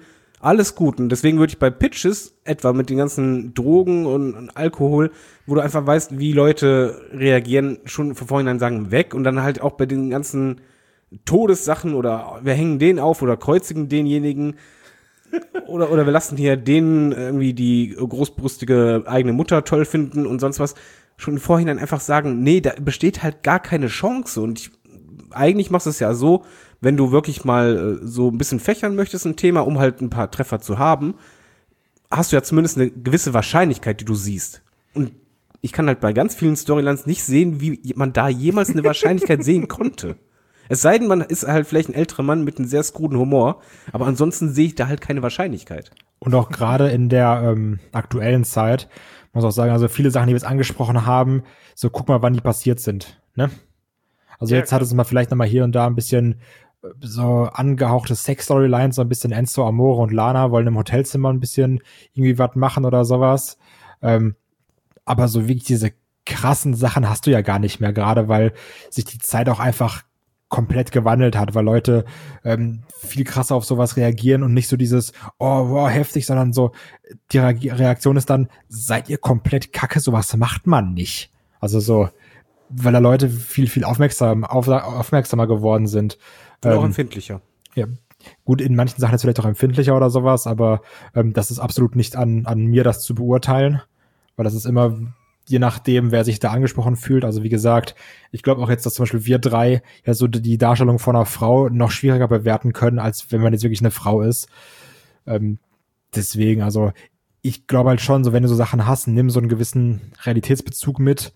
Alles gut. Und deswegen würde ich bei Pitches, etwa mit den ganzen Drogen und Alkohol, wo du einfach weißt, wie Leute reagieren, schon von vornherein sagen, weg. Und dann halt auch bei den ganzen Todessachen oder wir hängen den auf oder kreuzigen denjenigen oder wir lassen hier den irgendwie die großbrüstige eigene Mutter toll finden und sonst was. Schon im Vorhinein einfach sagen, nee, da besteht halt gar keine Chance. Und eigentlich machst du es ja so, wenn du wirklich mal so ein bisschen fächern möchtest, ein Thema, um halt ein paar Treffer zu haben, hast du ja zumindest eine gewisse Wahrscheinlichkeit, die du siehst. Und ich kann halt bei ganz vielen Storylines nicht sehen, wie man da jemals eine Wahrscheinlichkeit sehen konnte. Es sei denn, man ist halt vielleicht ein älterer Mann mit einem sehr skruden Humor, aber ansonsten sehe ich da halt keine Wahrscheinlichkeit. Und auch gerade in der aktuellen Zeit, muss auch sagen, also viele Sachen, die wir jetzt angesprochen haben, so guck mal, wann die passiert sind, ne? Also Ja, jetzt hat es mal vielleicht noch mal hier und da ein bisschen so angehauchte Sex-Storylines, so ein bisschen Enzo Amore und Lana wollen im Hotelzimmer ein bisschen irgendwie was machen oder sowas. Aber so wirklich diese krassen Sachen hast du ja gar nicht mehr, gerade weil sich die Zeit auch einfach komplett gewandelt hat, weil Leute viel krasser auf sowas reagieren und nicht so dieses, oh, wow, heftig, sondern so, die Reaktion ist dann, seid ihr komplett kacke, sowas macht man nicht. Also so, weil da Leute viel aufmerksamer geworden sind. Und auch empfindlicher. Ja, gut, in manchen Sachen ist vielleicht auch empfindlicher oder sowas, aber das ist absolut nicht an mir, das zu beurteilen, weil das ist immer je nachdem, wer sich da angesprochen fühlt. Also wie gesagt, ich glaube auch jetzt, dass zum Beispiel wir drei ja so die Darstellung von einer Frau noch schwieriger bewerten können, als wenn man jetzt wirklich eine Frau ist. Deswegen, also ich glaube halt schon, so wenn du so Sachen hast, nimm so einen gewissen Realitätsbezug mit.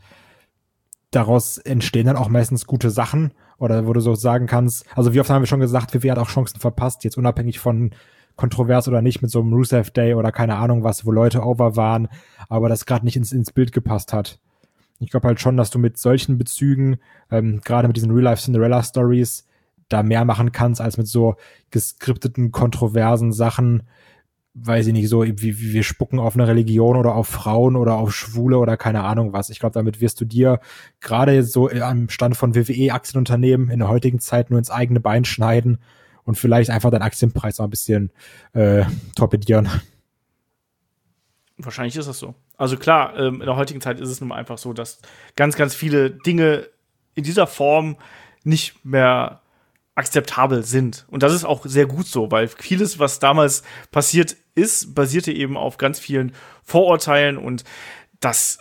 Daraus entstehen dann auch meistens gute Sachen. Oder wo du so sagen kannst, also wie oft haben wir schon gesagt, WWE hat auch Chancen verpasst, jetzt unabhängig von kontrovers oder nicht, mit so einem Rusev Day oder keine Ahnung was, wo Leute over waren, aber das gerade nicht ins Bild gepasst hat. Ich glaube halt schon, dass du mit solchen Bezügen, gerade mit diesen Real-Life-Cinderella-Stories, da mehr machen kannst, als mit so geskripteten, kontroversen Sachen, weiß ich nicht, so wie wir spucken auf eine Religion oder auf Frauen oder auf Schwule oder keine Ahnung was. Ich glaube, damit wirst du dir gerade so am Stand von WWE-Aktienunternehmen in der heutigen Zeit nur ins eigene Bein schneiden und vielleicht einfach deinen Aktienpreis mal ein bisschen torpedieren. Wahrscheinlich ist das so. Also klar, in der heutigen Zeit ist es nun mal einfach so, dass ganz, ganz viele Dinge in dieser Form nicht mehr akzeptabel sind. Und das ist auch sehr gut so, weil vieles, was damals passiert ist, basierte eben auf ganz vielen Vorurteilen und das,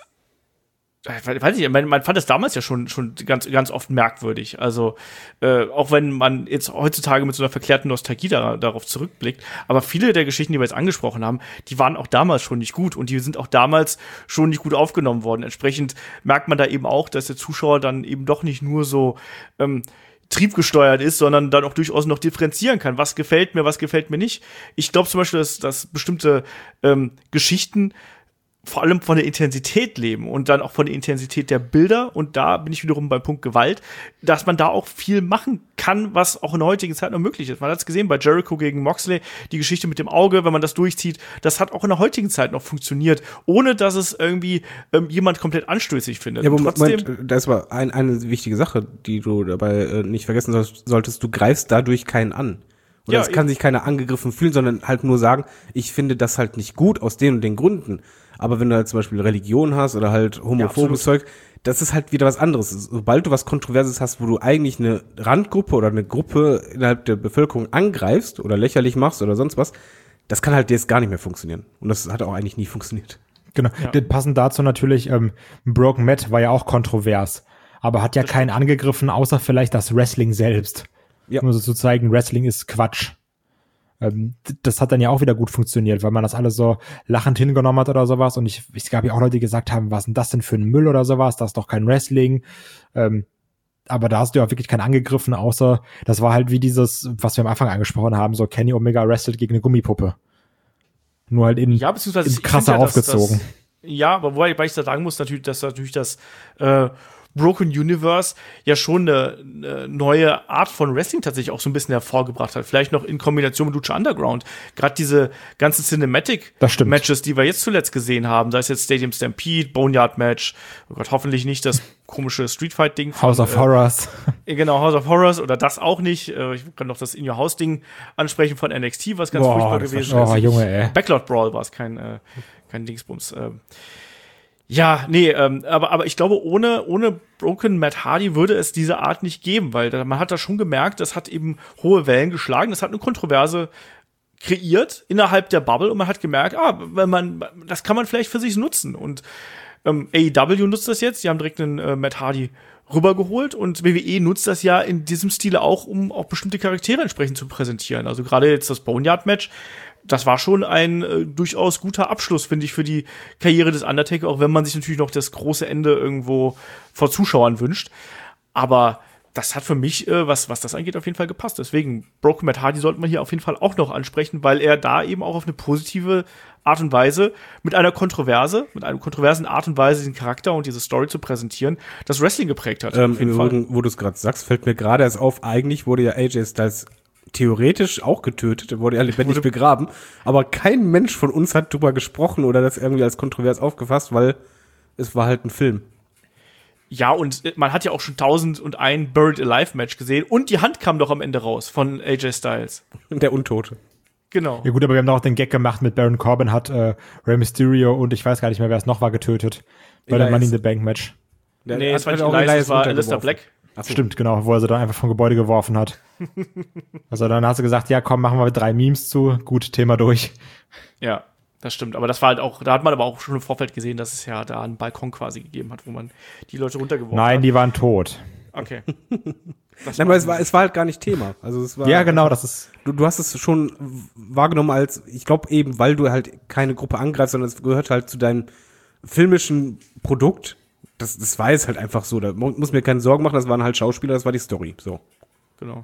weiß ich, man fand das damals ja schon ganz, ganz oft merkwürdig. Also, auch wenn man jetzt heutzutage mit so einer verklärten Nostalgie darauf zurückblickt, aber viele der Geschichten, die wir jetzt angesprochen haben, die waren auch damals schon nicht gut und die sind auch damals schon nicht gut aufgenommen worden. Entsprechend merkt man da eben auch, dass der Zuschauer dann eben doch nicht nur so triebgesteuert ist, sondern dann auch durchaus noch differenzieren kann. Was gefällt mir nicht. Ich glaube zum Beispiel, dass bestimmte Geschichten vor allem von der Intensität leben und dann auch von der Intensität der Bilder. Und da bin ich wiederum beim Punkt Gewalt, dass man da auch viel machen kann, was auch in der heutigen Zeit noch möglich ist. Man hat es gesehen bei Jericho gegen Moxley, die Geschichte mit dem Auge, wenn man das durchzieht, das hat auch in der heutigen Zeit noch funktioniert, ohne dass es irgendwie jemand komplett anstößig findet. Ja, aber Moment, das war eine wichtige Sache, die du dabei nicht vergessen solltest. Du greifst dadurch keinen an. Und es kann sich keiner angegriffen fühlen, sondern halt nur sagen, ich finde das halt nicht gut aus den und den Gründen. Aber wenn du halt zum Beispiel Religion hast oder halt homophobes Zeug, das ist halt wieder was anderes. Sobald du was Kontroverses hast, wo du eigentlich eine Randgruppe oder eine Gruppe innerhalb der Bevölkerung angreifst oder lächerlich machst oder sonst was, das kann halt jetzt gar nicht mehr funktionieren. Und das hat auch eigentlich nie funktioniert. Genau. Ja. Passend dazu natürlich, Broken Matt war ja auch kontrovers, aber hat ja keinen angegriffen, außer vielleicht das Wrestling selbst. Ja. Um so zu zeigen, Wrestling ist Quatsch. Das hat dann ja auch wieder gut funktioniert, weil man das alles so lachend hingenommen hat oder sowas. Und es gab ja auch Leute, die gesagt haben, was ist denn das denn für ein Müll oder sowas? Das ist doch kein Wrestling. Aber da hast du ja wirklich keinen angegriffen, außer das war halt wie dieses, was wir am Anfang angesprochen haben, so Kenny Omega wrestelt gegen eine Gummipuppe. Nur halt in krasser aufgezogen. Ja, aber wobei ich da sagen muss, dass natürlich das Broken Universe ja schon eine neue Art von Wrestling tatsächlich auch so ein bisschen hervorgebracht hat. Vielleicht noch in Kombination mit Lucha Underground. Gerade diese ganzen Cinematic-Matches, die wir jetzt zuletzt gesehen haben, sei es jetzt Stadium Stampede, Boneyard-Match, oh Gott, hoffentlich nicht das komische Street-Fight-Ding. House of Horrors. Genau, House of Horrors oder das auch nicht. Ich kann noch das In-Your-House-Ding ansprechen von NXT, was ganz furchtbar gewesen ist. Oh, Junge, ey. Backlot Brawl war es, kein Dingsbums. Ja, nee, aber ich glaube, ohne Broken Matt Hardy würde es diese Art nicht geben, weil man hat da schon gemerkt, das hat eben hohe Wellen geschlagen, das hat eine Kontroverse kreiert innerhalb der Bubble und man hat gemerkt, das kann man vielleicht für sich nutzen und AEW nutzt das jetzt, die haben direkt einen Matt Hardy rübergeholt und WWE nutzt das ja in diesem Stile auch, um auch bestimmte Charaktere entsprechend zu präsentieren. Also gerade jetzt das Boneyard-Match, das war schon ein durchaus guter Abschluss, finde ich, für die Karriere des Undertaker, auch wenn man sich natürlich noch das große Ende irgendwo vor Zuschauern wünscht. Aber das hat für mich, was das angeht, auf jeden Fall gepasst. Deswegen, Broken Matt Hardy sollte man hier auf jeden Fall auch noch ansprechen, weil er da eben auch auf eine positive Art und Weise mit einer kontroversen Art und Weise diesen Charakter und diese Story zu präsentieren, das Wrestling geprägt hat. Im Übrigen, wo du es gerade sagst, fällt mir gerade erst auf, eigentlich wurde ja AJ Styles theoretisch auch getötet, er wurde ja lebendig begraben, aber kein Mensch von uns hat drüber gesprochen oder das irgendwie als kontrovers aufgefasst, weil es war halt ein Film. Ja, und man hat ja auch schon 1001 Buried Alive Match gesehen und die Hand kam doch am Ende raus von AJ Styles. Der Untote. Genau. Ja gut, aber wir haben noch den Gag gemacht mit Baron Corbin hat Rey Mysterio und ich weiß gar nicht mehr, wer es noch war, getötet. Bei dem Money in the Bank Match. Nee, das war nicht Elias, das war Alistair Black. So. Stimmt, genau, wo er sie dann einfach vom Gebäude geworfen hat. Also dann hast du gesagt, ja komm, machen wir 3 Memes zu, gut, Thema durch. Ja, das stimmt. Aber das war halt auch, da hat man aber auch schon im Vorfeld gesehen, dass es ja da einen Balkon quasi gegeben hat, wo man die Leute runtergeworfen hat. Nein, die waren tot. Okay. Nein, aber es war halt gar nicht Thema. Also es war, ja, genau, das ist. Du hast es schon wahrgenommen als, ich glaube eben, weil du halt keine Gruppe angreifst, sondern es gehört halt zu deinem filmischen Produkt. Das war jetzt halt einfach so. Da muss mir keine Sorgen machen, das waren halt Schauspieler, das war die Story. So. Genau.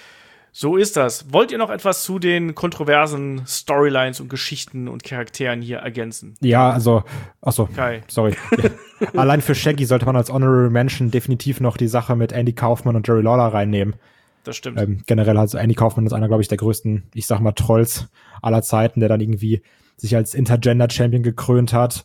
So ist das. Wollt ihr noch etwas zu den kontroversen Storylines und Geschichten und Charakteren hier ergänzen? Ja, also, achso, Kai. Sorry. Ja. Allein für Shaggy sollte man als Honorary Mention definitiv noch die Sache mit Andy Kaufman und Jerry Lawler reinnehmen. Das stimmt. Generell, also Andy Kaufman ist einer, glaube ich, der größten, ich sag mal, Trolls aller Zeiten, der dann irgendwie sich als Intergender-Champion gekrönt hat.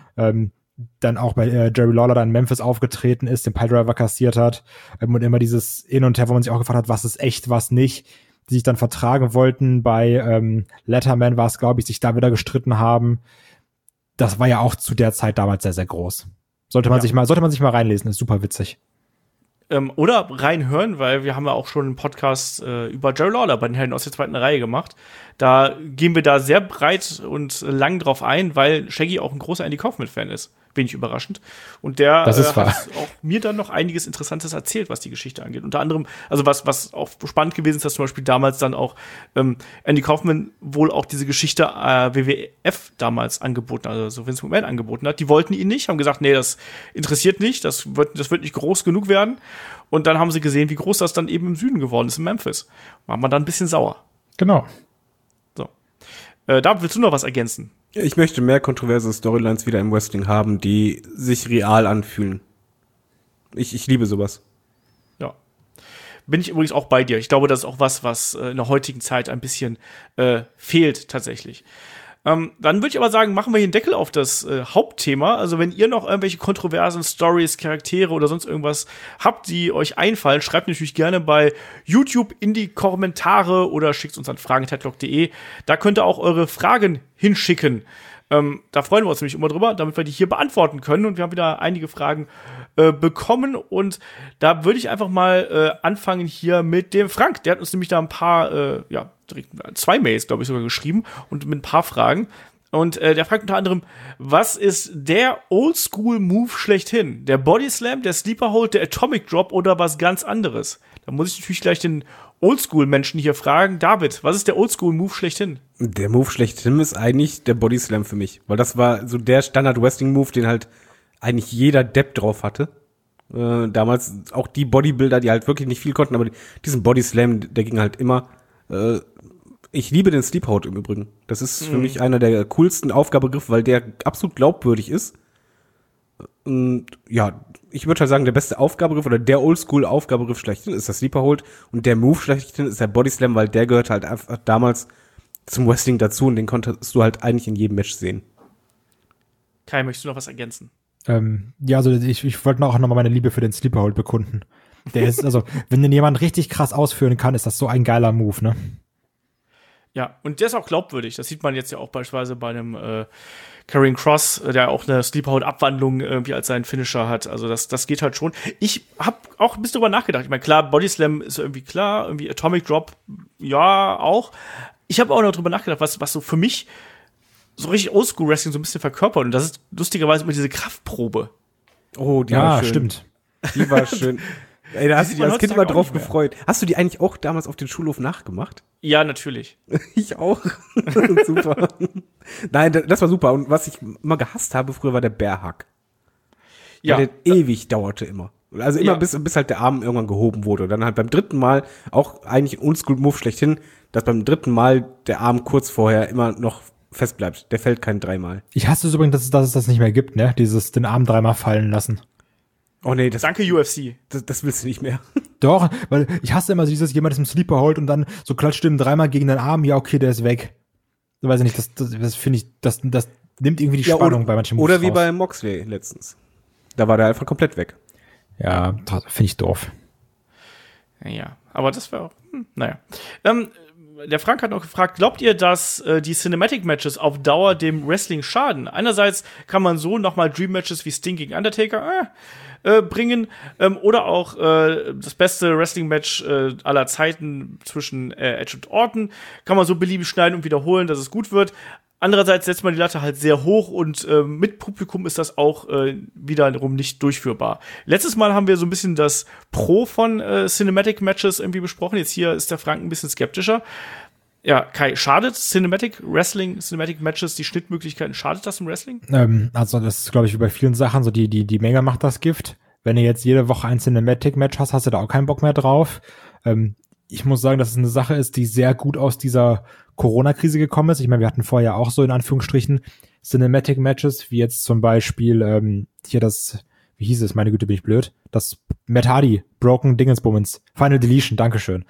Dann auch bei Jerry Lawler da in Memphis aufgetreten ist, den Piledriver kassiert hat und immer dieses Hin und Her, wo man sich auch gefragt hat, was ist echt, was nicht, die sich dann vertragen wollten. Bei Letterman war es, glaube ich, sich da wieder gestritten haben. Das war ja auch zu der Zeit damals sehr, sehr groß. Sollte man sich mal reinlesen, ist super witzig. Oder reinhören, weil wir haben ja auch schon einen Podcast über Jerry Lawler bei den Helden aus der zweiten Reihe gemacht. Da gehen wir da sehr breit und lang drauf ein, weil Shaggy auch ein großer Andy Kaufman-Fan ist. Wenig überraschend. Und der hat auch mir dann noch einiges Interessantes erzählt, was die Geschichte angeht. Unter anderem, also was auch spannend gewesen ist, dass zum Beispiel damals dann auch Andy Kaufman wohl auch diese Geschichte WWF damals angeboten, also so Vince McMahon angeboten hat. Die wollten ihn nicht, haben gesagt, nee, das interessiert nicht, das wird nicht groß genug werden. Und dann haben sie gesehen, wie groß das dann eben im Süden geworden ist, in Memphis. War man dann ein bisschen sauer. Genau. So. Da willst du noch was ergänzen? Ich möchte mehr kontroverse Storylines wieder im Wrestling haben, die sich real anfühlen. Ich liebe sowas. Ja. Bin ich übrigens auch bei dir. Ich glaube, das ist auch was in der heutigen Zeit ein bisschen fehlt tatsächlich. Dann würde ich aber sagen, machen wir hier einen Deckel auf das Hauptthema. Also wenn ihr noch irgendwelche kontroversen Stories, Charaktere oder sonst irgendwas habt, die euch einfallen, schreibt natürlich gerne bei YouTube in die Kommentare oder schickt uns an fragen@headlock.de. Da könnt ihr auch eure Fragen hinschicken. Da freuen wir uns nämlich immer drüber, damit wir die hier beantworten können. Und wir haben wieder einige Fragen bekommen. Und da würde ich einfach mal anfangen hier mit dem Frank. Der hat uns nämlich da ein paar, direkt 2 Mails, glaube ich, sogar geschrieben und mit ein paar Fragen. Und der fragt unter anderem, was ist der Oldschool-Move schlechthin? Der Body Slam, der Sleeper Hold, der Atomic Drop oder was ganz anderes? Da muss ich natürlich gleich den Oldschool-Menschen hier fragen. David, was ist der Oldschool-Move schlechthin? Der Move schlechthin ist eigentlich der Body Slam für mich. Weil das war so der Standard-Wrestling-Move, den halt eigentlich jeder Depp drauf hatte. Damals auch die Bodybuilder, die halt wirklich nicht viel konnten, aber diesen Body Slam, der ging halt immer. Ich liebe den Sleephold im Übrigen. Das ist für mich einer der coolsten Aufgabegriffe, weil der absolut glaubwürdig ist. Und ja, ich würde halt sagen, der beste Aufgabegriff oder der Oldschool-Aufgabegriff schlechthin ist der Sleeper Hold und der Move schlechthin ist der Body Slam, weil der gehört halt einfach damals zum Wrestling dazu und den konntest du halt eigentlich in jedem Match sehen. Kai, möchtest du noch was ergänzen? Ja, also ich wollte auch nochmal meine Liebe für den Sleeper Hold bekunden. Der ist, also, wenn den jemand richtig krass ausführen kann, ist das so ein geiler Move, ne? Ja, und der ist auch glaubwürdig. Das sieht man jetzt ja auch beispielsweise bei einem Karrion Kross, der auch eine Sleeper-Hold-Abwandlung irgendwie als seinen Finisher hat. Also das geht halt schon. Ich habe auch ein bisschen drüber nachgedacht. Ich meine, klar, Body Slam ist irgendwie klar, irgendwie Atomic Drop, ja, auch. Ich habe auch noch drüber nachgedacht, was so für mich so richtig Oldschool-Wrestling so ein bisschen verkörpert. Und das ist lustigerweise immer diese Kraftprobe. Oh, die war schön. Stimmt. Die war schön. Ey, da hast du dich als Kind immer drauf nicht mehr. gefreut. Hast du die eigentlich auch damals auf den Schulhof nachgemacht? Ja, natürlich. Ich auch. Super. Nein, das war super. Und was ich immer gehasst habe früher, war der Bearhug. Ja. Der ewig dauerte immer. Also immer Ja. bis halt der Arm irgendwann gehoben wurde. Und dann halt beim dritten Mal, auch eigentlich ein Oldschool-Move schlechthin, dass beim dritten Mal der Arm kurz vorher immer noch fest bleibt. Der fällt kein dreimal. Ich hasse es übrigens, dass es das nicht mehr gibt, ne? Den Arm dreimal fallen lassen. Oh nee, Danke, UFC. das willst du nicht mehr. Doch, weil ich hasse immer dieses, jemand ist im Sleeper holt und dann so klatscht ihm dreimal gegen den Arm, ja, okay, der ist weg. Weiß ich nicht, das finde ich, das nimmt irgendwie die Spannung bei manchen Moves Oder wie raus. bei Moxley letztens. Da war der einfach komplett weg. Ja, finde ich doof. Ja, aber das war auch, naja. Der Frank hat noch gefragt, glaubt ihr, dass die Cinematic-Matches auf Dauer dem Wrestling schaden? Einerseits kann man so nochmal Dream-Matches wie Sting gegen Undertaker bringen oder auch das beste Wrestling-Match aller Zeiten zwischen Edge und Orton kann man so beliebig schneiden und wiederholen, dass es gut wird. Andererseits setzt man die Latte halt sehr hoch und mit Publikum ist das auch wiederum nicht durchführbar. Letztes Mal haben wir so ein bisschen das Pro von Cinematic Matches irgendwie besprochen. Jetzt hier ist der Frank ein bisschen skeptischer. Ja, Kai, schadet Cinematic Wrestling, Cinematic Matches, die Schnittmöglichkeiten, schadet das im Wrestling? Also das ist, glaube ich, wie bei vielen Sachen, so die Menge macht das Gift. Wenn du jetzt jede Woche ein Cinematic-Match hast, hast du da auch keinen Bock mehr drauf. Ich muss sagen, dass es eine Sache ist, die sehr gut aus dieser Corona-Krise gekommen ist. Ich meine, wir hatten vorher auch so in Anführungsstrichen Cinematic-Matches, wie jetzt zum Beispiel hier das, wie hieß es, meine Güte, bin ich blöd, das Matt Hardy, Broken Dingensbummens, Final Deletion, Dankeschön,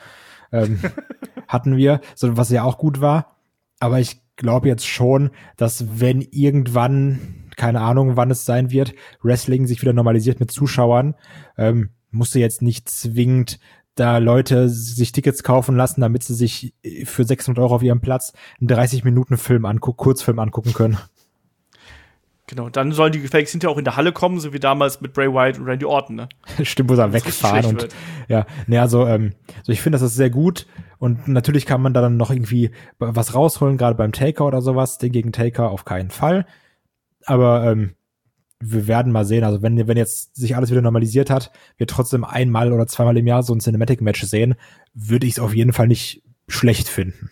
hatten wir, so was ja auch gut war. Aber ich glaube jetzt schon, dass wenn irgendwann, keine Ahnung, wann es sein wird, Wrestling sich wieder normalisiert mit Zuschauern, musst du jetzt nicht zwingend da Leute sich Tickets kaufen lassen, damit sie sich für 600 € auf ihrem Platz einen 30-Minuten-Film Kurzfilm angucken können. Genau, dann sollen die Fakes hinterher auch in der Halle kommen, so wie damals mit Bray Wyatt und Randy Orton, ne? Stimmt, wo sie Wenn's richtig wegfahren schlecht und wird. ja, ne, also ich finde, das ist sehr gut und natürlich kann man da dann noch irgendwie was rausholen, gerade beim Taker oder sowas, den gegen Taker auf keinen Fall, aber wir werden mal sehen, also wenn jetzt sich alles wieder normalisiert hat, wir trotzdem einmal oder zweimal im Jahr so ein Cinematic-Match sehen, würde ich es auf jeden Fall nicht schlecht finden.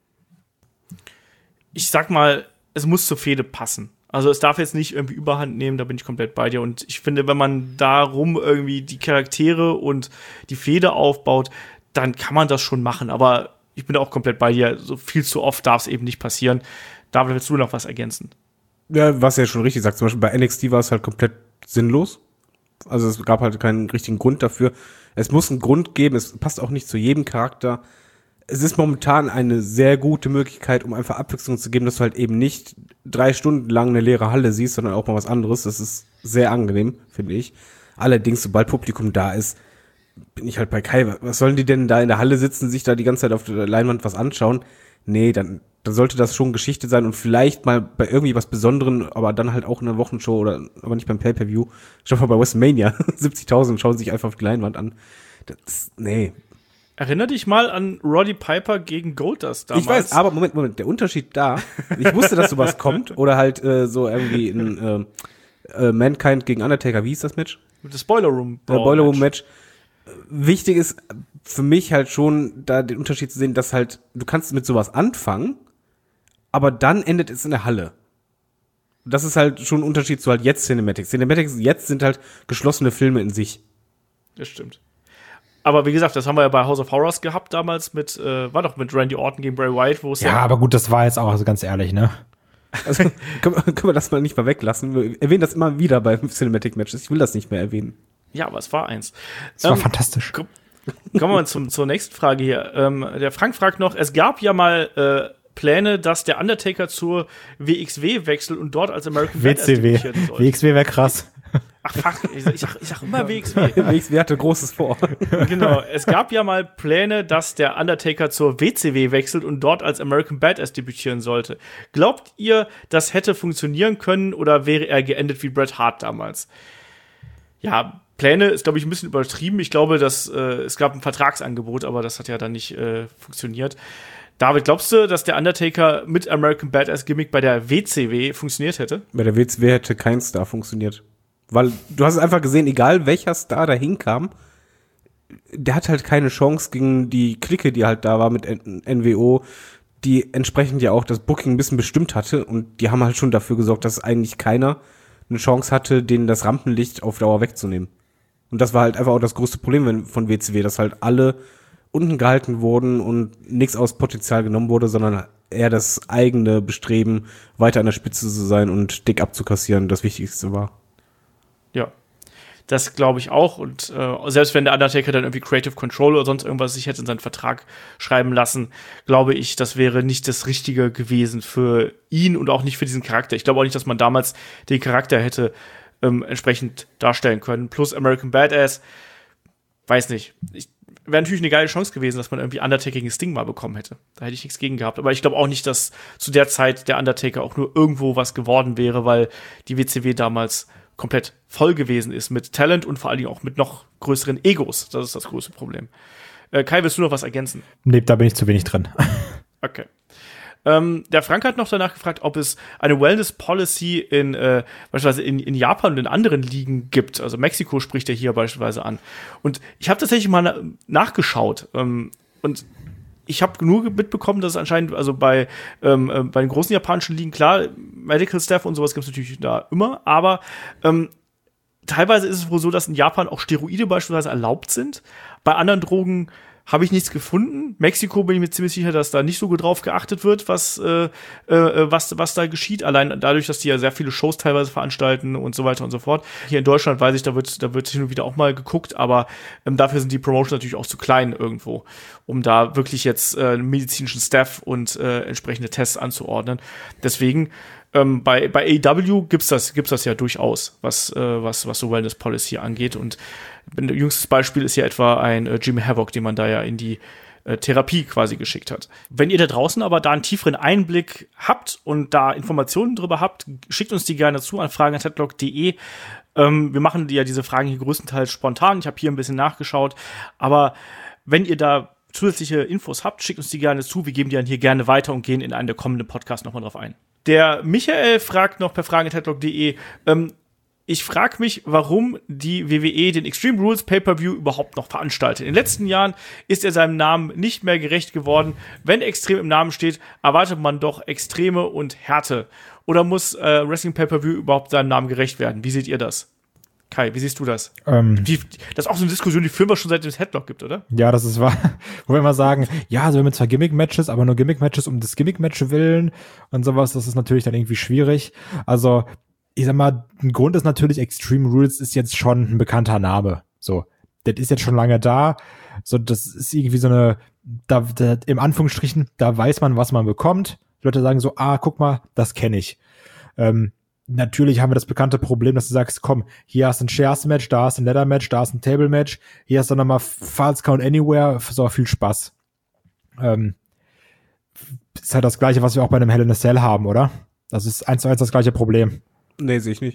Ich sag mal, es muss zur Fehde passen. Also es darf jetzt nicht irgendwie Überhand nehmen, da bin ich komplett bei dir. Und ich finde, wenn man darum irgendwie die Charaktere und die Fehde aufbaut, dann kann man das schon machen. Aber ich bin auch komplett bei dir. So viel zu oft darf es eben nicht passieren. David, willst du noch was ergänzen? Ja, was er schon richtig sagt. Zum Beispiel bei NXT war es halt komplett sinnlos. Also es gab halt keinen richtigen Grund dafür. Es muss einen Grund geben. Es passt auch nicht zu jedem Charakter. Es ist momentan eine sehr gute Möglichkeit, um einfach Abwechslung zu geben, dass du halt eben nicht 3 Stunden lang eine leere Halle siehst, sondern auch mal was anderes. Das ist sehr angenehm, finde ich. Allerdings, sobald Publikum da ist, bin ich halt bei Kai. Was sollen die denn da in der Halle sitzen, sich da die ganze Zeit auf der Leinwand was anschauen? Nee, dann sollte das schon Geschichte sein und vielleicht mal bei irgendwie was Besonderen, aber dann halt auch in einer Wochenshow oder aber nicht beim Pay-Per-View. Schau mal bei WrestleMania. 70.000 schauen sich einfach auf die Leinwand an. Nee. Erinner dich mal an Roddy Piper gegen Goldust damals. Ich weiß, aber Moment, der Unterschied da, ich wusste, dass sowas kommt, oder halt so irgendwie ein Mankind gegen Undertaker, wie hieß das Match? Das Boiler Room Boiler Room Match. Wichtig ist für mich halt schon, da den Unterschied zu sehen, dass halt, du kannst mit sowas anfangen, aber dann endet es in der Halle. Das ist halt schon ein Unterschied zu halt jetzt Cinematics. Cinematics jetzt sind halt geschlossene Filme in sich. Das stimmt. Aber wie gesagt, das haben wir ja bei House of Horrors gehabt damals war doch mit Randy Orton gegen Bray Wyatt, wo es Ja, aber gut, das war jetzt auch, also ganz ehrlich, ne? Also können wir das mal nicht mal weglassen. Wir erwähnen das immer wieder bei Cinematic Matches. Ich will das nicht mehr erwähnen. Ja, aber es war eins. Das war fantastisch. Kommen wir mal zur nächsten Frage hier. Der Frank fragt noch, es gab ja mal Pläne, dass der Undertaker zur WXW wechselt und dort als American Badass debütieren soll. WXW wäre krass. Ach fuck, ich sag immer WXW. WXW hatte Großes vor. Genau, es gab ja mal Pläne, dass der Undertaker zur WCW wechselt und dort als American Badass debütieren sollte. Glaubt ihr, das hätte funktionieren können oder wäre er geendet wie Bret Hart damals? Ja, Pläne ist, glaube ich, ein bisschen übertrieben. Ich glaube, dass es gab ein Vertragsangebot, aber das hat ja dann nicht funktioniert. David, glaubst du, dass der Undertaker mit American Badass Gimmick bei der WCW funktioniert hätte? Bei der WCW hätte kein Star funktioniert. Weil du hast es einfach gesehen, egal welcher Star da hinkam, der hat halt keine Chance gegen die Clique, die halt da war mit NWO, die entsprechend ja auch das Booking ein bisschen bestimmt hatte. Und die haben halt schon dafür gesorgt, dass eigentlich keiner eine Chance hatte, denen das Rampenlicht auf Dauer wegzunehmen. Und das war halt einfach auch das größte Problem von WCW, dass halt alle unten gehalten wurden und nichts aus Potenzial genommen wurde, sondern eher das eigene Bestreben, weiter an der Spitze zu sein und dick abzukassieren, das Wichtigste war. Ja, das glaube ich auch. Und selbst wenn der Undertaker dann irgendwie Creative Control oder sonst irgendwas sich hätte in seinen Vertrag schreiben lassen, glaube ich, das wäre nicht das Richtige gewesen für ihn und auch nicht für diesen Charakter. Ich glaube auch nicht, dass man damals den Charakter hätte entsprechend darstellen können. Plus American Badass, weiß nicht. Wäre natürlich eine geile Chance gewesen, dass man irgendwie Undertaker gegen Sting mal bekommen hätte. Da hätte ich nichts gegen gehabt. Aber ich glaube auch nicht, dass zu der Zeit der Undertaker auch nur irgendwo was geworden wäre, weil die WCW damals komplett voll gewesen ist mit Talent und vor allen Dingen auch mit noch größeren Egos. Das ist das große Problem. Kai, willst du noch was ergänzen? Nee, da bin ich zu wenig drin. Okay. Der Frank hat noch danach gefragt, ob es eine Wellness-Policy beispielsweise in Japan und in anderen Ligen gibt. Also Mexiko spricht er hier beispielsweise an. Und ich habe tatsächlich mal nachgeschaut. Und ich habe nur mitbekommen, dass es anscheinend, also bei den großen japanischen Ligen, klar, Medical Staff und sowas gibt es natürlich da immer, aber teilweise ist es wohl so, dass in Japan auch Steroide beispielsweise erlaubt sind. Bei anderen Drogen habe ich nichts gefunden. Mexiko bin ich mir ziemlich sicher, dass da nicht so gut drauf geachtet wird, was da geschieht. Allein dadurch, dass die ja sehr viele Shows teilweise veranstalten und so weiter und so fort. Hier in Deutschland weiß ich, da wird hin und wieder auch mal geguckt, aber dafür sind die Promotions natürlich auch zu klein irgendwo, um da wirklich jetzt medizinischen Staff und entsprechende Tests anzuordnen. Deswegen bei AEW gibt's das ja durchaus, was so Wellness Policy angeht. Und ein jüngstes Beispiel ist ja etwa ein Jimmy Havoc, den man da ja in die Therapie quasi geschickt hat. Wenn ihr da draußen aber da einen tieferen Einblick habt und da Informationen drüber habt, schickt uns die gerne zu an fragen@headlock.de. Wir machen ja diese Fragen hier größtenteils spontan. Ich habe hier ein bisschen nachgeschaut. Aber wenn ihr da zusätzliche Infos habt, schickt uns die gerne zu. Wir geben die dann hier gerne weiter und gehen in einen der kommenden Podcasts nochmal drauf ein. Der Michael fragt noch per fragen@headlock.de, ich frage mich, warum die WWE den Extreme Rules Pay-Per-View überhaupt noch veranstaltet. In den letzten Jahren ist er seinem Namen nicht mehr gerecht geworden. Wenn Extrem im Namen steht, erwartet man doch Extreme und Härte. Oder muss Wrestling Pay-Per-View überhaupt seinem Namen gerecht werden? Wie seht ihr das? Kai, wie siehst du das? Das ist auch so eine Diskussion, die für immer schon seit dem Headlock gibt, oder? Ja, das ist wahr. Wo wir immer sagen, ja, also wir haben zwar Gimmick-Matches, aber nur Gimmick-Matches um das Gimmick-Match willen und sowas, das ist natürlich dann irgendwie schwierig. Also, ich sag mal, ein Grund ist natürlich, Extreme Rules ist jetzt schon ein bekannter Name. So, das ist jetzt schon lange da. So, das ist irgendwie so eine, da im Anführungsstrichen, da weiß man, was man bekommt. Die Leute sagen so, guck mal, das kenne ich. Natürlich haben wir das bekannte Problem, dass du sagst, komm, hier hast du ein Shares-Match, da hast du ein Ladder-Match, da hast du ein Table-Match, hier hast du nochmal Falls Count Anywhere, so viel Spaß. Ist halt das Gleiche, was wir auch bei einem Hell in a Cell haben, oder? Das ist 1:1 das gleiche Problem. Nee, sehe ich nicht.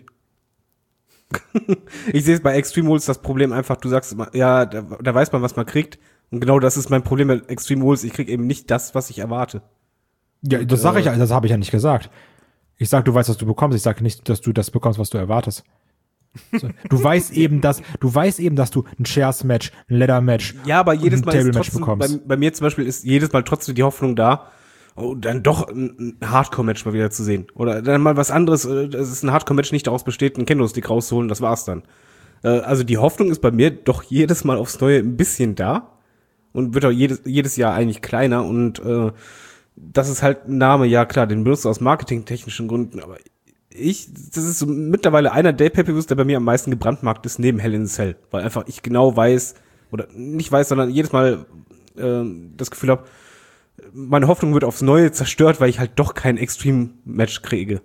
Ich sehe es bei Extreme Rules das Problem einfach, du sagst immer, ja, da weiß man, was man kriegt. Und genau das ist mein Problem mit Extreme Rules. Ich kriege eben nicht das, was ich erwarte. Ja, das sage ich, das habe ich ja nicht gesagt. Ich sag, du weißt, was du bekommst. Ich sage nicht, dass du das bekommst, was du erwartest. So, du weißt eben, dass du ein Shares-Match, ein Ladder-Match, ja, aber jedes Mal ist trotzdem, bekommst. bei mir zum Beispiel ist jedes Mal trotzdem die Hoffnung da, oh, dann doch ein Hardcore-Match mal wieder zu sehen. Oder dann mal was anderes, dass es ein Hardcore-Match nicht daraus besteht, einen Kendo-Stick rauszuholen, das war's dann. Also die Hoffnung ist bei mir doch jedes Mal aufs Neue ein bisschen da und wird auch jedes Jahr eigentlich kleiner und das ist halt ein Name, ja klar, den benutzt du aus marketingtechnischen Gründen, aber das ist so mittlerweile einer der Pay-Per-Views, der bei mir am meisten gebrandmarkt ist, neben Hell in a Cell, weil einfach ich genau weiß, oder nicht weiß, sondern jedes Mal das Gefühl habe, meine Hoffnung wird aufs Neue zerstört, weil ich halt doch kein Extreme-Match kriege.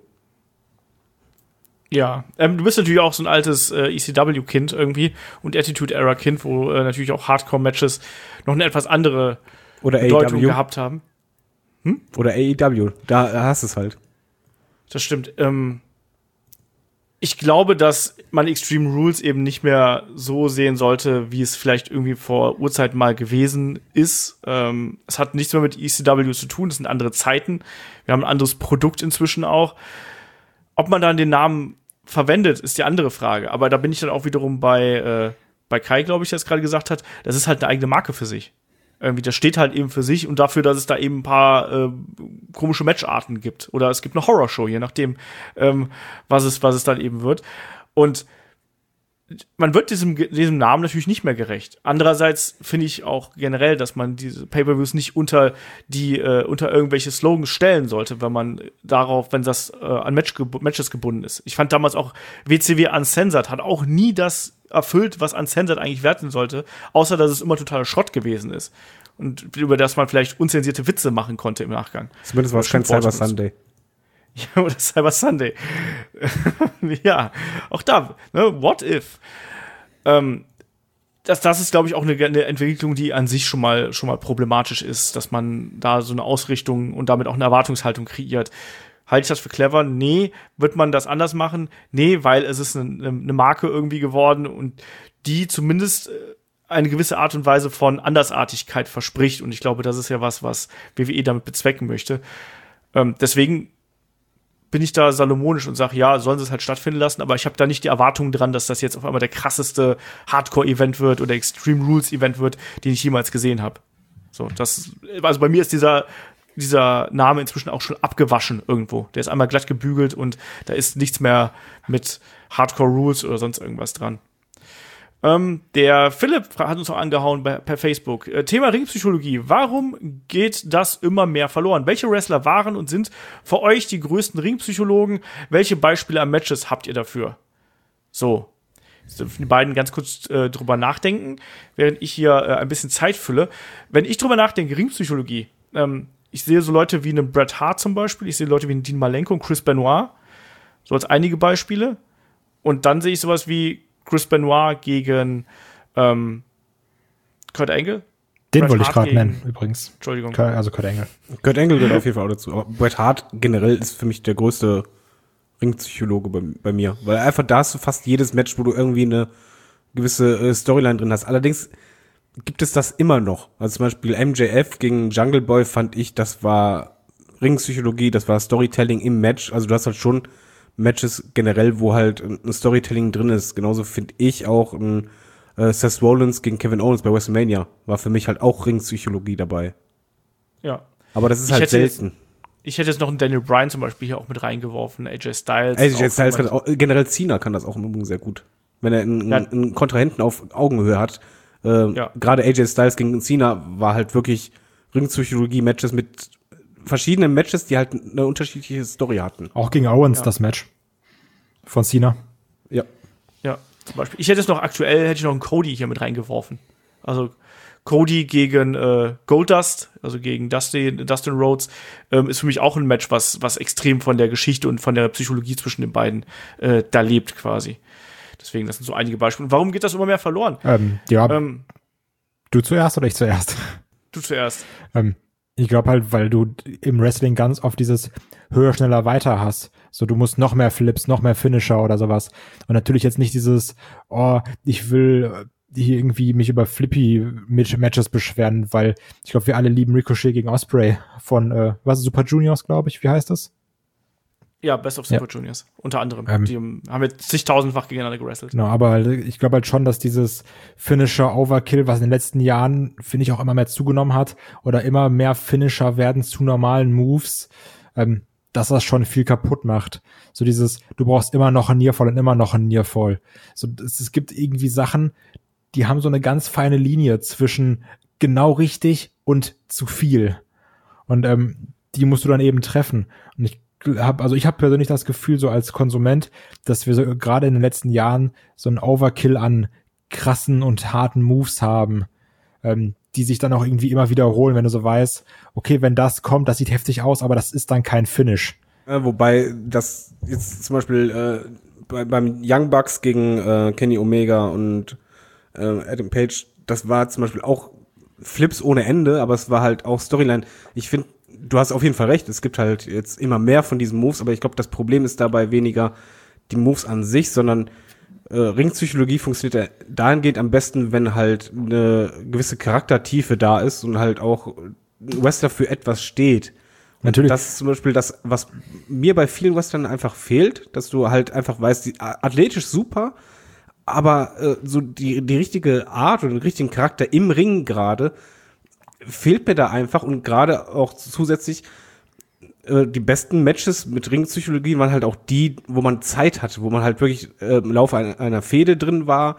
Ja, du bist natürlich auch so ein altes ECW-Kind irgendwie und Attitude-Era-Kind, wo natürlich auch Hardcore-Matches noch eine etwas andere Bedeutung gehabt haben. Oder AEW, da hast du es halt. Das stimmt. Ich glaube, dass man Extreme Rules eben nicht mehr so sehen sollte, wie es vielleicht irgendwie vor Urzeiten mal gewesen ist. Es hat nichts mehr mit ECW zu tun, das sind andere Zeiten. Wir haben ein anderes Produkt inzwischen auch. Ob man dann den Namen verwendet, ist die andere Frage. Aber da bin ich dann auch wiederum bei Kai, glaube ich, der es gerade gesagt hat. Das ist halt eine eigene Marke für sich. Irgendwie, das steht halt eben für sich und dafür, dass es da eben ein paar komische Matcharten gibt. Oder es gibt eine Horrorshow, je nachdem, was es dann eben wird. Und man wird diesem Namen natürlich nicht mehr gerecht. Andererseits finde ich auch generell, dass man diese Pay-Per-Views nicht unter irgendwelche Slogans stellen sollte, wenn das an Matches gebunden ist. Ich fand damals auch WCW Uncensored hat auch nie das erfüllt, was Uncensored eigentlich werden sollte, außer dass es immer totaler Schrott gewesen ist. Und über das man vielleicht unzensierte Witze machen konnte im Nachgang. Zumindest war es kein Cyber Sunday. Ja, oder Cyber Sunday. Ja, auch da, ne, what if? Das ist, glaube ich, auch eine Entwicklung, die an sich schon mal problematisch ist, dass man da so eine Ausrichtung und damit auch eine Erwartungshaltung kreiert. Halte ich das für clever? Nee. Wird man das anders machen? Nee, weil es ist eine Marke irgendwie geworden und die zumindest eine gewisse Art und Weise von Andersartigkeit verspricht. Und ich glaube, das ist ja was WWE damit bezwecken möchte. Deswegen bin ich da salomonisch und sage, ja, sollen sie es halt stattfinden lassen, aber ich habe da nicht die Erwartung dran, dass das jetzt auf einmal der krasseste Hardcore-Event wird oder Extreme Rules-Event wird, den ich jemals gesehen habe. So, also bei mir ist dieser Name inzwischen auch schon abgewaschen irgendwo. Der ist einmal glatt gebügelt und da ist nichts mehr mit Hardcore Rules oder sonst irgendwas dran. Der Philipp hat uns auch angehauen per Facebook. Thema Ringpsychologie. Warum geht das immer mehr verloren? Welche Wrestler waren und sind für euch die größten Ringpsychologen? Welche Beispiele an Matches habt ihr dafür? So. Jetzt dürfen die beiden ganz kurz drüber nachdenken, während ich hier ein bisschen Zeit fülle. Wenn ich drüber nachdenke, Ringpsychologie, ich sehe so Leute wie einen Bret Hart zum Beispiel, ich sehe Leute wie einen Dean Malenko und Chris Benoit, so als einige Beispiele. Und dann sehe ich sowas wie Chris Benoit gegen Kurt Angle. Den wollte ich gerade nennen, übrigens. Entschuldigung. Also Kurt Angle. Kurt Angle gehört auf jeden Fall auch dazu. Aber Bret Hart generell ist für mich der größte Ringpsychologe bei mir. Weil einfach da hast du fast jedes Match, wo du irgendwie eine gewisse Storyline drin hast. Allerdings gibt es das immer noch. Also zum Beispiel MJF gegen Jungle Boy fand ich, das war Ringpsychologie, das war Storytelling im Match. Also du hast halt schon Matches generell, wo halt ein Storytelling drin ist. Genauso finde ich auch ein Seth Rollins gegen Kevin Owens bei WrestleMania. War für mich halt auch Ringpsychologie dabei. Ja. Aber das ist halt selten. Ich hätte jetzt noch einen Daniel Bryan zum Beispiel hier auch mit reingeworfen. AJ Styles. AJ Styles kann auch, generell Cena kann das auch im Übrigen sehr gut. Wenn er einen Kontrahenten auf Augenhöhe hat. Gerade AJ Styles gegen Cena war halt wirklich Ringpsychologie-Matches mit verschiedenen Matches, die halt eine unterschiedliche Story hatten. Auch gegen Owens das Match von Cena. Ja. Ja, zum Beispiel. Ich hätte noch einen Cody hier mit reingeworfen. Also Cody gegen Goldust, also gegen Dustin Rhodes, ist für mich auch ein Match, was extrem von der Geschichte und von der Psychologie zwischen den beiden da lebt quasi. Deswegen, das sind so einige Beispiele. Warum geht das immer mehr verloren? Du zuerst oder ich zuerst? Du zuerst. Ich glaube halt, weil du im Wrestling ganz oft dieses höher, schneller, weiter hast. So, du musst noch mehr Flips, noch mehr Finisher oder sowas. Und natürlich jetzt nicht dieses, ich will hier irgendwie mich über Flippy-Matches beschweren, weil ich glaube, wir alle lieben Ricochet gegen Ospreay von, Super Juniors, glaube ich. Wie heißt das? Ja, Best of Super Juniors, unter anderem. Die haben jetzt zigtausendfach gegeneinander gewrestelt. Genau, aber ich glaube halt schon, dass dieses Finisher-Overkill, was in den letzten Jahren, finde ich, auch immer mehr zugenommen hat, oder immer mehr Finisher werden zu normalen Moves, dass das schon viel kaputt macht. So dieses, du brauchst immer noch ein Nearfall und immer noch ein Nearfall. So, es gibt irgendwie Sachen, die haben so eine ganz feine Linie zwischen genau richtig und zu viel. Und die musst du dann eben treffen. Und ich habe persönlich das Gefühl, so als Konsument, dass wir so gerade in den letzten Jahren so einen Overkill an krassen und harten Moves haben, die sich dann auch irgendwie immer wiederholen, wenn du so weißt, okay, wenn das kommt, das sieht heftig aus, aber das ist dann kein Finish. Wobei das jetzt zum Beispiel beim Young Bucks gegen Kenny Omega und Adam Page, das war zum Beispiel auch Flips ohne Ende, aber es war halt auch Storyline. Ich finde, du hast auf jeden Fall recht, es gibt halt jetzt immer mehr von diesen Moves, aber ich glaube, das Problem ist dabei weniger die Moves an sich, sondern Ringpsychologie funktioniert ja dahingehend am besten, wenn halt eine gewisse Charaktertiefe da ist und halt auch ein Wrestler für etwas steht. Natürlich. Das ist zum Beispiel das, was mir bei vielen Wrestlern einfach fehlt, dass du halt einfach weißt, die athletisch super, aber so die richtige Art oder den richtigen Charakter im Ring gerade fehlt mir da einfach, und gerade auch zusätzlich die besten Matches mit Ringpsychologie waren halt auch die, wo man Zeit hatte, wo man halt wirklich im Laufe einer Fehde drin war,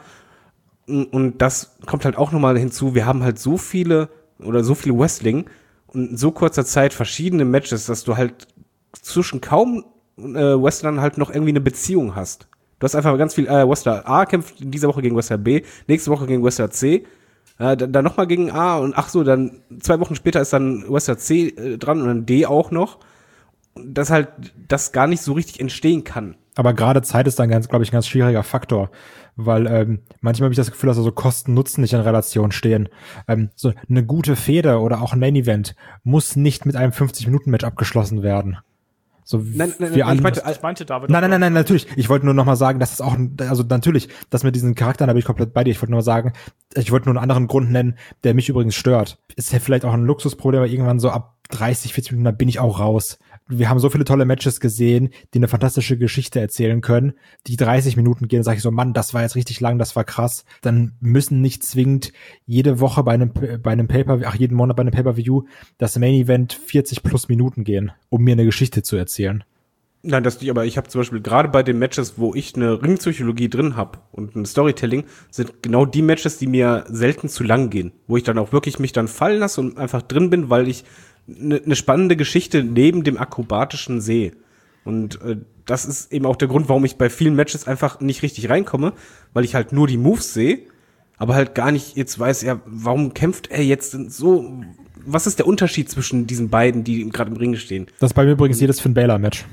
und das kommt halt auch nochmal hinzu, wir haben halt so viel Wrestling und in so kurzer Zeit verschiedene Matches, dass du halt zwischen kaum Wrestlern halt noch irgendwie eine Beziehung hast. Du hast einfach ganz viel, Wrestler A kämpft in dieser Woche gegen Wrestler B, nächste Woche gegen Wrestler C, dann nochmal gegen A, und dann 2 Wochen später ist dann Wrestler C dran und dann D auch noch. Dass halt das gar nicht so richtig entstehen kann. Aber gerade Zeit ist dann glaube ich, ein ganz schwieriger Faktor, weil manchmal habe ich das Gefühl, dass so Kosten-Nutzen nicht in Relation stehen. So eine gute Fehde oder auch ein Main-Event muss nicht mit einem 50-Minuten-Match abgeschlossen werden. So, nein, ich meinte David. Nein, natürlich. Ich wollte nur noch mal sagen, dass es auch, also natürlich, dass mit diesen Charakteren, da bin ich komplett bei dir. Ich wollte nur sagen, ich wollte nur einen anderen Grund nennen, der mich übrigens stört. Ist ja vielleicht auch ein Luxusproblem, aber irgendwann so ab 30, 40 Minuten, da bin ich auch raus. Wir haben so viele tolle Matches gesehen, die eine fantastische Geschichte erzählen können. Die 30 Minuten gehen, sage ich so, Mann, das war jetzt richtig lang, das war krass. Dann müssen nicht zwingend jede Woche bei einem Pay-Per-View, jeden Monat bei einem Pay-Per-View das Main-Event 40 plus Minuten gehen, um mir eine Geschichte zu erzählen. Nein, das nicht, aber ich habe zum Beispiel gerade bei den Matches, wo ich eine Ringpsychologie drin habe und ein Storytelling, sind genau die Matches, die mir selten zu lang gehen, wo ich dann auch wirklich mich dann fallen lasse und einfach drin bin, weil ich eine spannende Geschichte neben dem Akrobatischen sehe. Und das ist eben auch der Grund, warum ich bei vielen Matches einfach nicht richtig reinkomme, weil ich halt nur die Moves sehe, aber halt gar nicht jetzt weiß, ja, warum kämpft er jetzt so? Was ist der Unterschied zwischen diesen beiden, die gerade im Ring stehen? Das ist bei mir übrigens jedes Finn Balor-Match.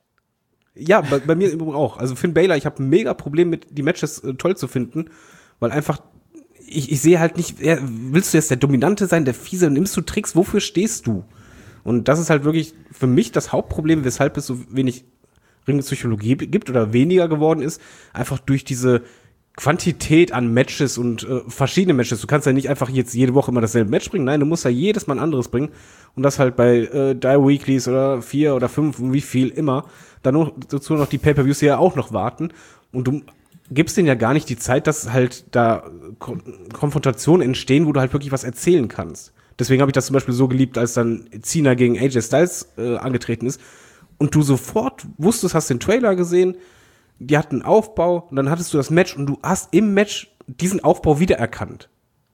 Ja, bei mir übrigens auch. Also Finn Balor, ich habe ein mega Problem mit, die Matches toll zu finden, weil einfach ich sehe halt nicht, willst du jetzt der Dominante sein, der Fiese, nimmst du Tricks, wofür stehst du? Und das ist halt wirklich für mich das Hauptproblem, weshalb es so wenig Ringpsychologie gibt oder weniger geworden ist, einfach durch diese Quantität an Matches und verschiedene Matches. Du kannst ja nicht einfach jetzt jede Woche immer dasselbe Match bringen, nein, du musst ja jedes Mal ein anderes bringen, und das halt bei 3 Weeklies oder 4 oder 5, wie viel immer. Dann noch dazu noch die Pay-Per-Views, die ja auch noch warten, und du gibst denen ja gar nicht die Zeit, dass halt da Konfrontationen entstehen, wo du halt wirklich was erzählen kannst. Deswegen habe ich das zum Beispiel so geliebt, als dann Cena gegen AJ Styles angetreten ist und du sofort wusstest, hast den Trailer gesehen, die hatten einen Aufbau und dann hattest du das Match und du hast im Match diesen Aufbau wiedererkannt.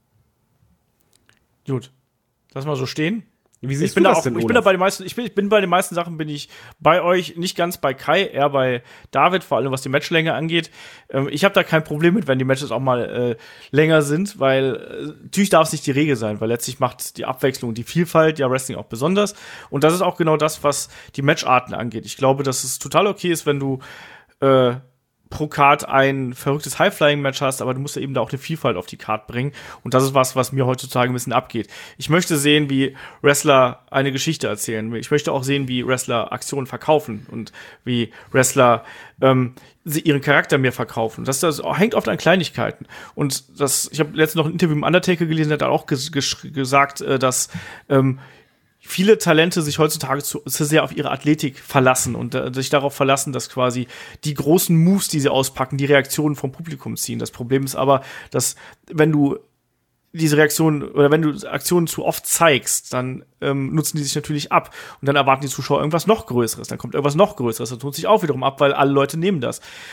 Gut, lass mal so stehen. Wie siehst du das denn, Ich bin bei den meisten Sachen bin ich bei euch, nicht ganz bei Kai, eher bei David, vor allem was die Matchlänge angeht. Ich habe da kein Problem mit, wenn die Matches auch mal länger sind, weil natürlich darf es nicht die Regel sein, weil letztlich macht die Abwechslung, die Vielfalt ja Wrestling auch besonders. Und das ist auch genau das, was die Matcharten angeht. Ich glaube, dass es total okay ist, wenn du pro Card ein verrücktes High-Flying-Match hast, aber du musst ja eben da auch eine Vielfalt auf die Card bringen. Und das ist was mir heutzutage ein bisschen abgeht. Ich möchte sehen, wie Wrestler eine Geschichte erzählen. Ich möchte auch sehen, wie Wrestler Aktionen verkaufen und wie Wrestler sie ihren Charakter mir verkaufen. Das hängt oft an Kleinigkeiten. Und ich habe letztens noch ein Interview mit Undertaker gelesen, der hat auch gesagt, dass viele Talente sich heutzutage zu sehr auf ihre Athletik verlassen und sich darauf verlassen, dass quasi die großen Moves, die sie auspacken, die Reaktionen vom Publikum ziehen. Das Problem ist aber, dass wenn du diese Reaktionen oder wenn du Aktionen zu oft zeigst, dann nutzen die sich natürlich ab und dann erwarten die Zuschauer irgendwas noch Größeres, dann kommt irgendwas noch Größeres, das tut sich auch wiederum ab, weil alle Leute nehmen das.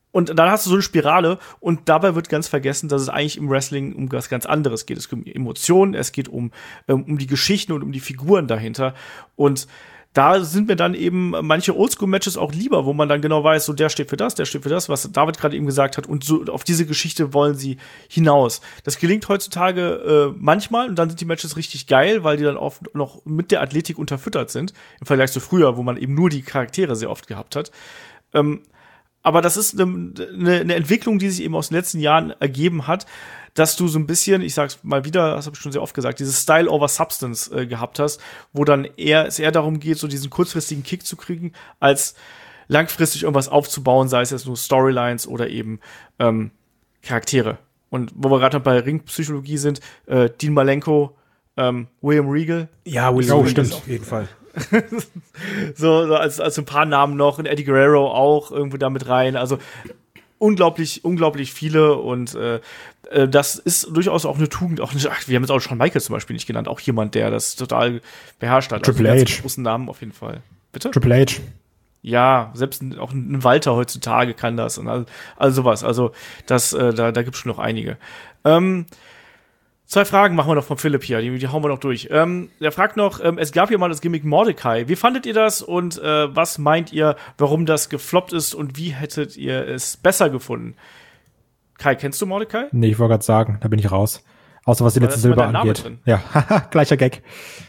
Und dann hast du so eine Spirale und dabei wird ganz vergessen, dass es eigentlich im Wrestling um was ganz anderes geht. Es geht um Emotionen, es geht um die Geschichten und um die Figuren dahinter. Und da sind mir dann eben manche Oldschool-Matches auch lieber, wo man dann genau weiß, so der steht für das, was David gerade eben gesagt hat. Und so auf diese Geschichte wollen sie hinaus. Das gelingt heutzutage manchmal und dann sind die Matches richtig geil, weil die dann oft noch mit der Athletik unterfüttert sind. Im Vergleich zu früher, wo man eben nur die Charaktere sehr oft gehabt hat. Aber das ist eine Entwicklung, die sich eben aus den letzten Jahren ergeben hat, dass du so ein bisschen, ich sag's mal wieder, das habe ich schon sehr oft gesagt, dieses Style over Substance gehabt hast, wo dann es eher darum geht, so diesen kurzfristigen Kick zu kriegen, als langfristig irgendwas aufzubauen, sei es jetzt nur Storylines oder eben Charaktere. Und wo wir gerade bei Ringpsychologie sind, Dean Malenko, William Regal. Ja, William Regal stimmt. auf jeden Fall. so als ein paar Namen noch, und Eddie Guerrero auch irgendwo da mit rein. Also unglaublich viele und das ist durchaus auch eine Tugend. Auch wir haben jetzt auch Shawn Michaels zum Beispiel nicht genannt, auch jemand, der das total beherrscht hat. Triple also H. Großen Namen auf jeden Fall. Bitte? Triple H. Ja, selbst auch ein Walter heutzutage kann das und all sowas. Also das, da gibt's schon noch einige. 2 Fragen machen wir noch von Philipp hier, die hauen wir noch durch. Der fragt noch, es gab ja mal das Gimmick Mordecai. Wie fandet ihr das und was meint ihr, warum das gefloppt ist und wie hättet ihr es besser gefunden? Kai, kennst du Mordecai? Nee, ich wollte gerade sagen, da bin ich raus. Außer was die letzte Silber angeht. Drin. Ja, gleicher Gag.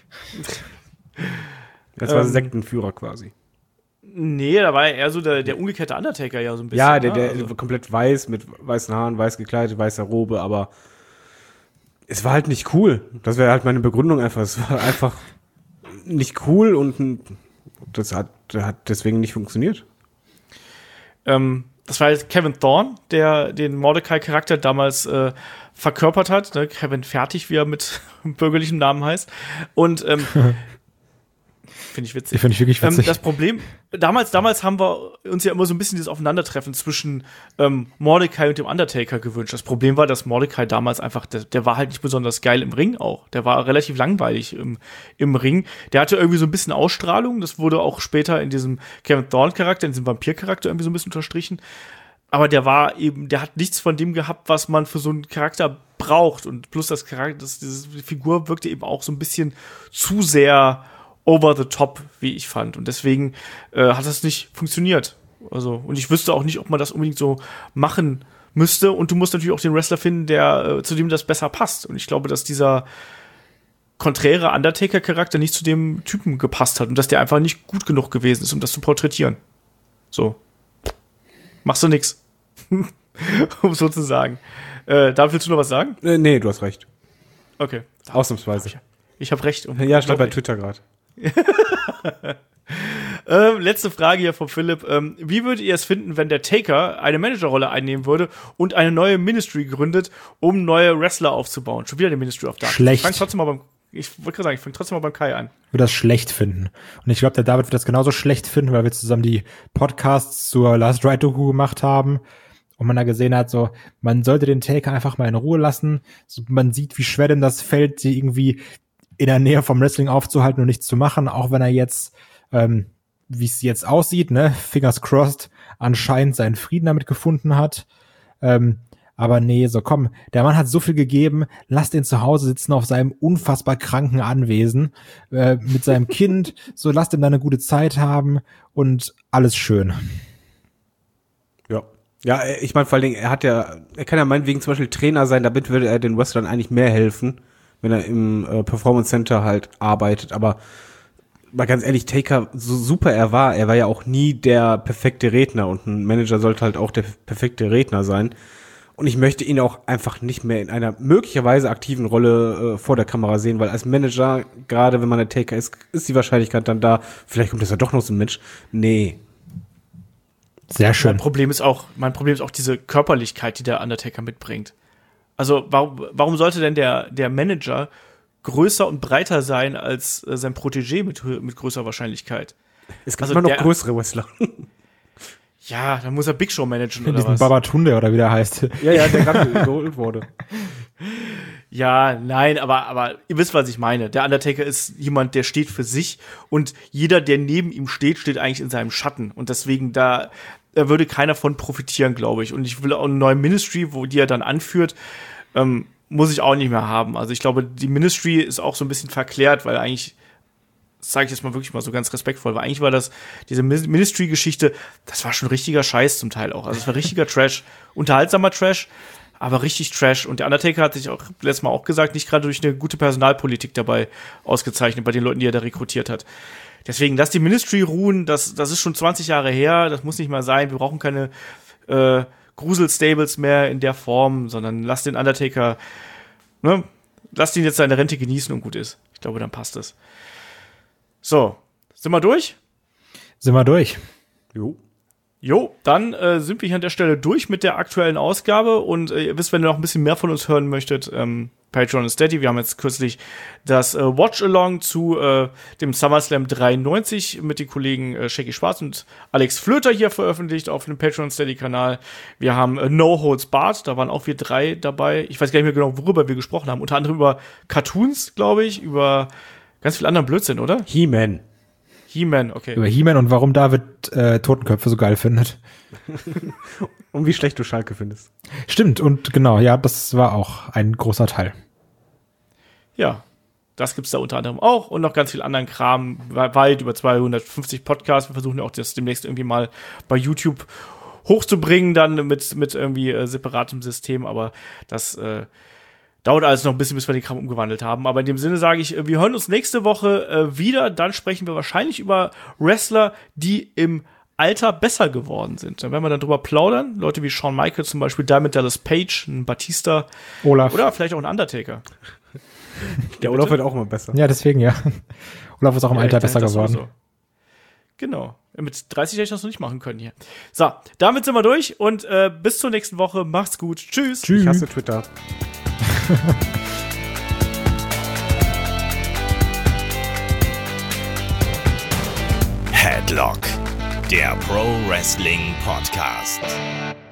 Das war Sektenführer quasi. Nee, da war eher so der umgekehrte Undertaker ja so ein bisschen. Ja, der komplett weiß, mit weißen Haaren, weiß gekleidet, weißer Robe, aber es war halt nicht cool. Das wäre halt meine Begründung einfach. Es war einfach nicht cool und das hat deswegen nicht funktioniert. Das war jetzt Kevin Thorne, der den Mordecai-Charakter damals verkörpert hat. Ne? Kevin Fertig, wie er mit bürgerlichem Namen heißt. Und finde ich witzig. Finde ich wirklich witzig. Das Problem, damals haben wir uns ja immer so ein bisschen dieses Aufeinandertreffen zwischen Mordecai und dem Undertaker gewünscht. Das Problem war, dass Mordecai damals einfach, der war halt nicht besonders geil im Ring auch. Der war relativ langweilig im Ring. Der hatte irgendwie so ein bisschen Ausstrahlung. Das wurde auch später in diesem Kevin Thorne-Charakter, in diesem Vampir-Charakter irgendwie so ein bisschen unterstrichen. Aber der hat nichts von dem gehabt, was man für so einen Charakter braucht. Und plus diese Figur wirkte eben auch so ein bisschen zu sehr over the top, wie ich fand. Und deswegen hat das nicht funktioniert. Also, und ich wüsste auch nicht, ob man das unbedingt so machen müsste. Und du musst natürlich auch den Wrestler finden, zu dem das besser passt. Und ich glaube, dass dieser konträre Undertaker-Charakter nicht zu dem Typen gepasst hat und dass der einfach nicht gut genug gewesen ist, um das zu porträtieren. So. Machst du nix. Um so zu sagen. Da willst du noch was sagen? Nee, du hast recht. Okay. Ausnahmsweise. Ich habe recht. Ja, stand bei Twitter gerade. Letzte Frage hier von Philipp. Wie würdet ihr es finden, wenn der Taker eine Managerrolle einnehmen würde und eine neue Ministry gründet, um neue Wrestler aufzubauen? Schon wieder die Ministry of Darkness. Schlecht. Ich wollte gerade sagen, ich fange trotzdem mal beim Kai an. Ich würde das schlecht finden. Und ich glaube, der David wird das genauso schlecht finden, weil wir zusammen die Podcasts zur Last Ride Doku gemacht haben und man da gesehen hat, so, man sollte den Taker einfach mal in Ruhe lassen. So, man sieht, wie schwer denn das fällt, sie irgendwie in der Nähe vom Wrestling aufzuhalten und nichts zu machen, auch wenn er jetzt, wie es jetzt aussieht, ne, fingers crossed, anscheinend seinen Frieden damit gefunden hat. Aber nee, so komm, der Mann hat so viel gegeben, lass den zu Hause sitzen auf seinem unfassbar kranken Anwesen mit seinem Kind, so lass dem da eine gute Zeit haben und alles schön. Ja. Ja, ich meine, vor allen Dingen, er kann ja meinetwegen zum Beispiel Trainer sein, damit würde er den Wrestlern eigentlich mehr helfen, wenn er im Performance Center halt arbeitet, aber mal ganz ehrlich, Taker, so super er war ja auch nie der perfekte Redner und ein Manager sollte halt auch der perfekte Redner sein. Und ich möchte ihn auch einfach nicht mehr in einer möglicherweise aktiven Rolle vor der Kamera sehen, weil als Manager, gerade wenn man der Taker ist die Wahrscheinlichkeit dann da, vielleicht kommt das ja doch noch so ein Mensch. Nee. Sehr schön. Mein Problem ist auch diese Körperlichkeit, die der Undertaker mitbringt. Also warum sollte denn der Manager größer und breiter sein als sein Protégé mit größerer Wahrscheinlichkeit? Es gibt immer noch größere Wrestler. Ja, dann muss er Big Show managen oder diesen was? Babatunde oder wie der heißt. Ja, der gerade geholt wurde. Ja, nein, aber ihr wisst, was ich meine. Der Undertaker ist jemand, der steht für sich und jeder, der neben ihm steht, steht eigentlich in seinem Schatten. Und deswegen würde keiner von profitieren, glaube ich. Und ich will auch eine neue Ministry, die er dann anführt, muss ich auch nicht mehr haben. Also ich glaube, die Ministry ist auch so ein bisschen verklärt, weil eigentlich, sage ich jetzt mal wirklich mal so ganz respektvoll, weil eigentlich war diese Ministry-Geschichte, das war schon richtiger Scheiß zum Teil auch. Also es war richtiger Trash, unterhaltsamer Trash, aber richtig Trash. Und der Undertaker hat sich auch letztes Mal auch gesagt, nicht gerade durch eine gute Personalpolitik dabei ausgezeichnet, bei den Leuten, die er da rekrutiert hat. Deswegen, lass die Ministry ruhen, das ist schon 20 Jahre her, das muss nicht mal sein, wir brauchen keine Grusel-Stables mehr in der Form, sondern lass den Undertaker, ne, lass ihn jetzt seine Rente genießen und gut ist. Ich glaube, dann passt es. So, sind wir durch? Sind wir durch. Jo, dann sind wir hier an der Stelle durch mit der aktuellen Ausgabe und ihr wisst, wenn ihr noch ein bisschen mehr von uns hören möchtet, Patreon und Steady. Wir haben jetzt kürzlich das Watch-Along zu dem SummerSlam 93 mit den Kollegen Shaggy Schwarz und Alex Flöter hier veröffentlicht auf dem Patreon und Steady-Kanal. Wir haben No Holds Barred, da waren auch wir 3 dabei. Ich weiß gar nicht mehr genau, worüber wir gesprochen haben. Unter anderem über Cartoons, glaube ich, über ganz viel anderen Blödsinn, oder? He-Man, okay. Über He-Man und warum David Totenköpfe so geil findet. Und wie schlecht du Schalke findest. Stimmt, und genau, ja, das war auch ein großer Teil. Ja, das gibt's da unter anderem auch und noch ganz viel anderen Kram, weit über 250 Podcasts. Wir versuchen ja auch das demnächst irgendwie mal bei YouTube hochzubringen, dann mit irgendwie separatem System, aber das dauert alles noch ein bisschen, bis wir den Kram umgewandelt haben. Aber in dem Sinne sage ich, wir hören uns nächste Woche wieder. Dann sprechen wir wahrscheinlich über Wrestler, die im Alter besser geworden sind. Da werden wir dann drüber plaudern. Leute wie Shawn Michaels zum Beispiel, Diamond Dallas Page, ein Batista. Olaf. Oder vielleicht auch ein Undertaker. Der Olaf wird auch immer besser. Ja, deswegen, ja. Olaf ist auch im Alter besser geworden. Sowieso. Genau. Mit 30 hätte ich das noch nicht machen können hier. So, damit sind wir durch und bis zur nächsten Woche. Macht's gut. Tschüss. Ich hasse Twitter. Headlock, der Pro Wrestling Podcast.